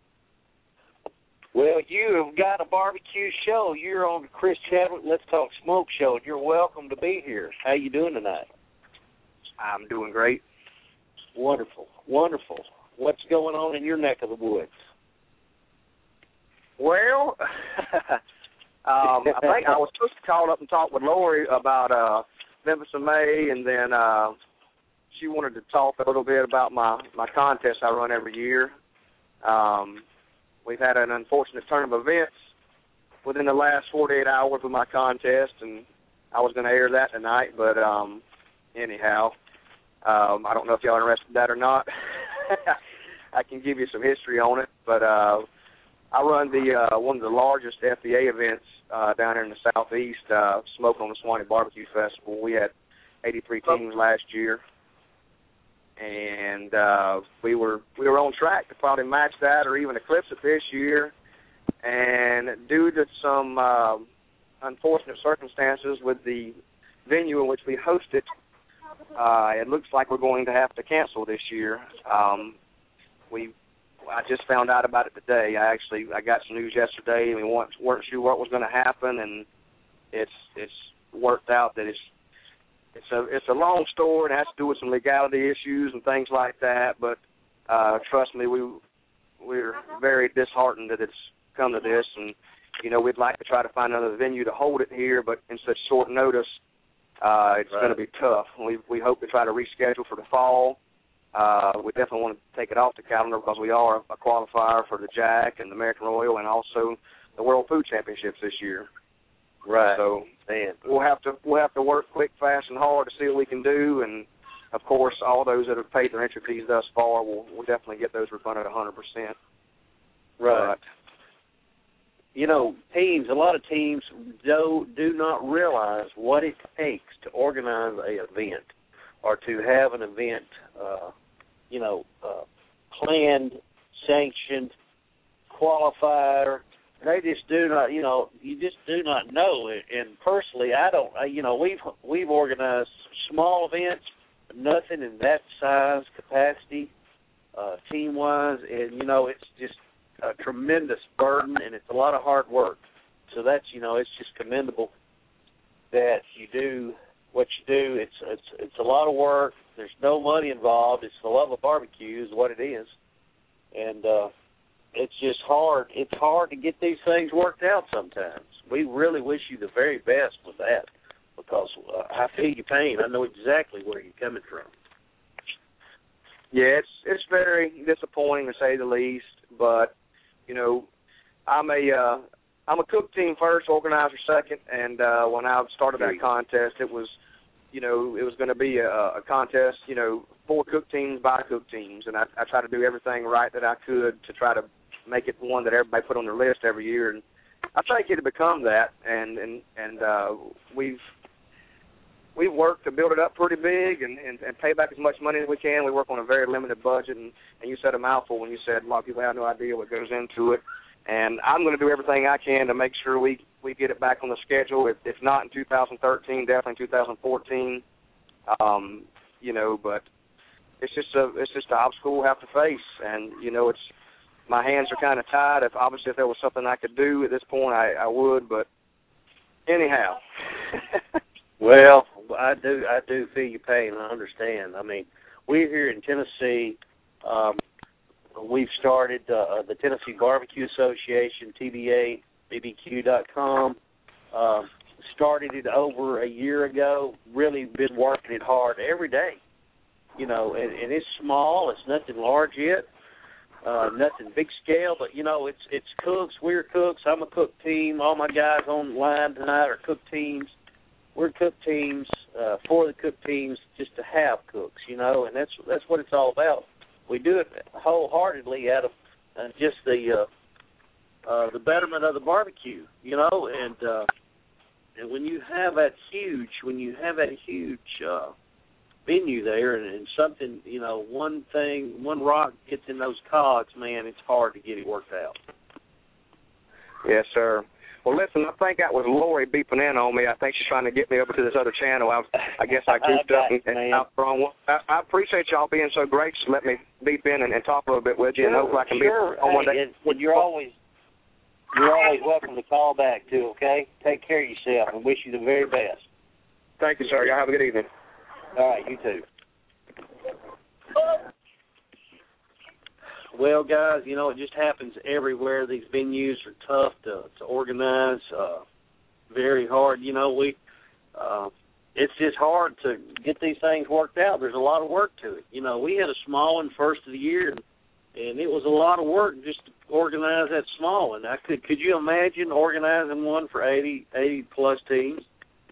[SPEAKER 5] Well, you have got a barbecue show. You're on the Chris Chadwick Let's Talk Smoke Show, and you're welcome to be here. How you doing tonight?
[SPEAKER 7] I'm doing great.
[SPEAKER 5] Wonderful, wonderful. What's going on in your neck of the woods?
[SPEAKER 7] Well, um, I think I was supposed to call up and talk with Lori about uh, Memphis in May, and then uh, she wanted to talk a little bit about my, my contest I run every year. Um We've had an unfortunate turn of events within the last forty-eight hours of my contest, and I was going to air that tonight, but um, anyhow, um, I don't know if y'all are interested in that or not. I can give you some history on it, but uh, I run the uh, one of the largest F B A events uh, down here in the southeast, uh, Smoke on the Swanee Barbecue Festival. We had eighty-three teams last year. And uh, we were we were on track to probably match that or even eclipse it this year. And due to some uh, unfortunate circumstances with the venue in which we hosted, uh, it looks like we're going to have to cancel this year. Um, we I just found out about it today. I actually I got some news yesterday, and we weren't, weren't sure what was going to happen, and it's it's worked out that it's. It's a it's a long story. It has to do with some legality issues and things like that. But uh, trust me, we we're very disheartened that it's come to this. And you know, we'd like to try to find another venue to hold it here, but in such short notice, uh, it's right. going to be tough. We we hope to try to reschedule for the fall. Uh, we definitely want to take it off the calendar because we are a qualifier for the Jack and the American Royal and also the World Food Championships this year.
[SPEAKER 5] Right.
[SPEAKER 7] So man, we'll have to we'll have to work quick, fast, and hard to see what we can do. And of course, all those that have paid their entry fees thus far will will definitely get those refunded one hundred percent.
[SPEAKER 5] Right. But, you know, teams. A lot of teams do do not realize what it takes to organize a event or to have an event. Uh, you know, uh, planned, sanctioned, qualifier. They just do not, you know, you just do not know. And personally, I don't, you know, we've we've organized small events, nothing in that size capacity, uh, team-wise, and, you know, it's just a tremendous burden, and it's a lot of hard work. So that's, you know, it's just commendable that you do what you do. It's it's it's a lot of work. There's no money involved. It's the love of barbecue is what it is. And, uh, it's just hard. It's hard to get these things worked out sometimes. We really wish you the very best with that because uh, I feel your pain. I know exactly where you're coming from.
[SPEAKER 7] Yeah, it's it's very disappointing to say the least. But you know, I'm a uh, I'm a cook team first, organizer second, and uh, when I started that contest, it was you know it was going to be a, a contest. You know, for cook teams by cook teams, and I, I try to do everything right that I could to try to make it one that everybody put on their list every year, and I think it had become that, and and and uh, we've we've worked to build it up pretty big and, and, and pay back as much money as we can. We work on a very limited budget, and, and you said a mouthful when you said a lot of people have no idea what goes into it, and I'm going to do everything I can to make sure we, we get it back on the schedule. If, if not in two thousand thirteen, definitely in two thousand fourteen. Um, you know, but it's just a it's just an obstacle we'll have to face, and you know it's. My hands are kind of tied. If obviously if there was something I could do at this point, I, I would. But anyhow,
[SPEAKER 5] well, I do I do feel your pain. I understand. I mean, we're here in Tennessee. Um, we've started uh, the Tennessee Barbecue Association, T B A B B Q dot com. Um, started it over a year ago. Really been working it hard every day. You know, and, and it's small. It's nothing large yet. Uh, nothing big scale, but, you know, it's it's cooks. We're cooks. I'm a cook team. All my guys on the line tonight are cook teams. We're cook teams uh, for the cook teams just to have cooks, you know, and that's that's what it's all about. We do it wholeheartedly out of uh, just the uh, uh, the betterment of the barbecue, you know, and uh, and when you have that huge, when you have that huge uh, venue there, and, and something, you know, one thing, one rock gets in those cogs, man, it's hard to get it worked out.
[SPEAKER 7] Yes, sir. Well, listen, I think that was Lori beeping in on me. I think she's trying to get me over to this other channel. I, I guess I goofed up and, and out wrong. I, I appreciate y'all being so great. Just let me beep in and, and talk a little bit with you,
[SPEAKER 8] sure,
[SPEAKER 7] and hopefully I can
[SPEAKER 8] sure.
[SPEAKER 7] be on one day.
[SPEAKER 8] Hey, you're always you're always welcome to call back too. Okay, take care of yourself and wish you the very best.
[SPEAKER 7] Thank you, sir. Y'all have a good evening.
[SPEAKER 8] All right, you too.
[SPEAKER 5] Well, guys, you know, it just happens everywhere. These venues are tough to, to organize, uh, very hard. You know, we uh, it's just hard to get these things worked out. There's a lot of work to it. You know, we had a small one first of the year, and, and it was a lot of work just to organize that small one. I could could you imagine organizing one for eighty, eighty plus teams?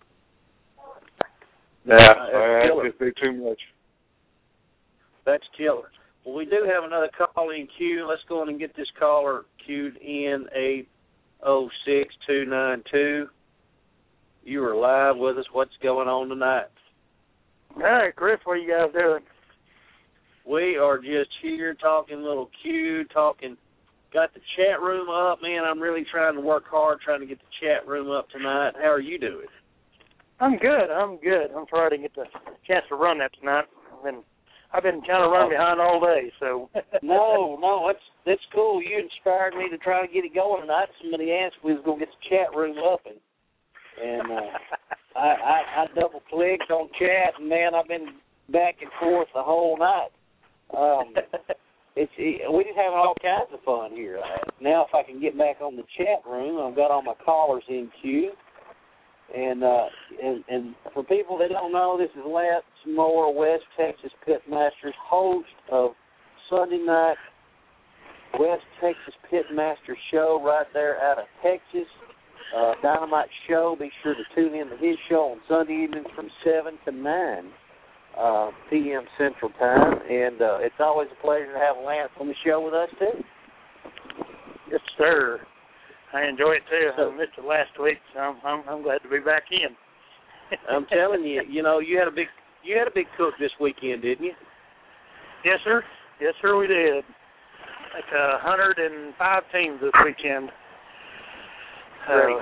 [SPEAKER 4] Yeah, uh, that would be too much.
[SPEAKER 5] That's killer. Well, we do have another call in queue. Let's go on and get this caller queued in, eight oh six, two nine two. You are live with us. What's going on tonight?
[SPEAKER 9] Hey, Chris, what are you guys doing?
[SPEAKER 5] We are just here talking little Q, talking, got the chat room up. Man, I'm really trying to work hard trying to get the chat room up tonight. How are you doing?
[SPEAKER 9] I'm good. I'm good. I'm sorry I didn't get the chance to run that tonight. I've been I've been kind of running behind all day, so.
[SPEAKER 8] no, no, that's that's cool. You inspired me to try to get it going tonight. Somebody asked if we was gonna get the chat room up, and and uh, I, I I double clicked on chat, and man, I've been back and forth the whole night. Um, it's it, we're just having all kinds of fun here. Uh, now, if I can get back on the chat room, I've got all my callers in queue. And, uh, and and for people that don't know, this is Lance Moore, West Texas Pitmasters, host of Sunday night West Texas Pitmasters show right there out of Texas. Uh, Dynamite show. Be sure to tune in to his show on Sunday evenings from seven to nine uh, p m Central Time. And uh, it's always a pleasure to have Lance on the show with us, too.
[SPEAKER 9] Yes, sir. I enjoy it too. I missed it last week, so I'm, I'm I'm glad to be back in.
[SPEAKER 5] I'm telling you, you know, you had a big you had a big cook this weekend, didn't you?
[SPEAKER 9] Yes, sir. Yes, sir, we did. Like a hundred and five teams this weekend. So,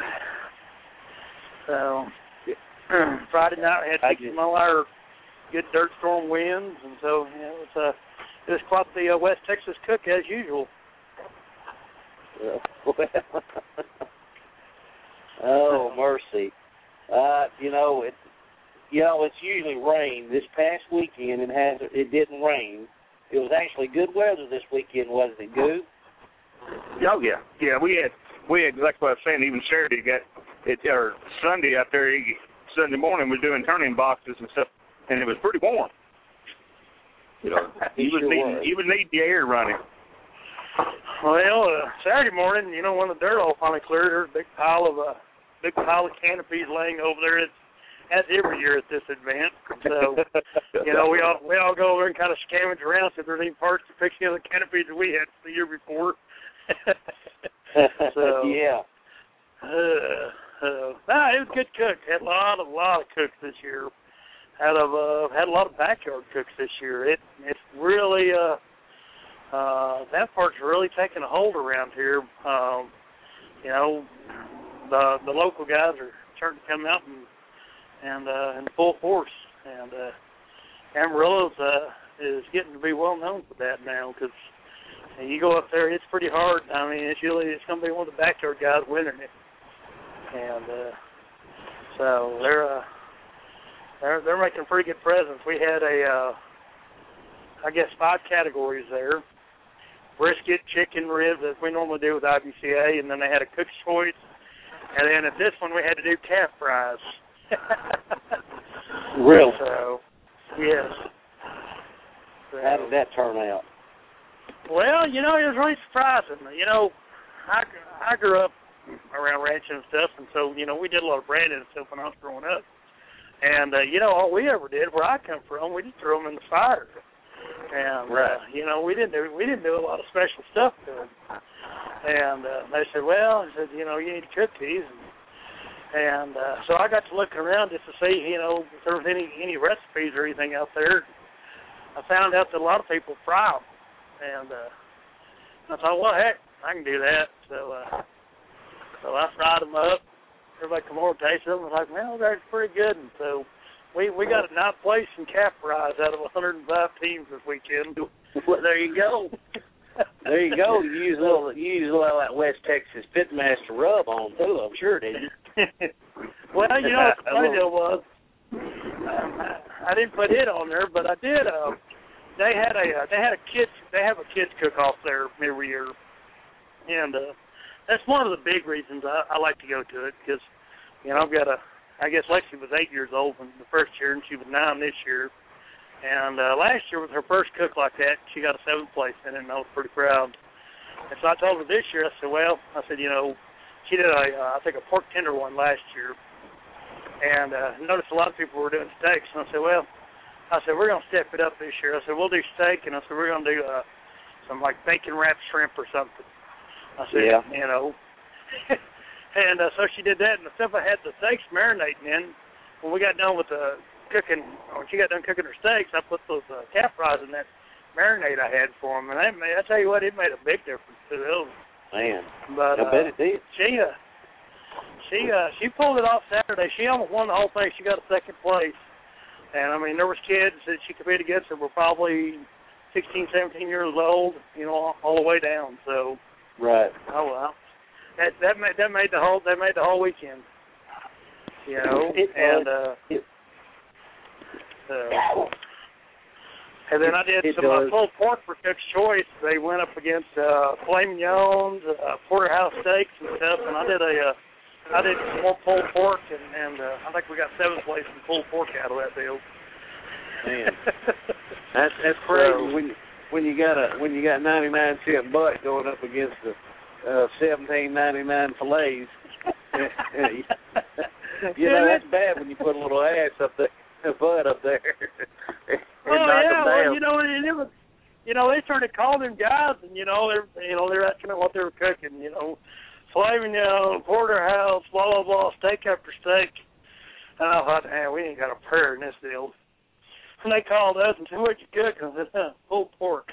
[SPEAKER 9] so Friday night we had six mile hour good dirt storm winds, and so you know, it's a it was quite the uh, West Texas cook as usual.
[SPEAKER 8] Oh, mercy. Uh, you know, it, you know, it's usually rain. This past weekend, it has it didn't rain. It was actually good weather this weekend, wasn't it, Goo?
[SPEAKER 3] Oh yeah, yeah. We had we had like what I was saying. Even Saturday got it or Sunday out there. Sunday morning was doing turning boxes and stuff, and it was pretty warm. You know, you
[SPEAKER 8] sure
[SPEAKER 3] would need
[SPEAKER 8] was.
[SPEAKER 3] you would need the air running.
[SPEAKER 9] Well, uh, Saturday morning, you know, when the dirt all finally cleared, there's a big pile of uh, big pile of canopies laying over there. It's as every year at this event. So, you know, we all we all go over and kind of scavenge around see if there's any parts to fix the other canopies that we had the year before. So,
[SPEAKER 8] yeah.
[SPEAKER 9] Uh, uh, nah, it was good cook. Had a lot of lot of cooks this year. Had a uh, had a lot of backyard cooks this year. It it's really uh. Uh, that part's really taking a hold around here. Um, you know, the the local guys are starting to come out and and uh, in full force. And uh, Amarillo's uh, is getting to be well known for that now because you go up there, it's pretty hard. I mean, it's usually it's going to be one of the backyard guys winning it. And uh, so they're uh, they're they're making a pretty good presence. We had a uh, I guess five categories there. Brisket, chicken, ribs, as we normally do with I B C A, and then they had a cook's choice. And then at this one, we had to do calf fries.
[SPEAKER 8] Really?
[SPEAKER 9] So, yes. So,
[SPEAKER 8] how did that turn out?
[SPEAKER 9] Well, you know, it was really surprising. You know, I, I grew up around ranching and stuff, and so, you know, we did a lot of branding and stuff when I was growing up. And, uh, you know, all we ever did, where I come from, we just threw them in the fire. And
[SPEAKER 8] right.
[SPEAKER 9] uh, you know, we didn't do we didn't do a lot of special stuff to them. And uh, they said, well, I said, you know, you need to cook these. And And uh, so I got to looking around just to see, you know, if there was any any recipes or anything out there. I found out that a lot of people fry them, and uh, I thought, well, heck, I can do that. So, uh, so I fried them up. Everybody come over and taste them. I was like, well, that's pretty good. And so we we got a ninth place in calf fries out of one hundred five teams this weekend.
[SPEAKER 8] Well, there you go. There you go. You use a little, you use a little of that West Texas Pitmaster rub on too. I'm sure, didn't you?
[SPEAKER 9] Well, you know what the funny deal was? Um, I, I didn't put it on there, but I did. Uh, they had a uh, they had a kids they have a kids cook off there every year, and uh, that's one of the big reasons I, I like to go to it because you know I've got a I guess Lexi was eight years old in the first year and she was nine this year, and uh, last year was her first cook like that. She got a seventh place in it, and I was pretty proud. And so I told her this year, I said, well, I said, you know. She did, a, uh, I think, a pork tenderloin last year, and uh, noticed a lot of people were doing steaks. And I said, well, I said, we're going to step it up this year. I said, we'll do steak, and I said, we're going to do uh, some, like, bacon-wrapped shrimp or something. I said, yeah. you know. and uh, so she did that, and the stuff I had the steaks marinating in, when we got done with the cooking, when she got done cooking her steaks, I put those uh, calf fries in that marinade I had for them, and that made, I tell you what, it made a big difference to those.
[SPEAKER 8] Man,
[SPEAKER 9] but,
[SPEAKER 8] I bet
[SPEAKER 9] uh,
[SPEAKER 8] it did.
[SPEAKER 9] She, uh, she, uh, she pulled it off Saturday. She almost won the whole thing. She got a second place. And, I mean, there was kids that she competed against that were probably sixteen, seventeen years old, you know, all the way down. So,
[SPEAKER 8] right.
[SPEAKER 9] Oh, well. That that made that made the whole that made the whole weekend. You know,
[SPEAKER 8] it,
[SPEAKER 9] and uh,
[SPEAKER 8] it,
[SPEAKER 9] uh and then I did
[SPEAKER 8] it
[SPEAKER 9] some uh,
[SPEAKER 8] does.
[SPEAKER 9] pulled pork for Cook's Choice. They went up against uh, filet mignons, uh, porterhouse steaks and stuff, and I did a, uh, I did some more pulled pork, and, and uh, I think we got seventh place in pulled pork out of that deal.
[SPEAKER 8] Man, that's that's crazy
[SPEAKER 9] so,
[SPEAKER 8] when when you got a when you got ninety-nine cent butt going up against the uh, seventeen ninety-nine fillets. You know that's bad when you put a little ass up there. Butt up there.
[SPEAKER 9] Oh yeah, well you know, and it was, you know, they started calling them guys, and you know, they're, you know, they're asking them what they were cooking, you know, filet mignon, porterhouse, blah blah blah, steak after steak. And I thought, man, we ain't got a prayer in this deal. And they called us and said, "What'd you cook?" And I said, huh, "Pulled pork."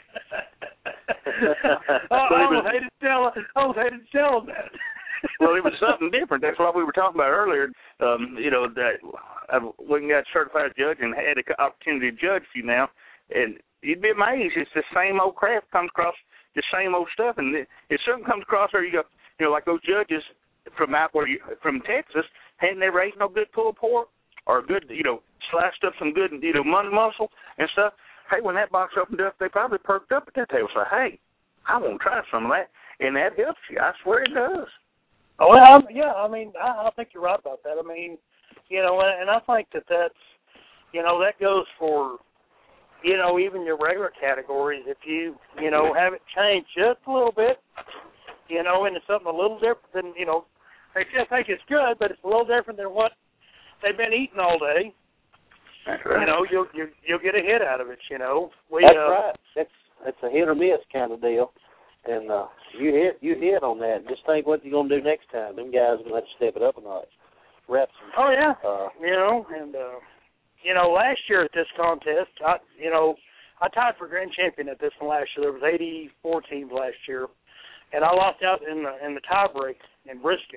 [SPEAKER 9] I, I almost hated to tell, I almost hated to tell them that.
[SPEAKER 3] Well, it was something different. That's what we were talking about earlier. Um, you know, that I went and got certified judge and had the opportunity to judge you now, and you'd be amazed. It's the same old crap comes across, the same old stuff, and if something comes across there, you go, you know, like those judges from out where you, from Texas, hadn't never ate no good pulled pork or good, you know, sliced up some good, you know, mutton muscle and stuff. Hey, when that box opened up, they probably perked up at that table. So, hey, I want to try some of that, and that helps you. I swear it does.
[SPEAKER 9] Oh, well, yeah, I mean, I, I think you're right about that. I mean, you know, and I think that that's, you know, that goes for, you know, even your regular categories. If you, you know, have it changed just a little bit, you know, into something a little different than, you know, they still think it's good, but it's a little different than what they've been eating all day.
[SPEAKER 3] That's right.
[SPEAKER 9] You know, you'll you'll, you'll get a hit out of it. You know, we,
[SPEAKER 8] that's
[SPEAKER 9] uh,
[SPEAKER 8] right. That's that's a hit or miss kind of deal. And uh, you hit you hit on that. Just think what you're gonna do next time. Them guys are gonna have to step it up a notch. Reps.
[SPEAKER 9] Oh yeah.
[SPEAKER 8] Uh,
[SPEAKER 9] you know, and uh, you know, last year at this contest, I you know, I tied for grand champion at this one last year. There was eighty-four teams last year, and I lost out in the in the tie break in brisket.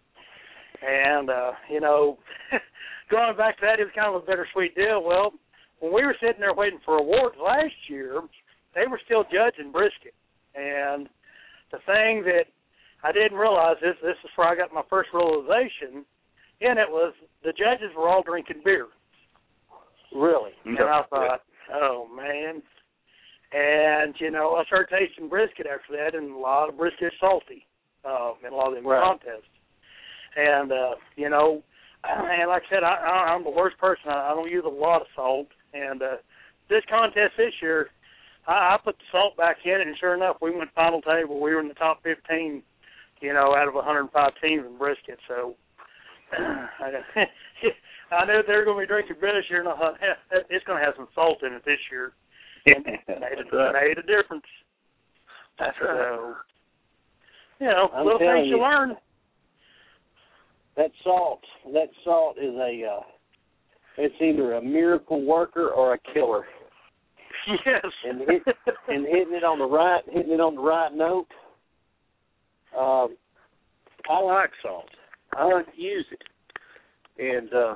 [SPEAKER 9] And uh, you know, going back to that, it was kind of a bittersweet deal. Well, when we were sitting there waiting for awards last year, they were still judging brisket. And the thing that I didn't realize, this this is where I got my first realization, and it was the judges were all drinking beer.
[SPEAKER 8] Really?
[SPEAKER 9] And I thought, oh, man. And, you know, I started tasting brisket after that, and a lot of brisket is salty uh, in a lot of them
[SPEAKER 8] right.
[SPEAKER 9] contests. And, uh, you know, and like I said, I, I, I'm the worst person. I, I don't use a lot of salt. And uh, this contest this year, I, I put the salt back in, and sure enough, we went final table. We were in the top fifteen, you know, out of one hundred five teams in brisket. So I, I knew they were going to be drinking beer this year, and I thought, eh, it's going to have some salt in it this year. And it made, a, made a difference.
[SPEAKER 3] That's right.
[SPEAKER 9] So, you know,
[SPEAKER 8] I'm
[SPEAKER 9] little things you,
[SPEAKER 8] you
[SPEAKER 9] learn.
[SPEAKER 8] that salt, that salt is a, uh, it's either a miracle worker or a killer.
[SPEAKER 9] Yes.
[SPEAKER 8] And hit, and hitting it on the right, hitting it on the right note. Um, I like salt. I like to use it, and uh,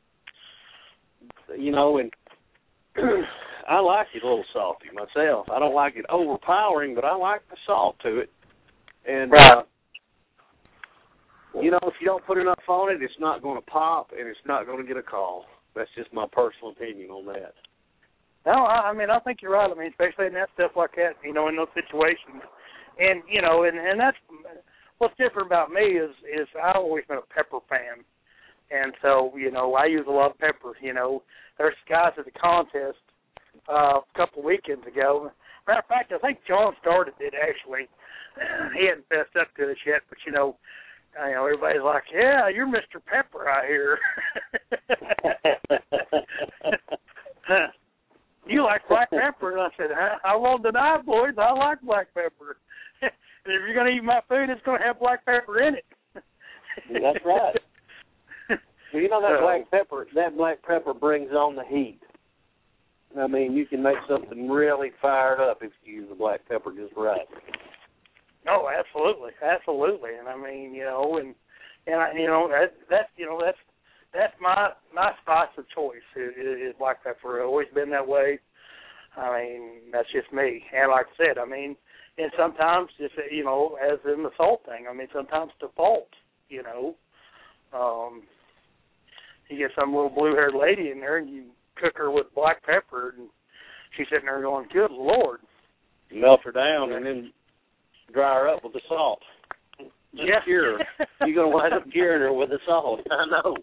[SPEAKER 8] you know, and I like it a little salty myself. I don't like it overpowering, but I like the salt to it. And
[SPEAKER 9] right.
[SPEAKER 8] uh, you know, if you don't put enough on it, it's not going to pop, and it's not going to get a call. That's just my personal opinion on that.
[SPEAKER 9] No, I, I mean, I think you're right. I mean, especially in that stuff like that, you know, in those situations. And, you know, and, and that's what's different about me is, is I've always been a pepper fan. And so, you know, I use a lot of pepper. You know, there's guys at the contest uh, a couple of weekends ago. Matter of fact, I think John started it, actually. He hadn't fessed up to us yet, but, you know, you know, everybody's like, yeah, you're Mister Pepper out here. You like black pepper? And I said, I won't deny, boys, I like black pepper. And if you're going to eat my food, it's going to have black pepper in it.
[SPEAKER 8] That's right. Well, you know, that black pepper, that black pepper brings on the heat. I mean, you can make something really fired up if you use the black pepper just right.
[SPEAKER 9] Oh, absolutely, absolutely. And I mean, you know, and and I, you know that that's you know that's that's my my spice of choice is, is black pepper. It's always been that way. I mean, that's just me. And like I said, I mean, and sometimes just you know, as in the salt thing, I mean, sometimes default, you know, um, you get some little blue-haired lady in there and you cook her with black pepper, and she's sitting there going, "Good Lord!"
[SPEAKER 8] Melt her down and then dry her up with the salt. Just
[SPEAKER 9] yeah.
[SPEAKER 8] cure her. You're going to wind up curing her with the salt. I know.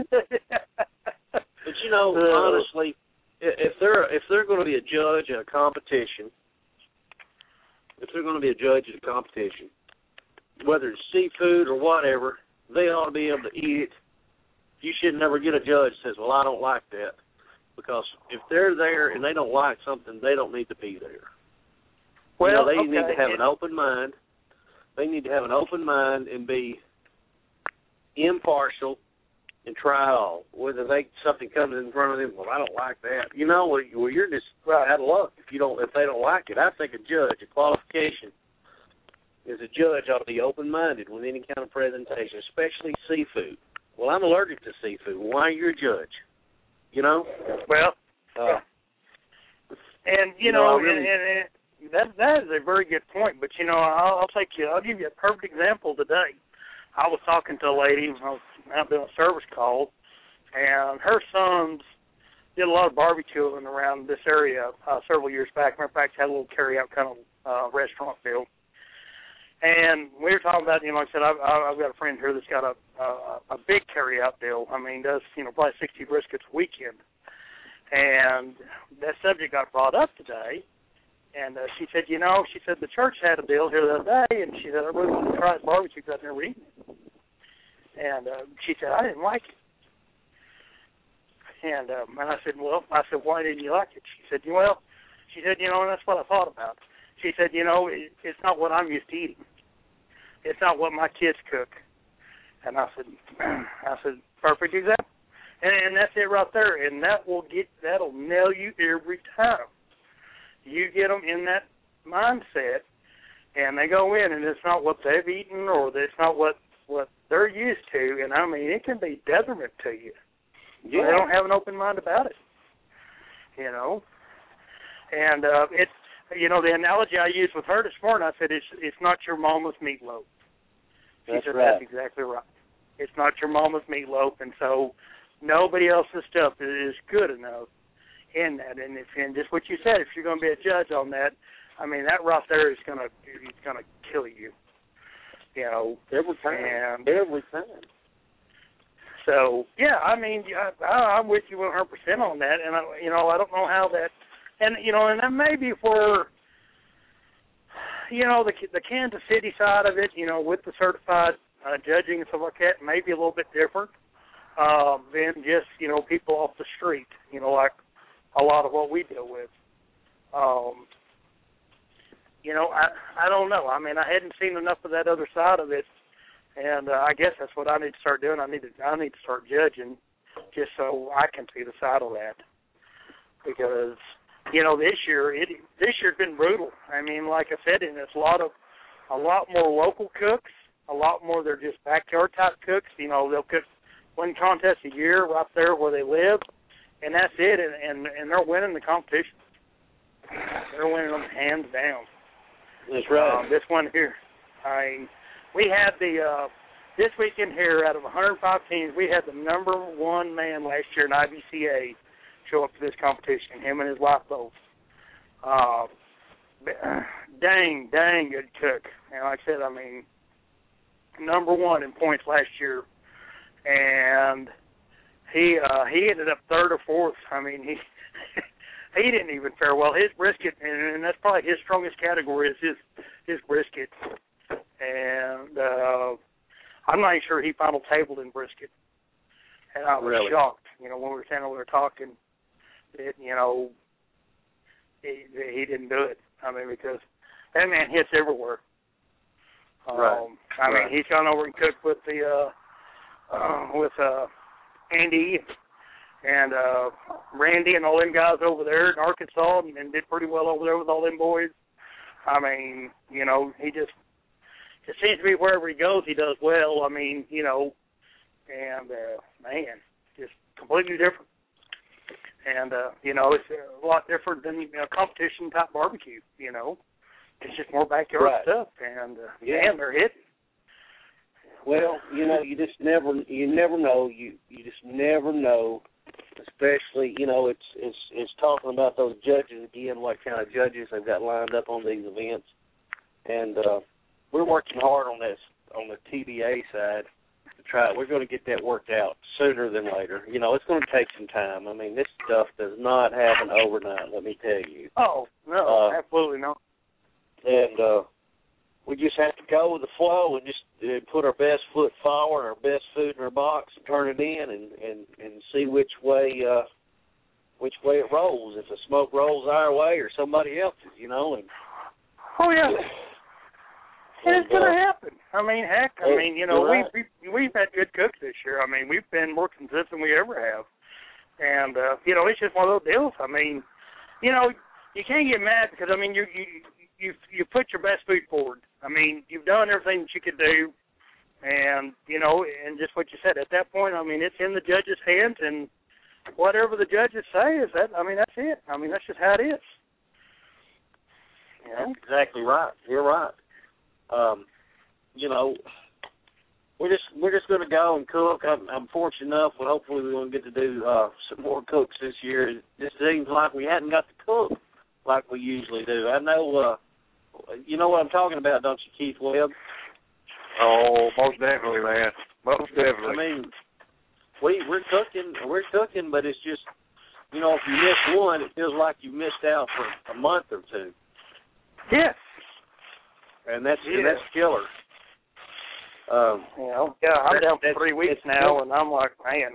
[SPEAKER 8] But, you know, uh, honestly, if they're if they're going to be a judge at a competition, if they're going to be a judge at a competition, whether it's seafood or whatever, they ought to be able to eat it. You should never get a judge that says, well, I don't like that. Because if they're there and they don't like something, they don't need to be there. Well, you know, they
[SPEAKER 9] okay.
[SPEAKER 8] need to have an open mind. They need to have an open mind and be impartial and try it all. Whether they something comes in front of them, well, I don't like that. You know, well, you're just right. out of luck if you don't if they don't like it. I think a judge, a qualification, is a judge ought to be open minded with any kind of presentation, especially seafood. Well, I'm allergic to seafood. Why are you a judge? You know?
[SPEAKER 9] Well,
[SPEAKER 8] uh,
[SPEAKER 9] and you,
[SPEAKER 8] you
[SPEAKER 9] know,
[SPEAKER 8] know really,
[SPEAKER 9] and, and, and that that is a very good point. But you know, I'll, I'll take you. I'll give you a perfect example today. I was talking to a lady. I was out doing a service call, and her sons did a lot of barbecuing around this area uh, several years back. Matter of fact, had a little carry-out kind of uh, restaurant deal. And we were talking about, you know, like I said, I've, I've got a friend here that's got a a, a big carry-out deal. I mean, does, you know, probably sixty briskets a weekend. And that subject got brought up today. And uh, she said, you know, she said the church had a deal here the other day, and she said, I really want to try this barbecue because I've never eaten it. And uh, she said, I didn't like it. And, um, and I said, well, I said, why didn't you like it? She said, well, she said, you know, and that's what I thought about. She said, you know, it, it's not what I'm used to eating. It's not what my kids cook. And I said, I said, perfect example. And, and that's it right there. And that will get, that'll nail you every time. You get them in that mindset, and they go in, and it's not what they've eaten, or it's not what, what they're used to. And I mean, it can be detriment to you. Yeah. They don't have an open mind about it. You know, and uh, it's. You know, the analogy I used with her this morning, I said, it's it's not your mama's meatloaf. She
[SPEAKER 8] that's
[SPEAKER 9] said,
[SPEAKER 8] right.
[SPEAKER 9] That's exactly right. It's not your mama's meatloaf, and so nobody else's stuff is good enough in that. And if and just what you said, if you're going to be a judge on that, I mean, that right there is going to it's going to kill you. You know,
[SPEAKER 8] every time.
[SPEAKER 9] And
[SPEAKER 8] every time.
[SPEAKER 9] So yeah, I mean, I, I, I'm with you one hundred percent on that, and I, you know, I don't know how that. And, you know, and then maybe for, you know, the the Kansas City side of it, you know, with the certified uh, judging and stuff like that, maybe a little bit different uh, than just, you know, people off the street, you know, like a lot of what we deal with. Um, you know, I I don't know. I mean, I hadn't seen enough of that other side of it And uh, I guess that's what I need to start doing. I need to I need to start judging, just so I can see the side of that. Because you know this year it this year's been brutal. I mean, like I said, and it's a lot of a lot more local cooks, a lot more they're just backyard type cooks. You know, they'll cook one contest a year right there where they live, and that's it. And and, and they're winning the competition. They're winning them hands down.
[SPEAKER 5] That's right.
[SPEAKER 9] Um, this one here, I. We had the, uh, this weekend here, out of one hundred five teams, we had the number one man last year in I B C A show up to this competition, him and his wife both. Uh, dang, dang good cook. And like I said, I mean, number one in points last year. And he uh, he ended up third or fourth. I mean, he he didn't even fare well. His brisket, and, and that's probably his strongest category, is his, his brisket. And uh, I'm not even sure he final tabled in brisket. And I was
[SPEAKER 5] really?
[SPEAKER 9] shocked, you know, when we were standing over there talking, that, you know, he, he didn't do it. I mean, because that man hits everywhere.
[SPEAKER 5] Right.
[SPEAKER 9] Um, I
[SPEAKER 5] right.
[SPEAKER 9] mean, he's gone over and cooked with the, uh, uh, with uh, Andy and uh, Randy and all them guys over there in Arkansas, and, and did pretty well over there with all them boys. I mean, you know, he just, it seems to be wherever he goes, he does well. I mean, you know, and, uh, man, just completely different. And, uh, you know, it's a lot different than a competition-type barbecue, you know. It's just more backyard
[SPEAKER 5] right.
[SPEAKER 9] stuff, and, uh,
[SPEAKER 5] yeah.
[SPEAKER 9] man, they're hitting.
[SPEAKER 5] Well, you know, you just never, you never know. You, you just never know. Especially, you know, it's, it's, it's talking about those judges again. What kind of judges they've got lined up on these events, and uh, we're working hard on this on the T B A side to try. We're going to get that worked out sooner than later. You know, it's going to take some time. I mean, this stuff does not happen overnight. Let me tell you.
[SPEAKER 9] Oh no,
[SPEAKER 5] uh,
[SPEAKER 9] absolutely not.
[SPEAKER 5] And uh, we just have to go with the flow and just uh, put our best foot forward, our best food in our box, and turn it in, and, and, and see which way uh, which way it rolls. If the smoke rolls our way or somebody else's, you know. And
[SPEAKER 9] oh yeah. And
[SPEAKER 5] and,
[SPEAKER 9] it's going to
[SPEAKER 5] uh,
[SPEAKER 9] happen. I mean, heck, I
[SPEAKER 5] it,
[SPEAKER 9] mean, you know,
[SPEAKER 5] right.
[SPEAKER 9] we've, we've, we've had good cooks this year. I mean, we've been more consistent than we ever have. And, uh, you know, it's just one of those deals. I mean, you know, you can't get mad because, I mean, you you you you put your best foot forward. I mean, you've done everything that you could do. And, you know, and just what you said, at that point, I mean, it's in the judge's hands, and whatever the judges say is that, I mean, that's it. I mean, that's just how it is. You know?
[SPEAKER 5] That's exactly right. You're right. Um, you know, we're just we're just going to go and cook. I'm, I'm fortunate enough. Well, hopefully we're going to get to do uh, some more cooks this year. It just seems like we hadn't got to cook like we usually do. I know, uh, you know what I'm talking about, don't you, Keith Webb?
[SPEAKER 4] Oh, most definitely, man. Most definitely.
[SPEAKER 5] I mean, we we're cooking, we're cooking, but it's just, you know, if you miss one, it feels like you missed out for a month or two.
[SPEAKER 9] Yes.
[SPEAKER 5] And that's
[SPEAKER 9] yeah.
[SPEAKER 5] and that's killer. Um,
[SPEAKER 9] you know, yeah, I'm
[SPEAKER 5] that,
[SPEAKER 9] down for three weeks now,
[SPEAKER 5] killer.
[SPEAKER 9] and I'm like, man,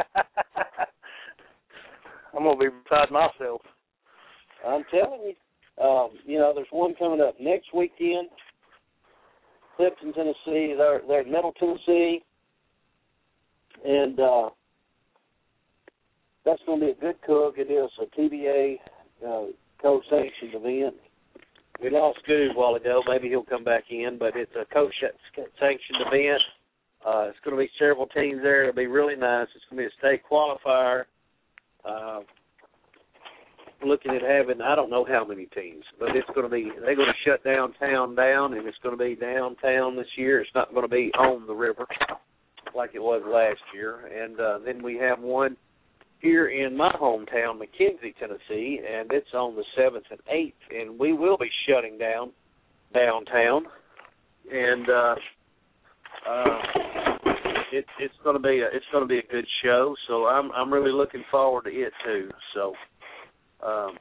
[SPEAKER 9] I'm gonna be beside myself.
[SPEAKER 5] I'm telling you, um, you know, there's one coming up next weekend. Clifton, Tennessee. They're they're in Middle Tennessee, and uh, that's going to be a good cook. It is a T B A uh, co-sanctioned event. We lost Scoob a while ago. Maybe he'll come back in, but it's a co-sanctioned event. Uh, it's going to be several teams there. It'll be really nice. It's going to be a state qualifier. Uh, looking at having, I don't know how many teams, but it's going to be, they're going to shut downtown down, and it's going to be downtown this year. It's not going to be on the river like it was last year. And uh, then we have one here in my hometown, McKenzie, Tennessee, and it's on the seventh and eighth, and we will be shutting down downtown. And uh, uh, it, it's going to be a, it's going to be a good show. So I'm I'm really looking forward to it too. So um,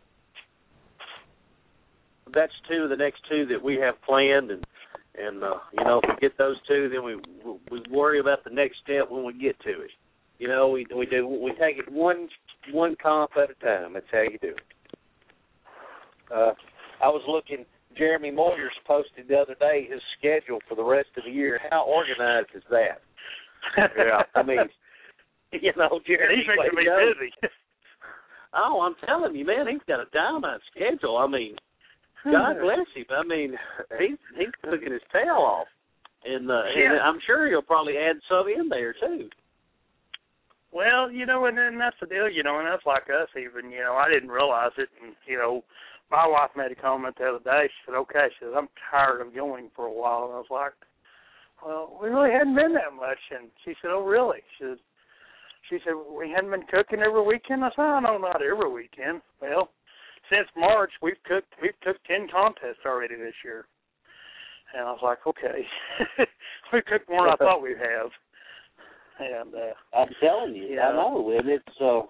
[SPEAKER 5] that's two of the next two that we have planned, and and uh, you know, if we get those two, then we we worry about the next step when we get to it. You know, we we do we take it one one comp at a time. That's how you do it. Uh, I was looking
[SPEAKER 8] Jeremy Moyers posted the other day his schedule for the rest of the year. How organized is that?
[SPEAKER 4] Yeah.
[SPEAKER 8] I mean, you know, Jeremy.
[SPEAKER 9] He's making me busy.
[SPEAKER 5] Oh, I'm telling you, man, he's got a dynamite schedule. I mean, God bless him. I mean, he's he's cooking his tail off, and, uh,
[SPEAKER 9] Yeah.
[SPEAKER 5] and I'm sure he'll probably add some in there too.
[SPEAKER 9] Well, you know, and then that's the deal, you know, and that's like us even, you know, I didn't realize it, and, you know, my wife made a comment the other day. She said, okay, she said, I'm tired of going for a while. And I was like, well, we really hadn't been that much. And she said, oh, really? She said, she said we hadn't been cooking every weekend. I said, oh, no, not every weekend. Well, since March, we've cooked, we've cooked ten contests already this year. And I was like, okay. We cooked more than I thought we'd have. And uh,
[SPEAKER 8] I'm telling you,
[SPEAKER 9] yeah.
[SPEAKER 8] I know, and it's uh,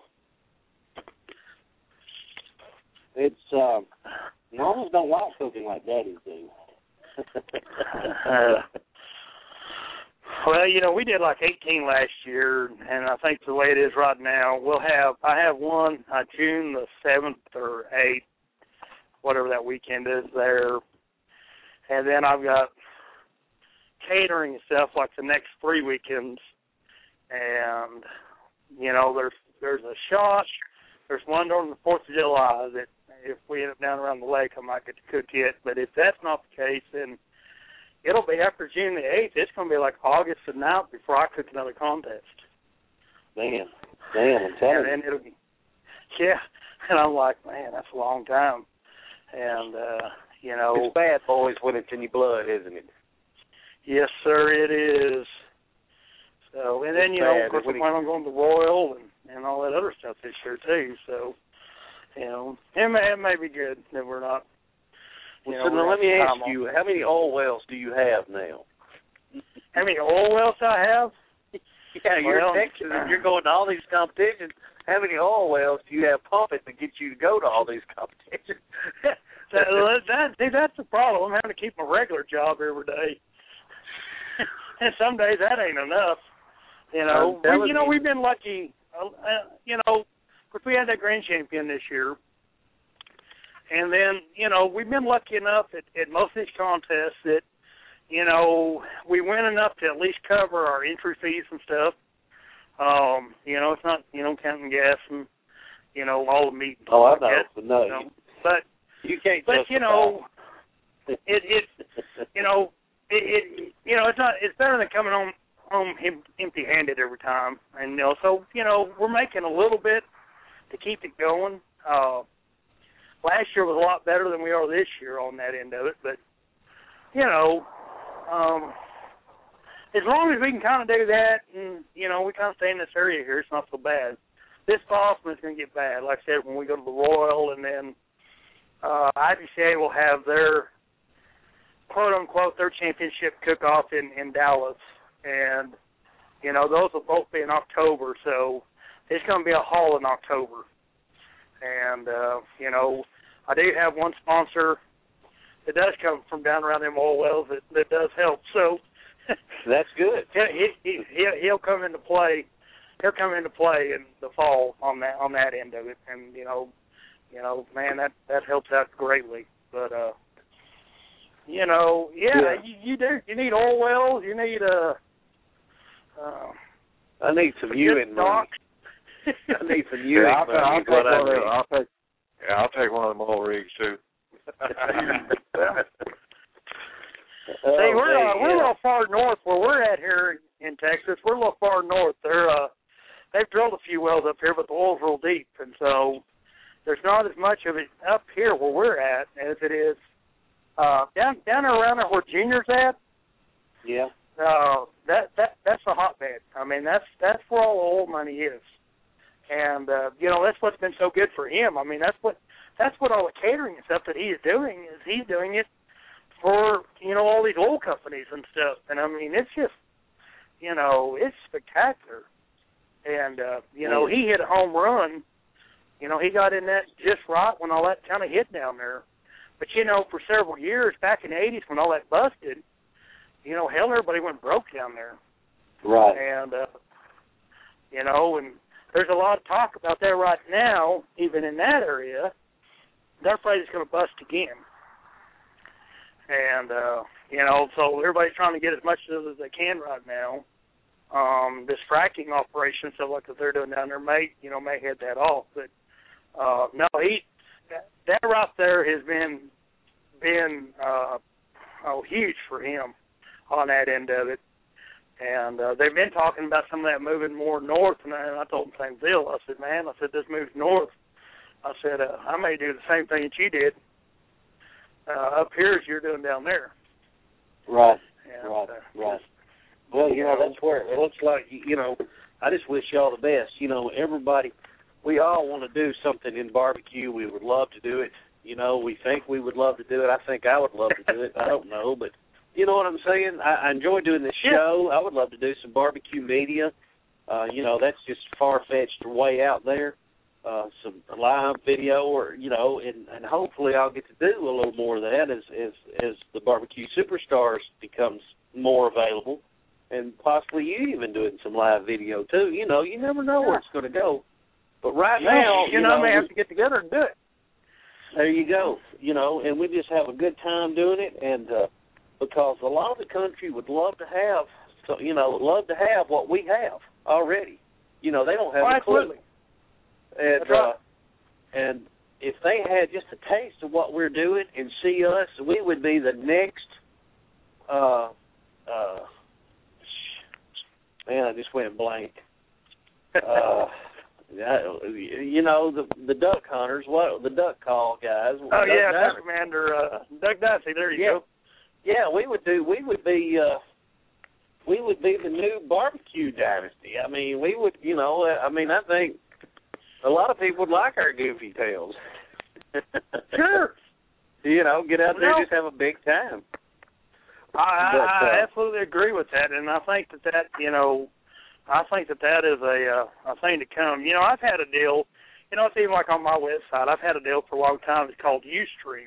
[SPEAKER 8] it's uh, mamas don't like cooking like daddies do.
[SPEAKER 9] uh, well, you know, we did like eighteen last year, and I think the way it is right now, we'll have I have one uh, June the seventh or eighth, whatever that weekend is there, and then I've got catering and stuff like the next three weekends. And, you know, there's there's a shot. There's one on the fourth of July that if we end up down around the lake, I might get to cook it. But if that's not the case, then it'll be after June the eighth. It's going to be like August the ninth before I cook another contest.
[SPEAKER 8] Man, man, I'm telling
[SPEAKER 9] and
[SPEAKER 8] you.
[SPEAKER 9] then it'll be, yeah. And I'm like, man, that's a long time. And, uh, you know.
[SPEAKER 8] It's bad, boys, when it's in your blood, isn't it?
[SPEAKER 9] Yes, sir, it is. So, and then, you know, of course, we plan on going to Royal and, and all that other stuff this year, too. So, you know, it may, it may be good that we're not, you
[SPEAKER 8] well,
[SPEAKER 9] know.
[SPEAKER 8] So now let me ask you, how many oil wells do you have now?
[SPEAKER 9] How many oil wells do I have?
[SPEAKER 8] Yeah, you're
[SPEAKER 9] well,
[SPEAKER 8] in Texas and you're going to all these competitions. How many oil wells do you have pumping to get you to go to all these competitions?
[SPEAKER 9] that, that, see, that's the problem. I'm having to keep my regular job every day. And some days that ain't enough. You know, we, you know, we've been lucky. Uh, you know, of course, we had that grand champion this year, and then you know we've been lucky enough at, at most of these contests that you know we win enough to at least cover our entry fees and stuff. Um, you know, it's not you know counting gas and you know all the meat. And
[SPEAKER 8] oh, I know,
[SPEAKER 9] that,
[SPEAKER 8] but no,
[SPEAKER 9] you know, but
[SPEAKER 8] you can't.
[SPEAKER 9] But you know, it it you know it, it you know it's not it's better than coming home. home empty-handed every time, and you know, so you know we're making a little bit to keep it going. Uh, last year was a lot better than we are this year on that end of it, but you know, um, as long as we can kind of do that, and you know, we kind of stay in this area here, it's not so bad. This Boston is going to get bad, like I said, when we go to the Royal, and then uh, I P C A will have their quote unquote their championship cook-off in in Dallas. And, you know, those will both be in October, so it's going to be a haul in October. And, uh, you know, I do have one sponsor that does come from down around them oil wells that, that does help. So
[SPEAKER 8] that's good.
[SPEAKER 9] He, he, he'll, he'll come into play. He'll come into play in the fall on that on that end of it. And, you know, you know, man, that, that helps out greatly. But, uh, you know, yeah, yeah. You, you do. You need oil wells. You need a. Uh, Uh,
[SPEAKER 8] I need some Ewing money. I need some Ewing
[SPEAKER 4] yeah, I'll,
[SPEAKER 8] money.
[SPEAKER 4] I'll, take one of, I'll take. Yeah, I'll take one of them oil rigs too.
[SPEAKER 9] oh, See, we're uh, we're a little far north where we're at here in Texas. We're a little far north. They're uh, they've drilled a few wells up here, but the oil's real deep, and so there's not as much of it up here where we're at as it is uh, down down around there where Junior's at.
[SPEAKER 8] Yeah.
[SPEAKER 9] Uh, that that that's a hotbed. I mean, that's that's where all the oil money is, and uh, you know that's what's been so good for him. I mean, that's what that's what all the catering and stuff that he is doing is he's doing it for you know all these oil companies and stuff. And I mean, it's just you know it's spectacular. And uh, you know he hit a home run. You know he got in that just right when all that kind of hit down there. But you know for several years back in the eighties when all that busted. You know, hell, everybody went broke down there.
[SPEAKER 8] Right.
[SPEAKER 9] And, uh, you know, and there's a lot of talk about that right now, even in that area. They're afraid it's going to bust again. and uh, you know, so everybody's trying to get as much of it as they can right now. Um, this fracking operation, stuff like that they're doing down there, may you know may head that off, but uh, no, he that, that right there has been been uh, oh huge for him on that end of it. And uh, they've been talking about some of that moving more north, and I, and I told them the same deal. I said, man, I said, this moves north. I said, uh, I may do the same thing that you did uh, up here as you're doing down there.
[SPEAKER 5] Right,
[SPEAKER 9] and,
[SPEAKER 5] right,
[SPEAKER 9] uh,
[SPEAKER 5] right. Well, you know, that's where it looks like, you know, I just wish y'all the best. You know, everybody, we all want to do something in barbecue. We would love to do it. You know, we think we would love to do it. I think I would love to do it. I don't know, but you know what I'm saying? I, I enjoy doing this show. I would love to do some barbecue media. Uh, you know, that's just far-fetched way out there. Uh, some live video, or you know, and, and hopefully I'll get to do a little more of that as as as the Barbecue Superstars becomes more available, and possibly you even doing some live video too. You know, you never know where it's going to go. But right
[SPEAKER 9] yeah,
[SPEAKER 5] now,
[SPEAKER 9] you, you know, I may have to get together and do it.
[SPEAKER 5] There you go. You know, and we just have a good time doing it, and. Uh, Because a lot of the country would love to have, so you know, love to have what we have already. You know, they don't have
[SPEAKER 9] oh,
[SPEAKER 5] a clue.
[SPEAKER 9] Absolutely.
[SPEAKER 5] And
[SPEAKER 9] That's right.
[SPEAKER 5] uh, and if they had just a taste of what we're doing and see us, we would be the next. Uh, uh, man, I just went blank. Uh, you know, the the duck hunters, what the duck call guys.
[SPEAKER 9] Oh
[SPEAKER 5] duck
[SPEAKER 9] yeah,
[SPEAKER 5] divers.
[SPEAKER 9] Duck Commander, uh, Duck Dicey. There you
[SPEAKER 5] yeah.
[SPEAKER 9] go.
[SPEAKER 5] Yeah, we would do. We would be. Uh, we would be the new barbecue dynasty. I mean, we would. You know. I mean, I think a lot of people would like our goofy tales.
[SPEAKER 9] Sure.
[SPEAKER 5] You know, get out there,
[SPEAKER 9] No.
[SPEAKER 5] and just have a big time.
[SPEAKER 9] I,
[SPEAKER 5] But,
[SPEAKER 9] I
[SPEAKER 5] uh,
[SPEAKER 9] absolutely agree with that, and I think that that you know, I think that that is a uh, a thing to come. You know, I've had a deal. You know, it's even like on my website. I've had a deal for a long time. It's called Ustream.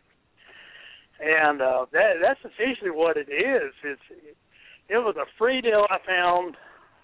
[SPEAKER 9] And uh, that that's essentially what it is. It's it was a free deal I found.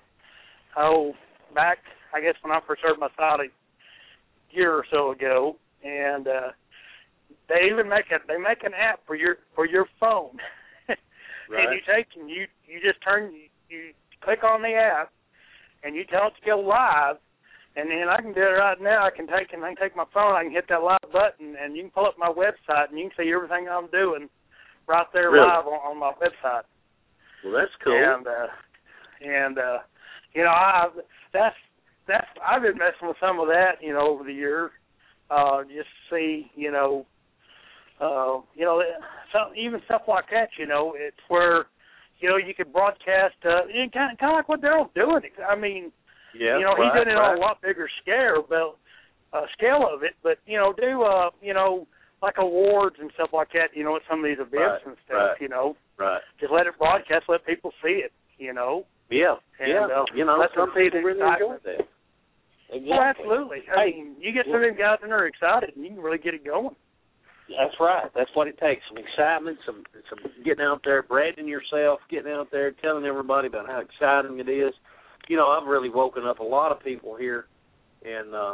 [SPEAKER 9] Oh, back I guess when I first started my site a year or so ago, and uh, they even make a they make an app for your for your phone.
[SPEAKER 5] Right.
[SPEAKER 9] And you take and you you just turn you, you click on the app, and you tell it to go live. And then I can do it right now. I can take and I can take my phone. I can hit that live button, and you can pull up my website, and you can see everything I'm doing right there
[SPEAKER 5] Really?
[SPEAKER 9] live on, on my website.
[SPEAKER 5] Well, that's cool.
[SPEAKER 9] And uh, and uh, you know, I that's that's I've been messing with some of that, you know, over the years, uh, just to see, you know, uh, you know, some, even stuff like that. You know, it's where you know you could broadcast, uh, kind of kind of like what they're all doing. I mean.
[SPEAKER 5] Yeah,
[SPEAKER 9] you know,
[SPEAKER 5] right,
[SPEAKER 9] he's doing it
[SPEAKER 5] right.
[SPEAKER 9] on a lot bigger scale, but uh, scale of it. But you know, do uh, you know, like awards and stuff like that. You know, at some of these events
[SPEAKER 5] Right,
[SPEAKER 9] and stuff.
[SPEAKER 5] right.
[SPEAKER 9] You know,
[SPEAKER 5] Right.
[SPEAKER 9] just let it broadcast, let people see it. You know.
[SPEAKER 5] Yeah.
[SPEAKER 9] And,
[SPEAKER 5] yeah.
[SPEAKER 9] uh,
[SPEAKER 5] you know,
[SPEAKER 9] that's
[SPEAKER 5] some
[SPEAKER 9] the
[SPEAKER 5] people really enjoy
[SPEAKER 9] excitement.
[SPEAKER 5] that. Exactly.
[SPEAKER 9] Well, absolutely. I
[SPEAKER 5] Hey,
[SPEAKER 9] mean, you get some of them guys in there excited, and you can really get it going.
[SPEAKER 5] That's right. That's what it takes. Some excitement, some some getting out there, branding yourself, getting out there, telling everybody about how exciting it is. You know, I've really woken up a lot of people here, and uh,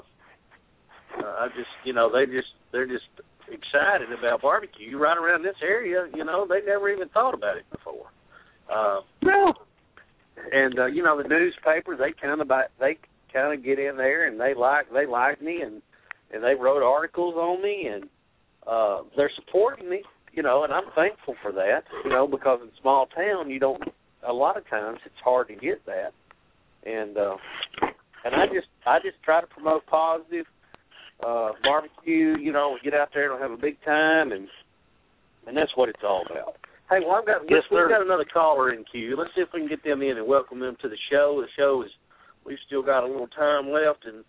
[SPEAKER 5] uh, I just, you know, they just they're just excited about barbecue right around this area. You know, they never even thought about it before. Uh,
[SPEAKER 9] No.
[SPEAKER 5] and uh, you know, the newspapers, they kind of they kind of get in there, and they like they like me, and and they wrote articles on me, and uh, they're supporting me. You know, and I'm thankful for that. You know, because in small town, you don't. A lot of times, it's hard to get that. And uh, and I just I just try to promote positive uh, barbecue. You know, get out there and have a big time, and and that's what it's all about. Hey, well, I've got
[SPEAKER 9] Yes,
[SPEAKER 5] we've
[SPEAKER 9] sir.
[SPEAKER 5] got another caller in queue. Let's see if we can get them in and welcome them to the show. The show is we've still got a little time left, and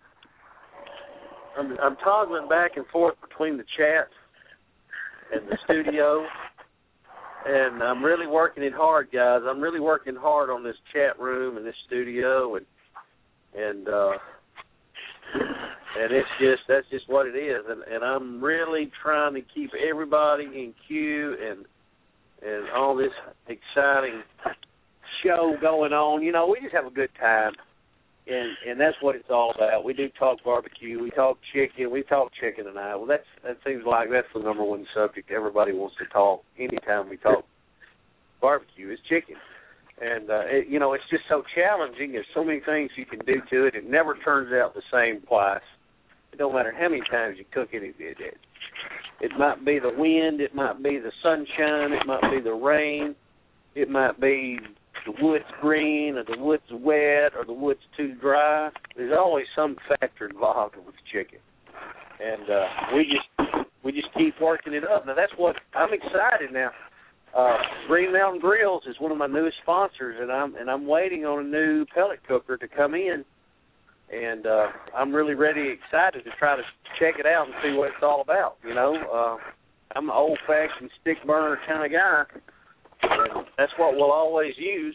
[SPEAKER 5] I'm I'm toggling back and forth between the chat and the studio. And I'm really working it hard, guys. I'm really working hard on this chat room and this studio, and and uh, and it's just that's just what it is. And, and I'm really trying to keep everybody in queue and and all this exciting show going on. You know, we just have a good time. and and that's what it's all about. We do talk barbecue, we talk chicken, we talk chicken tonight. Well, that's that seems like that's the number one subject everybody wants to talk anytime we talk barbecue is chicken. And uh, it, you know, it's just so challenging. There's so many things you can do to it. It never turns out the same twice. It don't matter how many times you cook it. It, it, it, it might be the wind, it might be the sunshine, it might be the rain, it might be the wood's green or the wood's wet or the wood's too dry. There's always some factor involved with chicken, and uh, we just we just keep working it up. Now that's what I'm excited now. Uh, Green Mountain Grills is one of my newest sponsors, and I'm and I'm waiting on a new pellet cooker to come in, and uh, I'm really ready, excited to try to check it out and see what it's all about. You know, uh, I'm an old-fashioned stick burner kind of guy. And that's what we'll always use,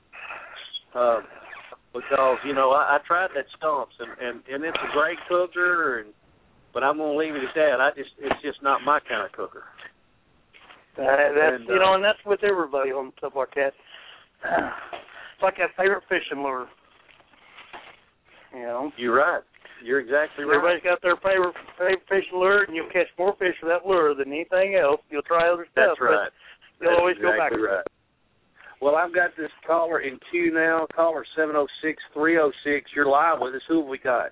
[SPEAKER 5] uh, because you know I, I tried that Stumps and, and, and it's a great cooker, and but I'm gonna leave it at that. I just it's just not my kind of cooker.
[SPEAKER 9] Uh, that's
[SPEAKER 5] and,
[SPEAKER 9] you
[SPEAKER 5] uh,
[SPEAKER 9] know, and that's with everybody on stuff like that. It's like that favorite fishing lure. You know,
[SPEAKER 5] you're right. You're exactly right.
[SPEAKER 9] Everybody's got their favorite favorite fishing lure, and you'll catch more fish with that lure than anything else. You'll try other stuff.
[SPEAKER 5] That's right.
[SPEAKER 9] You'll
[SPEAKER 5] That's
[SPEAKER 9] always
[SPEAKER 5] exactly
[SPEAKER 9] go back.
[SPEAKER 5] Right. Well, I've got this caller in queue now. Caller seven oh six, three oh six. You're live with us. Who have we got?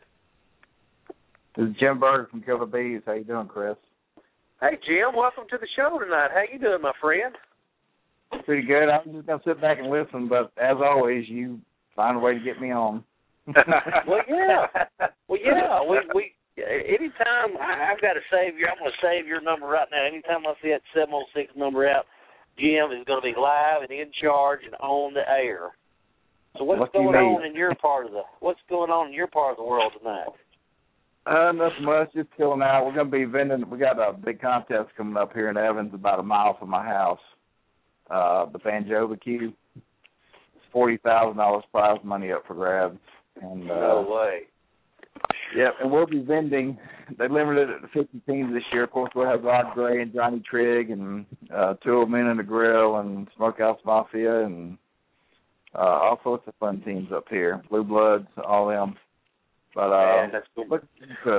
[SPEAKER 10] This is Jim Berger from Killer Bees. How you doing, Chris?
[SPEAKER 5] Hey, Jim. Welcome to the show tonight. How you doing, my friend?
[SPEAKER 10] Pretty good. I'm just going to sit back and listen, but as always, you find a way to get me on.
[SPEAKER 8] Well, yeah. Well, yeah. We, we, anytime I, I've got to save your, I'm going to save your number right now. Anytime I see that seven oh six number out, Jim is going to be live and in charge and on the air. So what's
[SPEAKER 10] what
[SPEAKER 8] going on in your part of the what's going on in your part of the world tonight?
[SPEAKER 10] Uh, nothing much, just chilling out. We're going to be vending. We got a big contest coming up here in Evans, about a mile from my house. Uh, the Banjo Barbecue. It's forty thousand dollars prize money up for grabs. And uh,
[SPEAKER 5] no way.
[SPEAKER 10] Yep, and we'll be vending. They limited it to fifty teams this year. Of course, we'll have Rod Gray and Johnny Trigg and uh, Two Old Men in the Grill and Smokehouse Mafia and uh, all sorts of fun teams up here. Blue Bloods, all them. But uh,
[SPEAKER 5] Man, that's cool.
[SPEAKER 10] look, uh,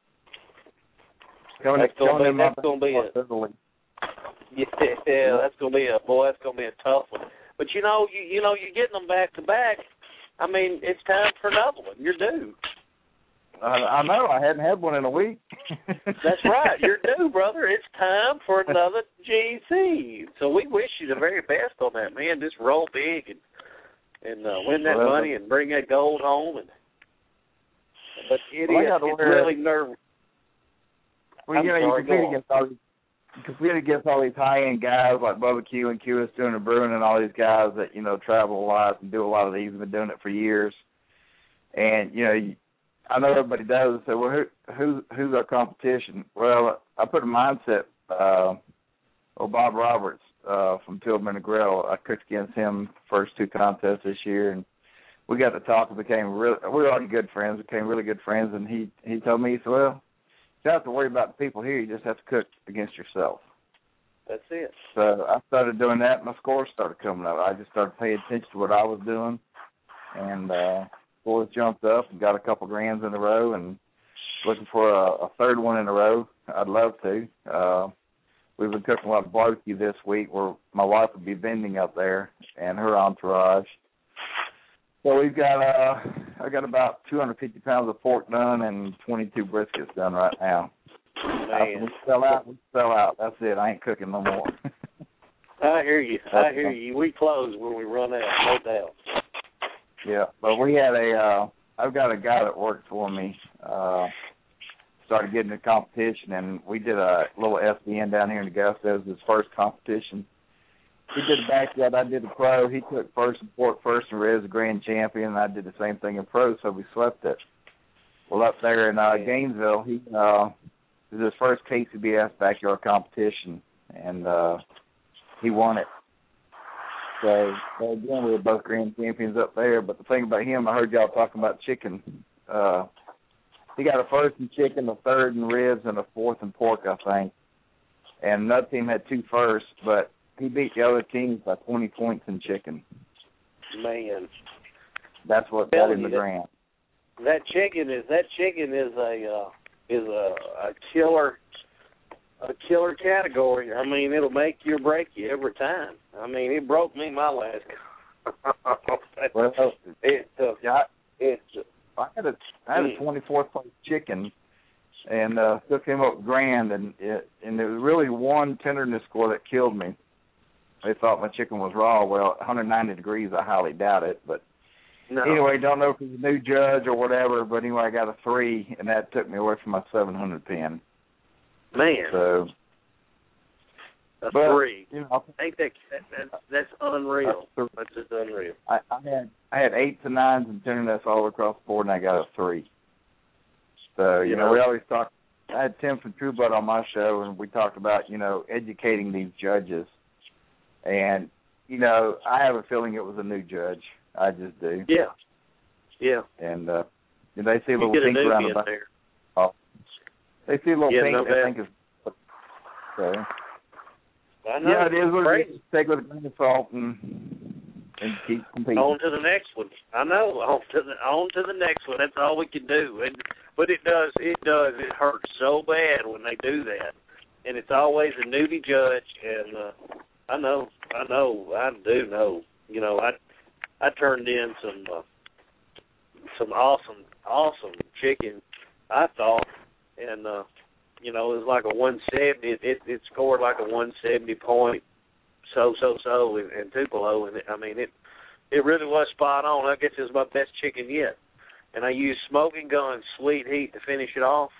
[SPEAKER 10] coming,
[SPEAKER 8] that's going to be,
[SPEAKER 10] that's
[SPEAKER 8] gonna be a, yeah, yeah, that's going to be a boy. That's going to be a tough one. But you know, you you know, you're getting them back to back. I mean, it's time for another one. You're due.
[SPEAKER 10] I, I know. I hadn't had one in a week.
[SPEAKER 8] That's right. You're due, brother. It's time for another G C.
[SPEAKER 5] So we wish you the very best on that, man. Just roll big and and uh, win that
[SPEAKER 10] well,
[SPEAKER 5] money and bring that gold home. And but it
[SPEAKER 10] well,
[SPEAKER 5] is it's really nerve.
[SPEAKER 10] Well, you know, you compete against all these, you compete against all these high-end guys like Bubba Q and Q S doing the brewing and all these guys that you know travel a lot and do a lot of these and been doing it for years. And you know. You, I know everybody does. So, well, who, who, who's our competition? Well, I put a mindset. Uh, oh, Bob Roberts uh, from Two Old Men in the Grill. I cooked against him first two contests this year, and we got to talk and became real. We were already good friends. Became really good friends, and he he told me, he said, well, you don't have to worry about the people here. You just have to cook against yourself.
[SPEAKER 5] That's it.
[SPEAKER 10] So I started doing that. My scores started coming up. I just started paying attention to what I was doing, and. Uh, Boys jumped up and got a couple grands in a row and looking for a, a third one in a row. I'd love to. Uh, we've been cooking a lot of barbecue this week where my wife will be vending up there and her entourage. So we've got, uh, I got about two hundred fifty pounds of pork done and twenty-two briskets done right now.
[SPEAKER 5] Man.
[SPEAKER 10] We sell out, we sell out. That's it. I ain't cooking no more.
[SPEAKER 5] I hear you. I hear you. We close when we run out, no doubt.
[SPEAKER 10] Yeah, but we had a, uh, I've got a guy that worked for me, uh, started getting a competition, and we did a little S B N down here in Augusta. It was his first competition. He did the backyard, I did the pro. He took first in pork, first in ribs, the grand champion, and I did the same thing in pro, so we swept it. Well, up there in uh, Gainesville, he, uh, it was his first K C B S backyard competition, and uh, he won it. So, so, again, we were both grand champions up there. But the thing about him, I heard y'all talking about chicken. Uh, he got a first in chicken, a third in ribs, and a fourth in pork, I think. And another team had two firsts, but he beat the other teams by twenty points in chicken.
[SPEAKER 5] Man.
[SPEAKER 10] That's what got him the grand.
[SPEAKER 5] that chicken is that chicken is a uh, is a, a killer a killer category. I mean, it'll make you or break you every time. I mean, it broke me my last.
[SPEAKER 10] well,
[SPEAKER 5] it uh,
[SPEAKER 10] yeah,
[SPEAKER 5] it's.
[SPEAKER 10] I had a I had a twenty-fourth place chicken, and uh, took him up grand, and it, and there was really one tenderness score that killed me. They thought my chicken was raw. Well, one hundred ninety degrees, I highly doubt it. But
[SPEAKER 5] no.
[SPEAKER 10] Anyway, don't know if he's a new judge or whatever. But anyway, I got a three, and that took me away from my seven hundred pin.
[SPEAKER 5] Man.
[SPEAKER 10] So.
[SPEAKER 5] A
[SPEAKER 10] but,
[SPEAKER 5] three.
[SPEAKER 10] You know,
[SPEAKER 5] I think that, that that's unreal. That's just unreal.
[SPEAKER 10] I, I had I had eights and nines and tenderness all across the board, and I got a three. So you, you know, know, we always talk. I had Tim from True Blood on my show, and we talked about you know educating these judges, and you know I have a feeling it was a new judge. I just do.
[SPEAKER 5] Yeah. Yeah.
[SPEAKER 10] And uh, they see a
[SPEAKER 5] you
[SPEAKER 10] little
[SPEAKER 5] get
[SPEAKER 10] pink
[SPEAKER 5] a
[SPEAKER 10] around the back. Oh, they see a little
[SPEAKER 5] yeah,
[SPEAKER 10] pink.
[SPEAKER 5] No
[SPEAKER 10] they think it's so.
[SPEAKER 5] I know.
[SPEAKER 10] Yeah, it is what
[SPEAKER 5] Crazy.
[SPEAKER 10] it is. Take it with a grain of salt and, and keep competing.
[SPEAKER 5] On to the next one. I know. On to the on to the next one. That's all we can do. And but it does. It does. It hurts so bad when they do that. And it's always a newbie judge. And uh, I know. I know. I do know. You know. I I turned in some uh, some awesome awesome chicken. I thought. And. uh You know, it was like a one seventy. It, it it scored like a one seventy point, so so so in, in Tupelo, and it, I mean it it really was spot on. I guess it was my best chicken yet. And I used smoking gun sweet heat to finish it off.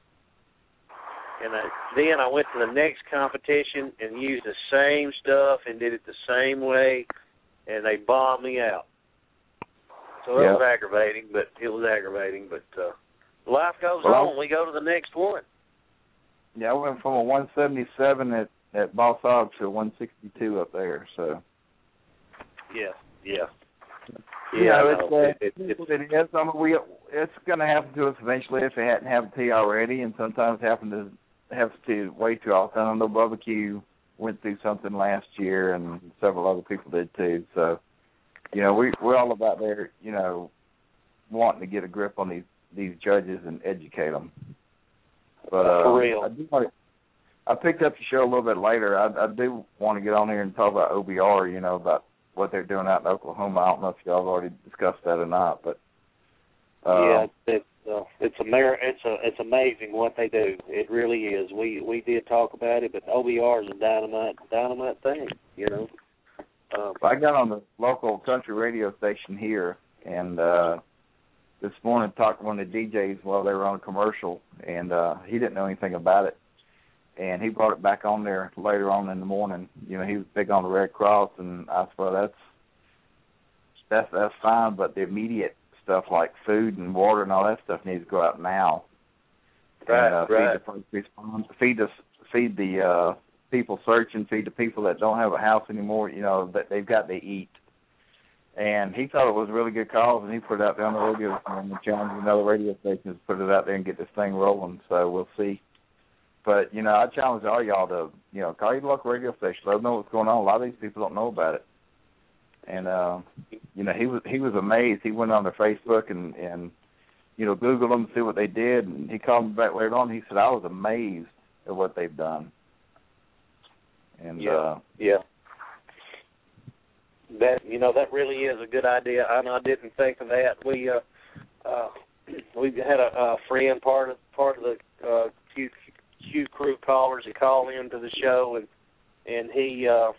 [SPEAKER 5] And I, then I went to the next competition and used the same stuff and did it the same way, and they bombed me out. So it
[SPEAKER 10] yeah.
[SPEAKER 5] was aggravating, but it was aggravating. But uh, life goes
[SPEAKER 10] well,
[SPEAKER 5] on. We go to the next one.
[SPEAKER 10] Yeah, I went from a one seventy-seven at, at Boss Hog to a one sixty-two up there, so.
[SPEAKER 5] Yeah, yeah.
[SPEAKER 10] Yeah,
[SPEAKER 5] yeah
[SPEAKER 10] it's, uh,
[SPEAKER 5] it, it,
[SPEAKER 10] it's what it is. I mean, we, it's going to happen to us eventually if it hadn't happened to you already, and sometimes it happens to, have to way too often. I know Bubba Q went through something last year, and several other people did too, so, you know, we, we're all about there, you know, wanting to get a grip on these, these judges and educate them. But uh,
[SPEAKER 5] For real.
[SPEAKER 10] I do want to, I picked up the show a little bit later. I, I do want to get on here and talk about O B R, you know, about what they're doing out in Oklahoma. I don't know if y'all have already discussed that or not, but uh,
[SPEAKER 5] yeah, it's uh, it's Amer- it's a, it's amazing what they do. It really is. We we did talk about it, but O B R is a dynamite dynamite thing, you know. Um,
[SPEAKER 10] I got on the local country radio station here, and uh, this morning talked to one of the D Js while they were on a commercial, and uh, he didn't know anything about it. And he brought it back on there later on in the morning. You know, he was big on the Red Cross, and I said, well, that's that's that's fine, but the immediate stuff like food and water and all that stuff needs to go out now.
[SPEAKER 5] Right,
[SPEAKER 10] and, uh,
[SPEAKER 5] right.
[SPEAKER 10] Feed the first responders, feed the feed the uh, people searching, feed the people that don't have a house anymore. You know, that they've got to eat. And he thought it was a really good cause, and he put it out there on the radio and challenged another radio station to put it out there and get this thing rolling. So we'll see. But, you know, I challenge all y'all to, you know, call your local radio station. Let them know what's going on. A lot of these people don't know about it. And, uh, you know, he was he was amazed. He went on their Facebook and, and, you know, Googled them to see what they did. And he called me back later on. He said, I was amazed at what they've done. And,
[SPEAKER 5] yeah,
[SPEAKER 10] uh,
[SPEAKER 5] yeah. That, you know, that really is a good idea. I, I didn't think of that. We, uh, uh, we had a, a friend, part of part of the uh, Q, Q crew callers, that called into the show, and and he uh,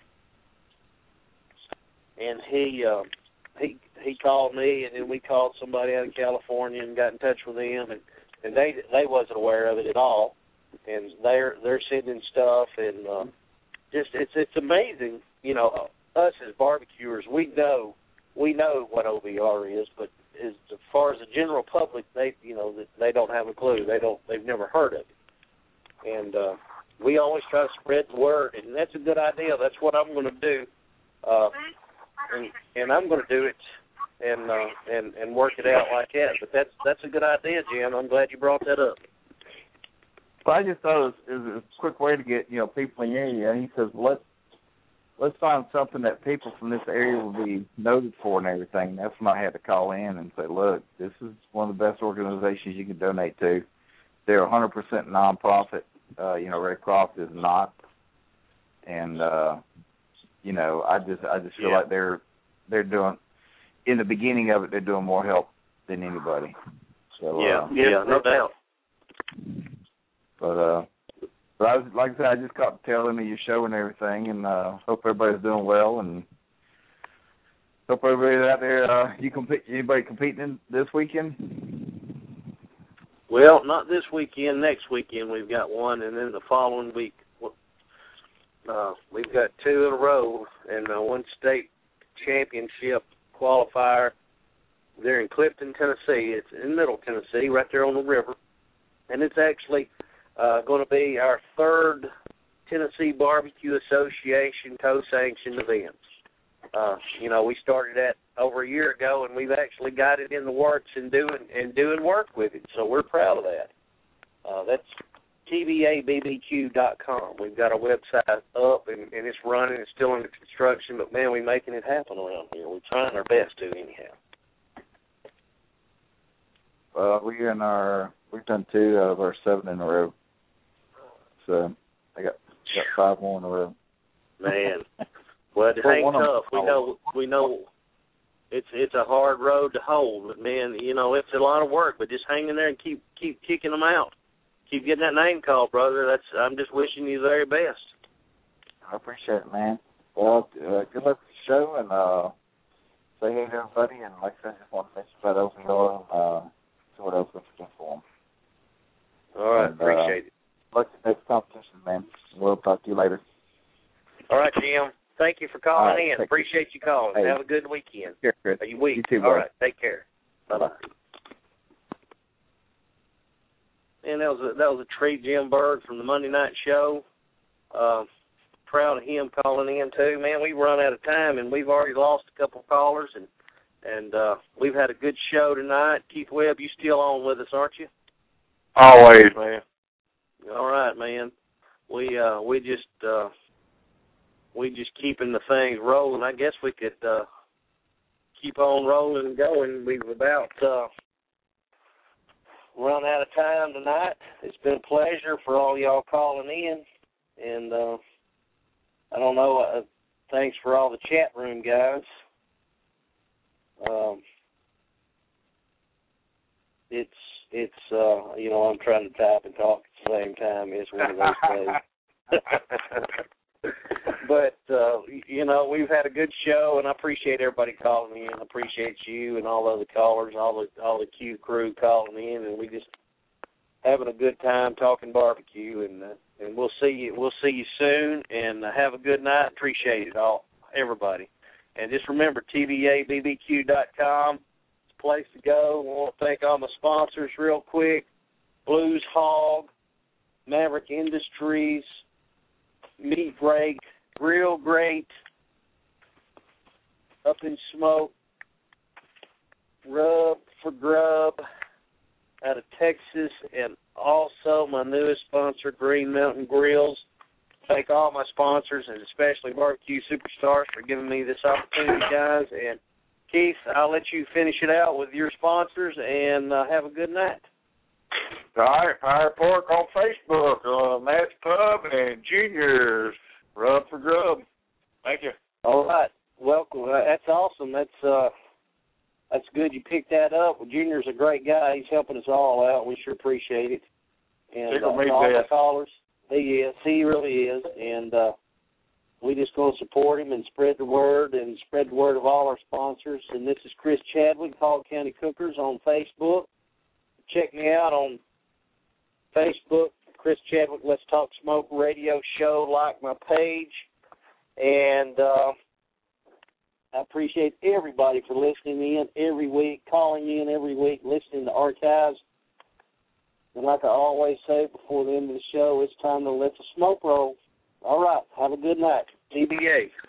[SPEAKER 5] and he uh, he he called me, and then we called somebody out in California and got in touch with them, and, and they they wasn't aware of it at all, and they're they're sending stuff, and uh, just it's it's amazing, you know. Us as barbecuers, we know we know what O B R is, but as far as the general public, they you know they don't have a clue. They don't they've never heard of it, and uh, we always try to spread the word, and that's a good idea. That's what I'm going to do, uh, and and I'm going to do it and uh, and and work it out like that. But that's that's a good idea, Jim. I'm glad you brought that up.
[SPEAKER 10] Well, I just thought it was, it was a quick way to get you know people in the area. He says let's. let's find something that people from this area will be noted for and everything. That's when I had to call in and say, look, this is one of the best organizations you can donate to. They're one hundred percent nonprofit. Uh, you know, Red Cross is not. And, uh, you know, I just I just feel
[SPEAKER 5] yeah.
[SPEAKER 10] like they're they're doing, in the beginning of it, they're doing more help than anybody. So,
[SPEAKER 5] yeah,
[SPEAKER 10] uh,
[SPEAKER 5] yeah, no doubt.
[SPEAKER 10] But, uh, but I was, like I said, I just got the tail end of your show and everything, and uh, hope everybody's doing well, and hope everybody out there, uh, you compete, anybody competing in this weekend?
[SPEAKER 5] Well, not this weekend. Next weekend we've got one, and then the following week uh, we've got two in a row, and uh, one state championship qualifier. They're in Clifton, Tennessee. It's in Middle Tennessee, right there on the river, and it's actually uh, going to be our third Tennessee Barbecue Association co-sanctioned event. Uh, you know, we started that over a year ago, and we've actually got it in the works and doing and doing work with it. So we're proud of that. Uh, that's T B A B B Q dot com. We've got our website up, and, and it's running. It's still under construction, but, man, we're making it happen around here. We're trying our best to, anyhow.
[SPEAKER 10] Uh, we're in our, we've done two out of our seven in a row. So I got, got five more in a row.
[SPEAKER 5] Man. Well, it hang tough. We know, we know it's it's a hard road to hold, but, man, you know, it's a lot of work, but just hang in there and keep keep kicking them out. Keep getting that name called, brother. That's I'm just wishing you the very best.
[SPEAKER 10] I appreciate it, man. Well, uh, good luck with the show, and uh, say hey to everybody. And like I said, I just want to mention about Open Door and uh, see what else we can do for them.
[SPEAKER 5] All right,
[SPEAKER 10] and,
[SPEAKER 5] appreciate
[SPEAKER 10] uh,
[SPEAKER 5] it.
[SPEAKER 10] Good luck with the next competition, man. We'll talk to you later.
[SPEAKER 5] All right, Jim. Thank you for calling
[SPEAKER 10] right,
[SPEAKER 5] in. Appreciate you calling.
[SPEAKER 10] Hey.
[SPEAKER 5] Have a good weekend.
[SPEAKER 10] Here, Chris.
[SPEAKER 5] Are you week?
[SPEAKER 10] You too,
[SPEAKER 5] All
[SPEAKER 10] bro.
[SPEAKER 5] right, take care. Bye-bye. And that was a, that was a treat, Jim Berg from the Monday Night Show. Uh, proud of him calling in too. Man, we've run out of time, and we've already lost a couple callers, and and uh, we've had a good show tonight. Keith Webb, you still on with us, aren't you?
[SPEAKER 4] Always, man.
[SPEAKER 5] All right, man. We uh, we just uh, we just keeping the things rolling. I guess we could uh, keep on rolling and going. We've about uh, run out of time tonight. It's been a pleasure for all y'all calling in, and uh, I don't know. Uh, thanks for all the chat room guys. Um, it's it's uh, you know, I'm trying to type and talk at the same time. It's one of those days. But uh, you know, we've had a good show, and I appreciate everybody calling in. I appreciate you and all the other callers, all the all the Q crew calling in, and we just having a good time talking barbecue. And uh, and we'll see you we'll see you soon. And uh, have a good night. Appreciate it all, everybody. And just remember, T B A B B Q dot com is the place to go. I want to thank all my sponsors real quick. Blues Hog, Maverick Industries, Meat Break, Grill Great, Up in Smoke, Rub for Grub out of Texas, and also my newest sponsor, Green Mountain Grills. Thank all my sponsors, and especially Barbecue Superstars, for giving me this opportunity, guys. And, Keith, I'll let you finish it out with your sponsors, and uh, have a good night.
[SPEAKER 4] All right, Fire Pork on Facebook, uh, Matt's Pub, and Junior's Rub for Grub. Thank you.
[SPEAKER 5] All right. Welcome. Uh, that's awesome. That's uh, that's good you picked that up. Well, Junior's a great guy. He's helping us all out. We sure appreciate it. And uh,
[SPEAKER 4] me
[SPEAKER 5] all the
[SPEAKER 4] best.
[SPEAKER 5] callers, he is. He really is. And uh, we just going to support him and spread the word and spread the word of all our sponsors. And this is Chris Chadwick, Hog County Cookers on Facebook. Check me out on Facebook, Chris Chadwick, Let's Talk Smoke Radio Show. Like my page. And uh, I appreciate everybody for listening in every week, calling in every week, listening to archives. And like I always say before the end of the show, it's time to let the smoke roll. All right. Have a good night. T B A.